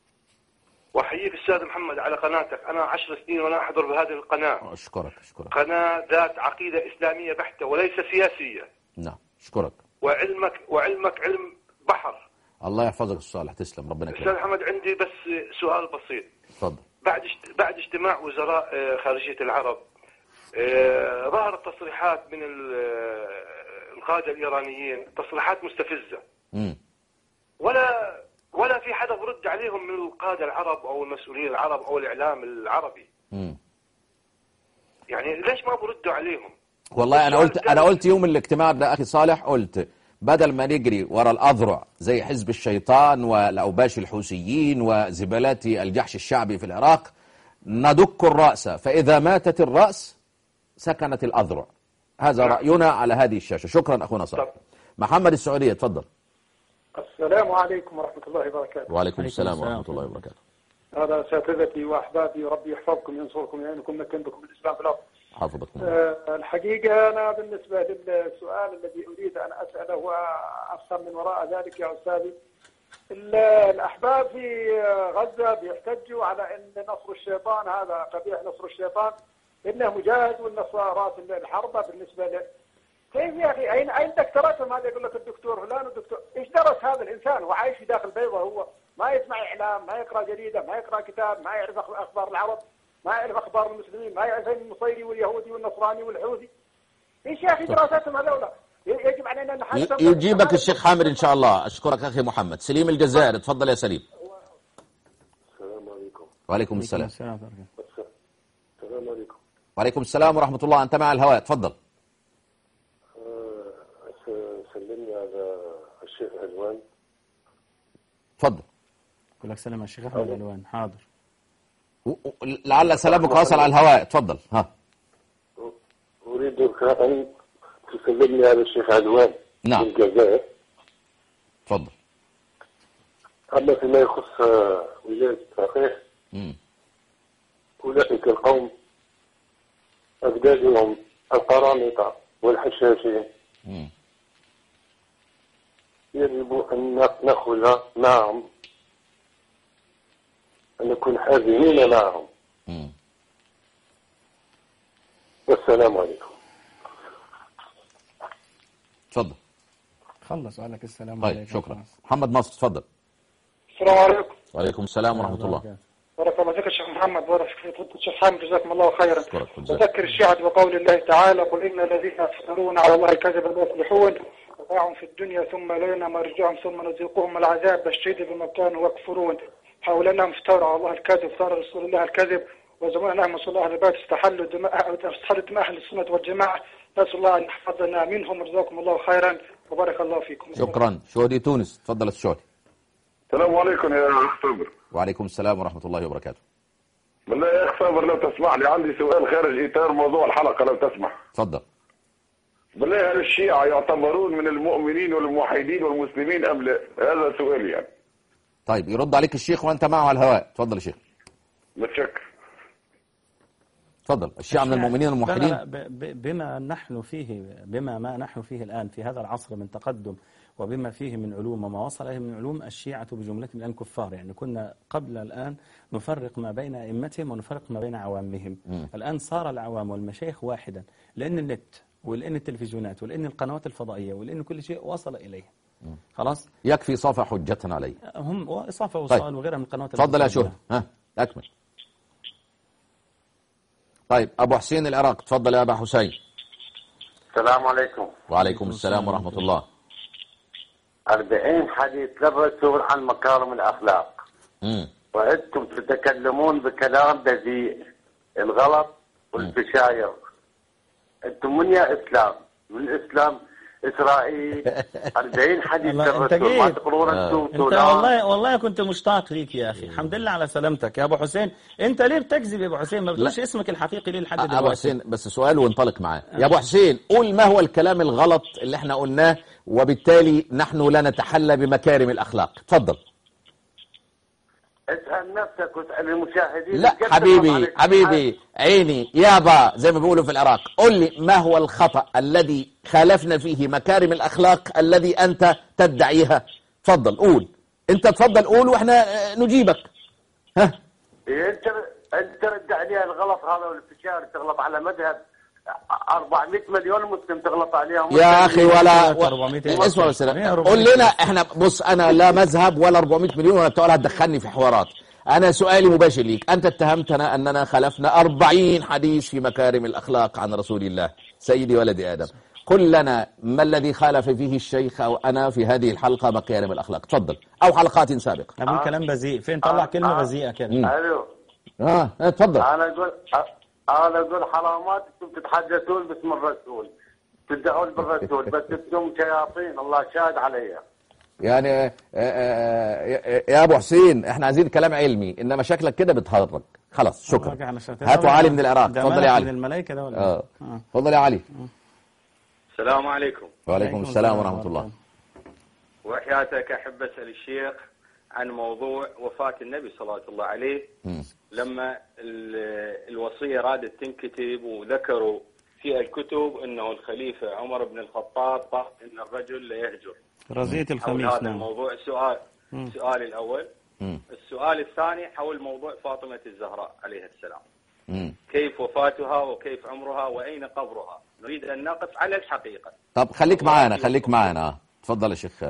وأحييك أستاذ محمد على قناتك، أنا 10 سنين وأنا أحضر بهذه القناة. أشكرك. قناة ذات عقيدة إسلامية بحتة وليس سياسية. نعم أشكرك. وعلمك علم بحر. الله يحفظك الصالح، تسلم ربنا يكرمك. أستاذ محمد عندي بس سؤال بسيط. تفضل. بعد اجتماع وزراء خارجية العرب ظهرت تصريحات من القادة الإيرانيين، تصريحات مستفزة. ولا في حدا برد عليهم من القادة العرب أو المسؤولين العرب أو الإعلام العربي. يعني ليش ما بردوا عليهم؟ والله أنا قلت يوم الاجتماع ده أخي صالح، قلت بدل ما نجري ورا الأذرع زي حزب الشيطان والأوباش الحوثيين وزبالات الجحش الشعبي في العراق، ندك الرأس، فإذا ماتت الرأس سكنت الأذرع. هذا رأينا على هذه الشاشة. شكرا أخونا صالح. محمد السعودية، تفضل. السلام عليكم ورحمة الله وبركاته. وعليكم السلام ورحمة الله وبركاته. هذا أساتذتي وأحبابي، وربي يحفظكم ينصركم يعينكم مكن بكم الإسلام في الأرض. حفظكم. الحقيقة أنا بالنسبة للسؤال الذي أريد أن أسأله وأفهم من وراء ذلك يا أستاذي، الأحباب في غزة بيحتجوا على أن نصر الشيطان هذا قبيح، نصر الشيطان إنه مجاهد والنصارى راس الحربة بالنسبة له. كيف يا أخي أين دكتوراتهم؟ هذا يقول لك الدكتور فلان والدكتور، إيش درس هذا الإنسان وعايش في داخل بيضة؟ هو ما يسمع إعلام، ما يقرأ جريدة، ما يقرأ كتاب، ما يعرف أخبار العرب، ما يعرف أخبار المسلمين، ما يعرف النصيري واليهودي والنصراني والحوثي. إيش يا أخي دراساتهم هذولا؟ يجب علينا أن نحسن. يجيبك الشيخ حامد إن شاء الله. أشكرك أخي محمد. سليم الجزائر، تفضل يا سليم. السلام عليكم. وعليكم السلام. السلام عليكم. وعليكم السلام ورحمة الله. أنت مع الهواء، تفضل. سلمني على الشيخ علوان. تفضل. أقول لك سلام على الشيخ أحمد علوان. حاضر. لعل سلامك واصل على الهواء. تفضل. ها. أريدك أن تسلمني على الشيخ علوان. نعم. من الجزائر. تفضل. أما فيما يخص ولاية الفقيه، أولئك القوم أجدادهم القرامطة والحشاشين، يجب أن نأخذ معهم، أن نكون حازمين معهم. والسلام عليكم. تفضل. خلص عليك. السلام طيب عليكم. شكرا. محمد مصر، تفضل. السلام عليكم. وعليكم السلام ورحمة الله. بارك الله فيك الشيخ محمد، بارك فيك الشيخ حامد، جزاكم الله خيرا. تذكر الشيعة بقول الله تعالى: قل إن الذين يفترون على الله الكذب لا يفلحون، متاع في الدنيا ثم إلينا مرجعهم ثم نذيقهم العذاب الشديد بما كانوا يكفرون. حول أنهم افتروا على الله الكذب، افترى رسول الله الكذب، وزمان أنهم صلى الله عليه وسلم استحلوا دماء أهل السنة والجماعة. نسأل الله أن يحفظنا منهم، جزاكم الله خيرا وبارك الله فيكم. شكرا. شهدي تونس، تفضل الشهدي. السلام عليكم يا أخ صابر. وعليكم السلام ورحمة الله وبركاته. بالله يا أخ صابر لو تسمح لي، عندي سؤال خارج إطار موضوع الحلقة لو تسمح. تفضل. بالله هل الشيعة يعتبرون من المؤمنين والموحدين والمسلمين أم لا؟ هذا سؤالي يعني. طيب يرد عليك الشيخ وأنت معه على الهواء. تفضل يا شيخ. متشكر. تفضل. الشيعة من المؤمنين والموحدين بما ما نحن فيه الآن في هذا العصر من تقدم، وبما فيه من علوم وما وصل إليه من علوم، الشيعة بجملتهم الآن كفار. يعني كنا قبل الآن نفرق ما بين أئمتهم ونفرق ما بين عوامهم. الآن صار العوام والمشايخ واحدا، لأن النت ولأن التلفزيونات ولأن القنوات الفضائية ولأن كل شيء وصل إليه. خلاص يكفي صافى حجة عليه. هم صافى وصال وغيرها من القنوات. تفضل يا شهد. ها أكمل. طيب أبو حسين العراق، تفضل يا أبا حسين. السلام عليكم. وعليكم السلام ورحمة الله. 40 حديث للرسول عن مكارم الأخلاق، وأنتم تتكلمون بكلام بذيء، الغلط والفشاير. أنتم من يا إسلام؟ من إسلام إسرائيل. 40 حديث للرسول ما تقرون أنتم. أنت والله كنت مشتاق ليك يا أخي. الحمد لله على سلامتك يا أبو حسين. أنت ليه بتكذب يا أبو حسين؟ ما بتقولش اسمك الحقيقي ليه لحد دلوقتي؟ أبو حسين بس سؤال وانطلق معاه. يا أبو حسين قول ما هو الكلام الغلط اللي احنا قلناه وبالتالي نحن لا نتحلى بمكارم الأخلاق. تفضل. اسأل نفسك واسأل المشاهدين. لا حبيبي عيني يابا زي ما بيقولوا في العراق. قل لي ما هو الخطأ الذي خالفنا فيه مكارم الأخلاق الذي أنت تدعيها. تفضل قول. أنت تفضل قول وإحنا نجيبك. ها أنت رد عليها الغلط هذا والفشار، تغلط على مذهب 400 مليون مسلم تغلط عليهم يا أخي. ولا اسمع بس قول لنا احنا. بص أنا لا مذهب ولا 400 مليون ولا بتقول هتدخلني في حوارات. أنا سؤالي مباشر ليك. أنت اتهمتنا أننا خلفنا 40 حديث في مكارم الأخلاق عن رسول الله سيدي ولد آدم. قل لنا ما الذي خالف فيه الشيخ أو أنا في هذه الحلقة مكارم الأخلاق. تفضل. أو حلقات سابقة. أقول كلام بذيء. فين طلع كلمة بذيئة كده؟ ألو. تفضل. أنا أقول حرامات، أنتم تتحدثون باسم الرسول. تدعون بالرسول بس انتم شياطين، الله شاهد عليها. يعني يا ابو حسين احنا عايزين كلام علمي، انما شكلك كده بتهرج. خلاص شكرا. هاتوا علي من العراق. اتفضل يا علي. من الملائكه ده ولا اتفضل يا علي. السلام عليكم. وعليكم السلام ورحمه الله. وحياتك احب اسال الشيخ عن موضوع وفاه النبي صلى الله عليه. لما الوصيه رادت تنكتب وذكروا في الكتب انه الخليفه عمر بن الخطاب قال ان الرجل لا يهجر. رزية الخميس. هذا الموضوع سؤالي الأول. السؤال الثاني حول موضوع فاطمة الزهراء عليها السلام. كيف وفاتها وكيف عمرها وأين قبرها؟ نريد أن نقف على الحقيقة. طب خليك معانا. تفضل يا شيخ.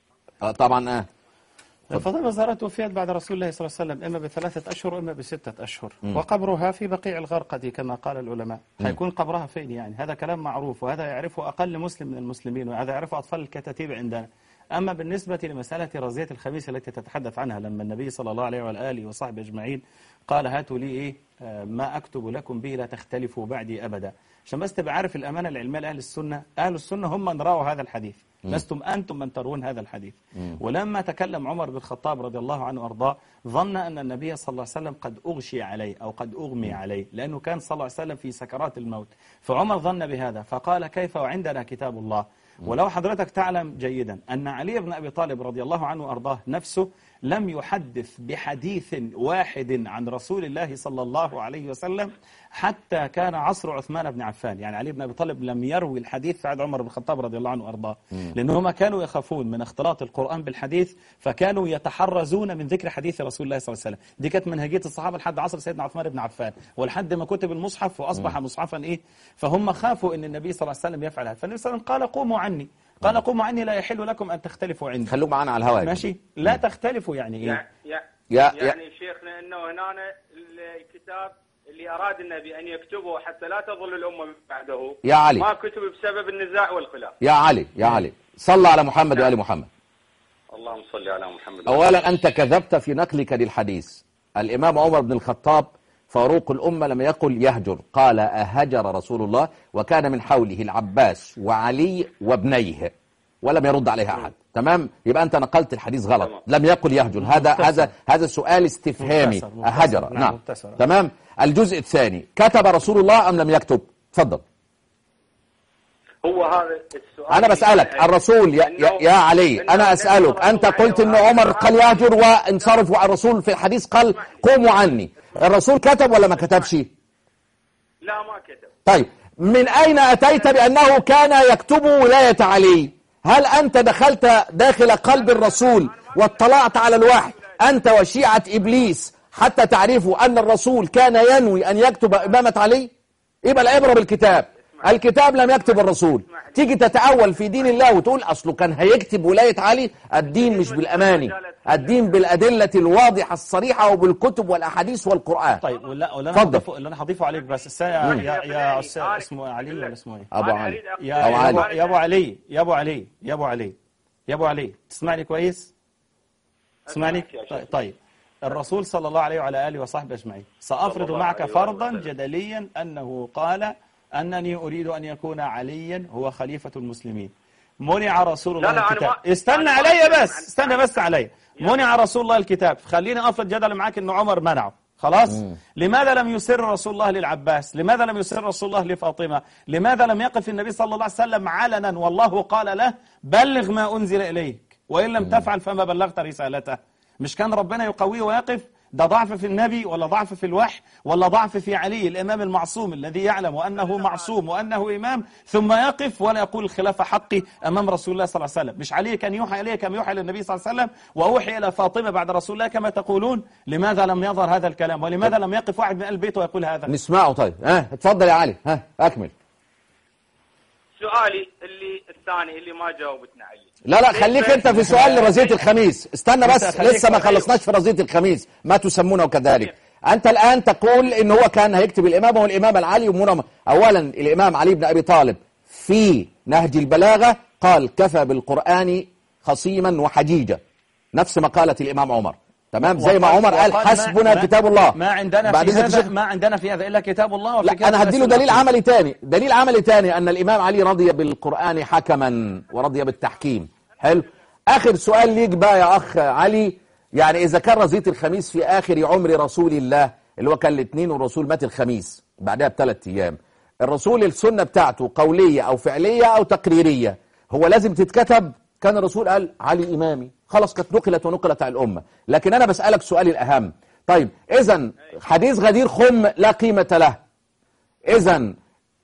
طبعا فاطمة الزهراء توفيت بعد رسول الله صلى الله عليه وسلم إما ب3 أشهر وإما ب6 أشهر. وقبرها في بقيع الغرقد كما قال العلماء. هيكون قبرها فين يعني؟ هذا كلام معروف، وهذا يعرفه أقل مسلم من المسلمين، وهذا يعرفه أطفال الكتاتيب عندنا. أما بالنسبة لمسألة رزية الخميس التي تتحدث عنها، لما النبي صلى الله عليه وآله وصحبه أجمعين قال هاتوا لي ما أكتب لكم به لا تختلفوا بعدي أبدا. عشان بس تبقى عارف الأمانة العلمية لأهل السنة، أهل السنة هم من رأوا هذا الحديث، لستم أنتم من ترون هذا الحديث. ولما تكلم عمر بن الخطاب رضي الله عنه وأرضاه ظن أن النبي صلى الله عليه وسلم قد أغشي عليه أو قد أغمي عليه، لأنه كان صلى الله عليه وسلم في سكرات الموت. فعمر ظن بهذا فقال كيف وعندنا كتاب الله. ولو حضرتك تعلم جيدا أن علي بن أبي طالب رضي الله عنه وأرضاه نفسه لم يحدث بحديث واحد عن رسول الله صلى الله عليه وسلم حتى كان عصر عثمان بن عفان. يعني علي بن أبي طالب لم يروي الحديث في عهد عمر بن الخطاب رضي الله عنه وأرضاه، لأنهم كانوا يخافون من اختلاط القرآن بالحديث، فكانوا يتحرزون من ذكر حديث رسول الله صلى الله عليه وسلم. دي كانت منهجية الصحابة لحد عصر سيدنا عثمان بن عفان، ولحد ما كتب المصحف وأصبح مصحفا فهم خافوا أن النبي صلى الله عليه وسلم يفعل هذا. فالنبي صلى الله عليه وسلم قال قوموا عني، قال قوموا عني لا يحل لكم أن تختلفوا عندي. خلوك معنا على الهواء. ماشي، لا تختلفوا يعني إيه؟ يعني شيخنا أنه هنا الكتاب اللي أراد النبي أن يكتبه حتى لا تظل الأمة بعده يا علي ما كتب بسبب النزاع والخلاف. يا علي صلى على محمد وآل محمد. اللهم صل على محمد. أولا أنت كذبت في نقلك للحديث. الإمام عمر بن الخطاب فاروق الأمة لم يقل يهجر، قال أهجر رسول الله، وكان من حوله العباس وعلي وابنيه، ولم يرد عليها أحد. تمام؟ يبقى أنت نقلت الحديث غلط. لم يقل يهجر. هذا سؤال استفهامي. هجر. نعم. تمام. الجزء الثاني، كتب رسول الله أم لم يكتب؟ تفضل. هو هذا السؤال. أنا بسألك الرسول يا علي، أنا أسألك، أنت قلت إن عمر قال يهجر وانصرف، والرسول في الحديث قال قوموا عني. الرسول كتب ولا ما كتبش؟ لا ما كتب. طيب من أين أتيت بأنه كان يكتب ولاية علي؟ هل أنت دخلت داخل قلب الرسول واطلعت على الوحي أنت وشيعة إبليس حتى تعرفوا أن الرسول كان ينوي أن يكتب إمامة علي؟ يبقى العبرة بالكتاب. الكتاب لم يكتب الرسول. تيجي تتأول في دين الله وتقول أصله كان هيكتب ولاية علي. الدين مش بالأماني، الدين بالأدلة الواضحة الصريحة وبالكتب والأحاديث والقرآن. طيب اللي أنا هضيفه عليك بس يا أستاذ اسمه علي ولا اسمه إيه؟ أبو علي. يا أبو علي تسمعني كويس؟ تسمعني؟ طيب الرسول صلى الله عليه وعلى آله وصحبه أجمعين سأفرض معك فرضا جدليا أنه قال أنني أريد أن يكون عليا هو خليفة المسلمين. منع رسول الله الكتاب. استنى علي بس، استنى بس علي. منع رسول الله الكتاب. خليني أفرض جدل معك أنه عمر منعه. خلاص؟ لماذا لم يسر رسول الله للعباس؟ لماذا لم يسر رسول الله لفاطمة؟ لماذا لم يقف النبي صلى الله عليه وسلم علنا والله قال له بلغ ما أنزل إليك وإن لم تفعل فما بلغت رسالته؟ مش كان ربنا يقويه ويقف؟ ده ضعف في النبي ولا ضعف في الوحي ولا ضعف في علي الإمام المعصوم الذي يعلم أنه معصوم وأنه إمام ثم يقف ولا يقول الخلافة حقي أمام رسول الله صلى الله عليه وسلم؟ مش علي كان يوحى إليه كما يوحى للنبي صلى الله عليه وسلم وأوحي إلى فاطمة بعد رسول الله كما تقولون؟ لماذا لم يظهر هذا الكلام ولماذا لم يقف واحد من أهل البيت ويقول هذا؟ نسمعه. طيب اتفضل يا علي. أكمل. سؤالي الثاني اللي ما جاوبتنا عليه. لا خليك انت في سؤال رزية الخميس. استنى بس، لسه ما خلصناش في رزية الخميس، ما تسمونه كذلك. انت الان تقول ان هو كان هيكتب الامامه والامام العلي اولا الامام علي بن ابي طالب في نهج البلاغه قال كفى بالقران خصيما وحجيجا، نفس ما قالت الامام عمر. تمام، زي ما عمر قال حسبنا كتاب الله. ما عندنا في هذا، ما عندنا في هذا الا كتاب الله. لا انا هديله دليل عملي تاني، دليل عملي تاني ان الامام علي رضي بالقرآن حكما ورضي بالتحكيم. حلو. اخر سؤال ليك بقى يا اخ علي، يعني اذا كان رزية الخميس في اخر عمر رسول الله اللي هو كان الاثنين والرسول مات الخميس بعدها ب3 ايام، الرسول السنة بتاعته قولية او فعلية او تقريرية، هو لازم تتكتب؟ كان الرسول قال علي إمامي، خلاص كانت نقلت على الأمة. لكن أنا بسألك سؤالي الأهم، طيب إذن حديث غدير خم لا قيمة له، إذن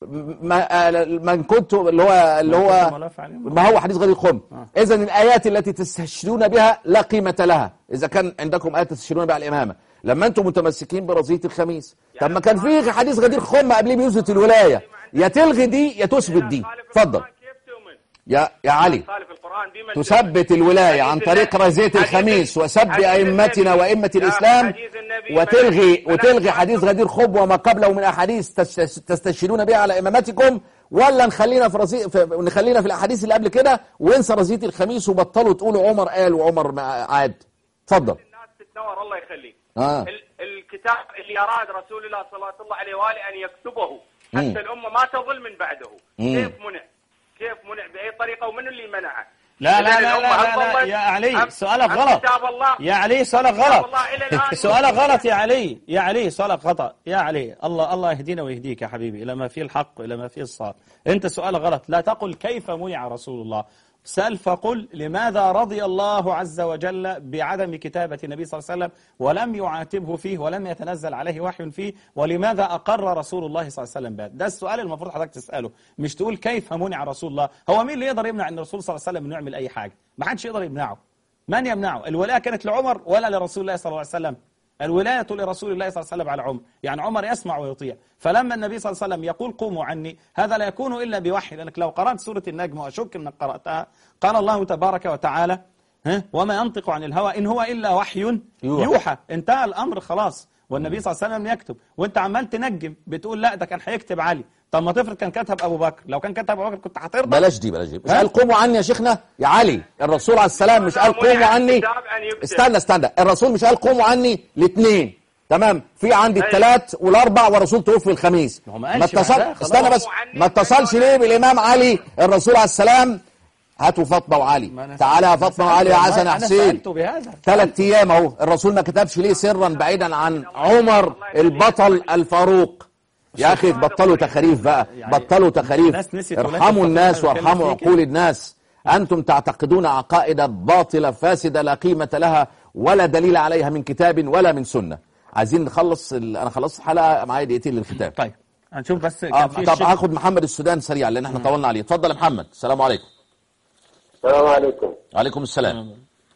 من كنت اللي هو ما هو حديث غدير خم، إذن الآيات التي تستشهدون بها لا قيمة لها، إذا كان عندكم آيات تستشهدون بها الإمامة لما أنتم متمسكين برزية الخميس. طب ما كان في حديث غدير خم قبليه بيثبت الولاية، يا تلغي دي يا تثبت دي. اتفضل يا علي. تثبت الولاية عن طريق رزية الخميس وسب أئمتنا وأئمة الإسلام، وتلغي حديث غدير خب وما قبله من أحاديث تستشهدون بها على إمامتكم، ولا نخلينا في الأحاديث اللي قبل كده وانسى رزية الخميس وبطلوا تقولوا عمر قال وعمر عاد. اتفضل. الناس تتنور الله يخليك. الكتاب اللي أراد رسول الله صلى الله عليه وآله أن يكتبه حتى الأمة ما تظل من بعده، كيف منع بأي طريقة ومن اللي منعه؟ لا لا لا لا, لا يا علي سؤالك غلط يا علي، سؤالك غلط، سؤالك غلط يا علي، يا علي سؤالك خطأ يا علي. الله يهدينا ويهديك يا حبيبي إلى ما فيه الحق وإلى ما فيه الصواب. أنت سؤالك غلط، لا تقل كيف منع رسول الله، سأل فقل لماذا رضي الله عز وجل بعدم كتابة النبي صلى الله عليه وسلم ولم يعاتبه فيه ولم يتنزل عليه وحي فيه، ولماذا أقر رسول الله صلى الله عليه وسلم بهذا؟ ده السؤال المفروض حضرتك تسأله، مش تقول كيف منع رسول الله. هو مين اللي يقدر يمنع ان الرسول صلى الله عليه وسلم انه يعمل أي حاجة؟ ما حدش يقدر يمنعه. من يمنعه؟ الولاية كانت لعمر ولا لرسول الله صلى الله عليه وسلم؟ الولاية لرسول الله صلى الله عليه وسلم على عمر، يعني عمر يسمع ويطيع. فلما النبي صلى الله عليه وسلم يقول قوموا عني، هذا لا يكون إلا بوحي، لأنك لو قرأت سورة النجم وأشك أنك قرأتها، قال الله تبارك وتعالى وما ينطق عن الهوى إن هو إلا وحي يوحى. انتهى الأمر خلاص، والنبي صلى الله عليه وسلم يكتب، وانت عمال تنجم بتقول لا ده كان هيكتب علي. طب ما تفرض كان كتب أبو بكر، لو كان كتب أبو بكر كنت هترضى؟ بلاش دي مش قال قوموا عني يا شيخنا يا علي، الرسول عليه السلام مش قال قوموا عني. استنى الرسول مش قال قوموا عني الاثنين، تمام؟ في عندي الثلاث والاربع والرسول توفي الخميس. ما اتصل، استنى بس، ما اتصلش ليه بالامام علي الرسول عليه السلام؟ هاتوا فاطمه وعلي، تعالى يا فاطمه وعلي يا حسن يا حسين، 3 ايام اهو، الرسول ما كتبش ليه سرا بعيدا عن عمر البطل الفاروق؟ يا اخي بطلوا تخاريف بقى، بطلوا تخاريف، ارحموا الناس وارحموا عقول الناس. انتم تعتقدون عقائد باطله فاسده لا قيمه لها ولا دليل عليها من كتاب ولا من سنه. عايزين نخلص انا خلصت الحلقه، معايا دقيقتين للختام. طيب هنشوف بس كان في طب هاخد محمد السودان سريعا لان احنا طولنا عليه. اتفضل يا محمد. السلام عليكم. السلام عليكم. وعليكم السلام.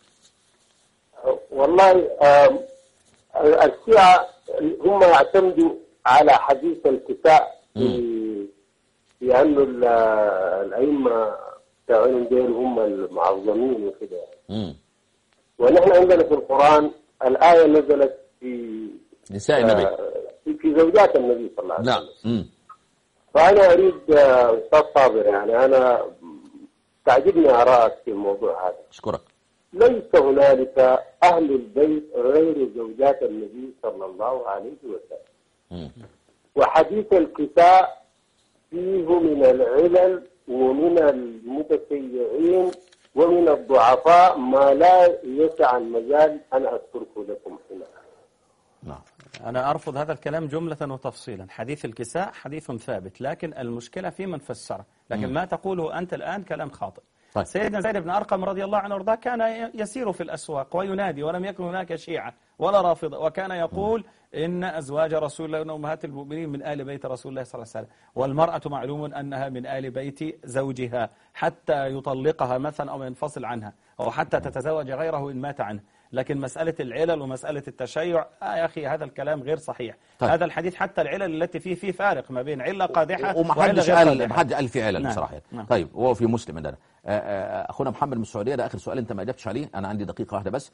والله الشيعة هم يعتمدوا على حديث الكساء في أنه الأئمة بتاعهم دول هم المعظمين وكده. ونحن عندنا في القرآن الآية نزلت في نساء النبي، في زوجات النبي صلى الله عليه وسلم. نعم. فأنا أريد أستاذ صابر، يعني أنا تعجبني آرائك في الموضوع هذا. أشكرك. ليس هنالك أهل البيت غير زوجات النبي صلى الله عليه وسلم. وحديث الكساء فيه من العلل ومن المتشيعين ومن الضعفاء ما لا يسع المجال أن أذكره لكم هنا. نعم. أنا أرفض هذا الكلام جملة وتفصيلا. حديث الكساء حديث ثابت، لكن المشكلة في من فسره، لكن ما تقوله أنت الآن كلام خاطئ. طيب. سيدنا زيد بن أرقم رضي الله عنه وارضاه كان يسير في الأسواق وينادي، ولم يكن هناك شيعة ولا رافضة، وكان يقول إن أزواج رسول الله وأمهات المؤمنين من آل بيت رسول الله صلى الله عليه وسلم، والمرأة معلوم أنها من آل بيت زوجها حتى يطلقها مثلا أو ينفصل عنها أو حتى تتزوج غيره إن مات عنه. لكن مسألة العلل ومسألة التشيع يا أخي هذا الكلام غير صحيح. طيب. هذا الحديث حتى العلل التي فيه فارق ما بين علة قادحة ومحدش قال في علل. نعم. بصراحة. نعم. طيب وهو في مسلم عندنا. أخونا محمد من السعودية، ده آخر سؤال أنت ما أجبتش عليه، أنا عندي دقيقة واحدة بس.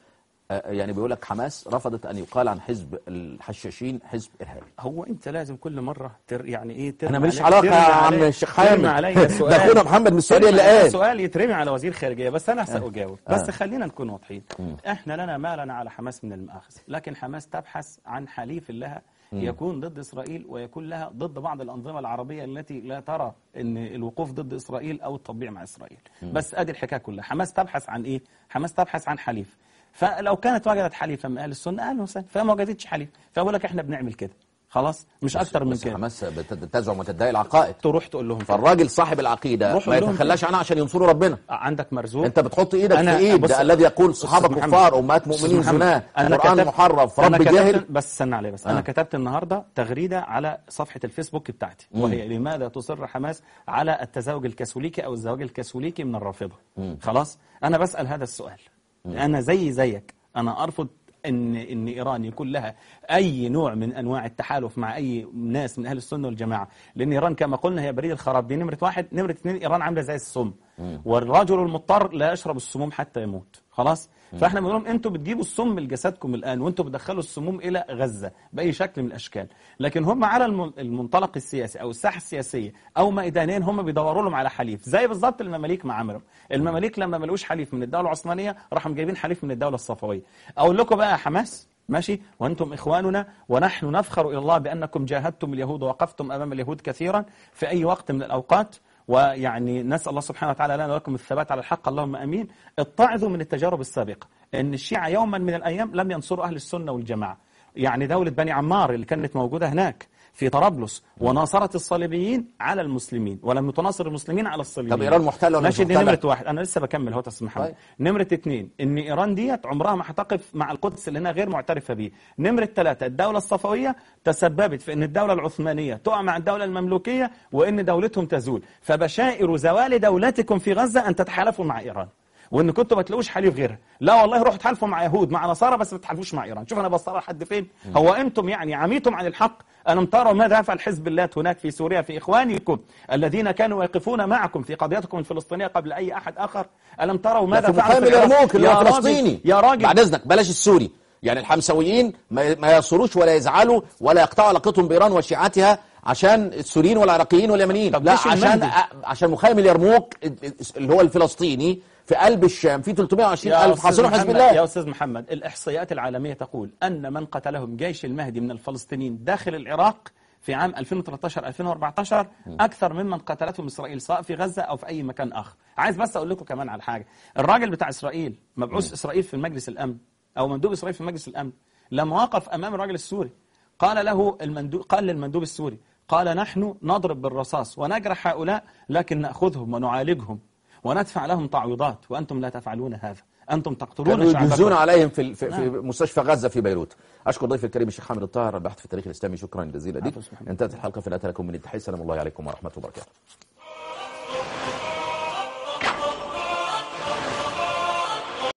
يعني بيقول لك حماس رفضت أن يقال عن حزب الحشاشين حزب إرهابي. هو أنت لازم كل مرة يعني إيه أنا ماليش علاقة يا عم الشيخ حامد، ده أخونا محمد من السعودية اللي قال سؤال يترمي على وزير خارجية، بس أنا سأجاوب. بس خلينا نكون واضحين. إحنا لنا ما لنا على حماس من المآخذ، لكن حماس تبحث عن حليف لها يكون ضد إسرائيل ويكون لها ضد بعض الأنظمة العربية التي لا ترى أن الوقوف ضد إسرائيل أو التطبيع مع إسرائيل. بس أدي الحكاية كلها. حماس تبحث عن إيه؟ حماس تبحث عن حليف. فلو كانت وجدت حليفا من أهل السنة أهلا وسهلا، فما وجدتش حليف فأقول لك إحنا بنعمل كده خلاص، مش أكتر من كده. حماس بتزعم وتدعي العقائد، تروح تقول لهم فالراجل صاحب العقيدة ما يتخلاش عنها عشان ينصروا ربنا. عندك مرزوق، أنت بتحط إيدك في إيد الذي يقول صحابة كفار أمهات مؤمنين زناه قرآن محرف رب جاهل. بس استنى عليه بس. أنا كتبت النهاردة تغريدة على صفحة الفيسبوك بتاعتي وهي لماذا تصر حماس على التزاوج الكاثوليكي أو الزواج الكاثوليكي من الرافضة. خلاص أنا بسأل هذا السؤال. أنا زيك أنا أرفض إن إيران يكون لها أي نوع من أنواع التحالف مع أي ناس من أهل السنة والجماعة، لأن إيران كما قلنا هي بريد الخراب. دي نمرة واحد. نمرة اثنين، إيران عاملة زي السم، والرجل المضطر لا يشرب السموم حتى يموت. خلاص. فاحنا بنقول لهم انتوا بتجيبوا السم لجسدكم الآن، وانتوا بتدخلوا السموم إلى غزة بأي شكل من الأشكال، لكن هم على المنطلق السياسي أو الساحة السياسية أو ميدانين هم بيدوروا لهم على حليف، زي بالظبط المماليك ما عملوا. المماليك لما ما لقوش حليف من الدولة العثمانية راحوا جايبين حليف من الدولة الصفوية. أقول لكم بقى حماس ماشي وأنتم إخواننا ونحن نفخر إلى الله بأنكم جاهدتم اليهود ووقفتم أمام اليهود كثيرا في أي وقت من الأوقات، ويعني نسأل الله سبحانه وتعالى لنا ولكم الثبات على الحق اللهم أمين. اتعظوا من التجارب السابقة أن الشيعة يوما من الأيام لم ينصروا أهل السنة والجماعة. يعني دولة بني عمار اللي كانت موجودة هناك في طرابلس وناصرت الصليبيين على المسلمين ولم تناصر المسلمين على الصليبيين. طب إيران محتلة ولا مش محتلة؟ دي نمرة واحد. أنا لسه بكمل اهو تسمح محمد. نمرة اثنين، إن إيران ديت عمرها ما هتقف مع القدس اللي هنا غير معترفة به. نمرة ثلاثة، الدولة الصفوية تسببت في إن الدولة العثمانية تقع مع الدولة المملوكية وإن دولتهم تزول، فبشائر زوال دولتكم في غزة أن تتحالفوا مع إيران، وان كنتوا ما تلاقوش حليف غيرها. لا والله روحوا تحالفوا مع يهود مع نصارى بس ما تحالفوش مع ايران. شوف انا بصرها لحد فين. هو انتم يعني عميتم عن الحق. ألم تروا ماذا يفعل حزب الله هناك في سوريا في إخوانكم الذين كانوا يقفون معكم في قضيتكم الفلسطينية قبل أي أحد آخر؟ ألم تروا ماذا فعل في اليرموك اللي هو فلسطيني؟ يا راجل بعد إذنك بلاش السوري. يعني الحمسويين ما يصروش ولا يزعلوا ولا يقطعوا علاقتهم بإيران وشيعتها عشان السوريين والعراقيين واليمنيين، لا عشان مخيم اليرموك اللي هو الفلسطيني في قلب الشام في 320,000 حاصروا حزب الله. يا أستاذ محمد، الإحصائيات العالمية تقول أن من قتلهم جيش المهدي من الفلسطينيين داخل العراق في عام 2013-2014 أكثر ممن قتلتهم إسرائيل سواء في غزة أو في أي مكان آخر. عايز بس أقول لكم كمان على حاجة. الراجل بتاع إسرائيل مبعوث إسرائيل في المجلس الأمن أو مندوب إسرائيل في مجلس الأمن لما وقف أمام الراجل السوري قال للمندوب السوري قال نحن نضرب بالرصاص ونجرح هؤلاء لكن نأخذهم ونعالجهم وندفع لهم تعويضات وأنتم لا تفعلون هذا، أنتم تقتلون شعبكم. كانوا يجوزون عليهم في مستشفى غزة في بيروت. أشكر ضيف الكريم الشيخ حامد الطاهر الباحث في التاريخ الإسلامي، شكرا جزيلا لك. انتهت الحلقة، في الآخر لكم من التحية. السلام الله عليكم ورحمة الله وبركاته.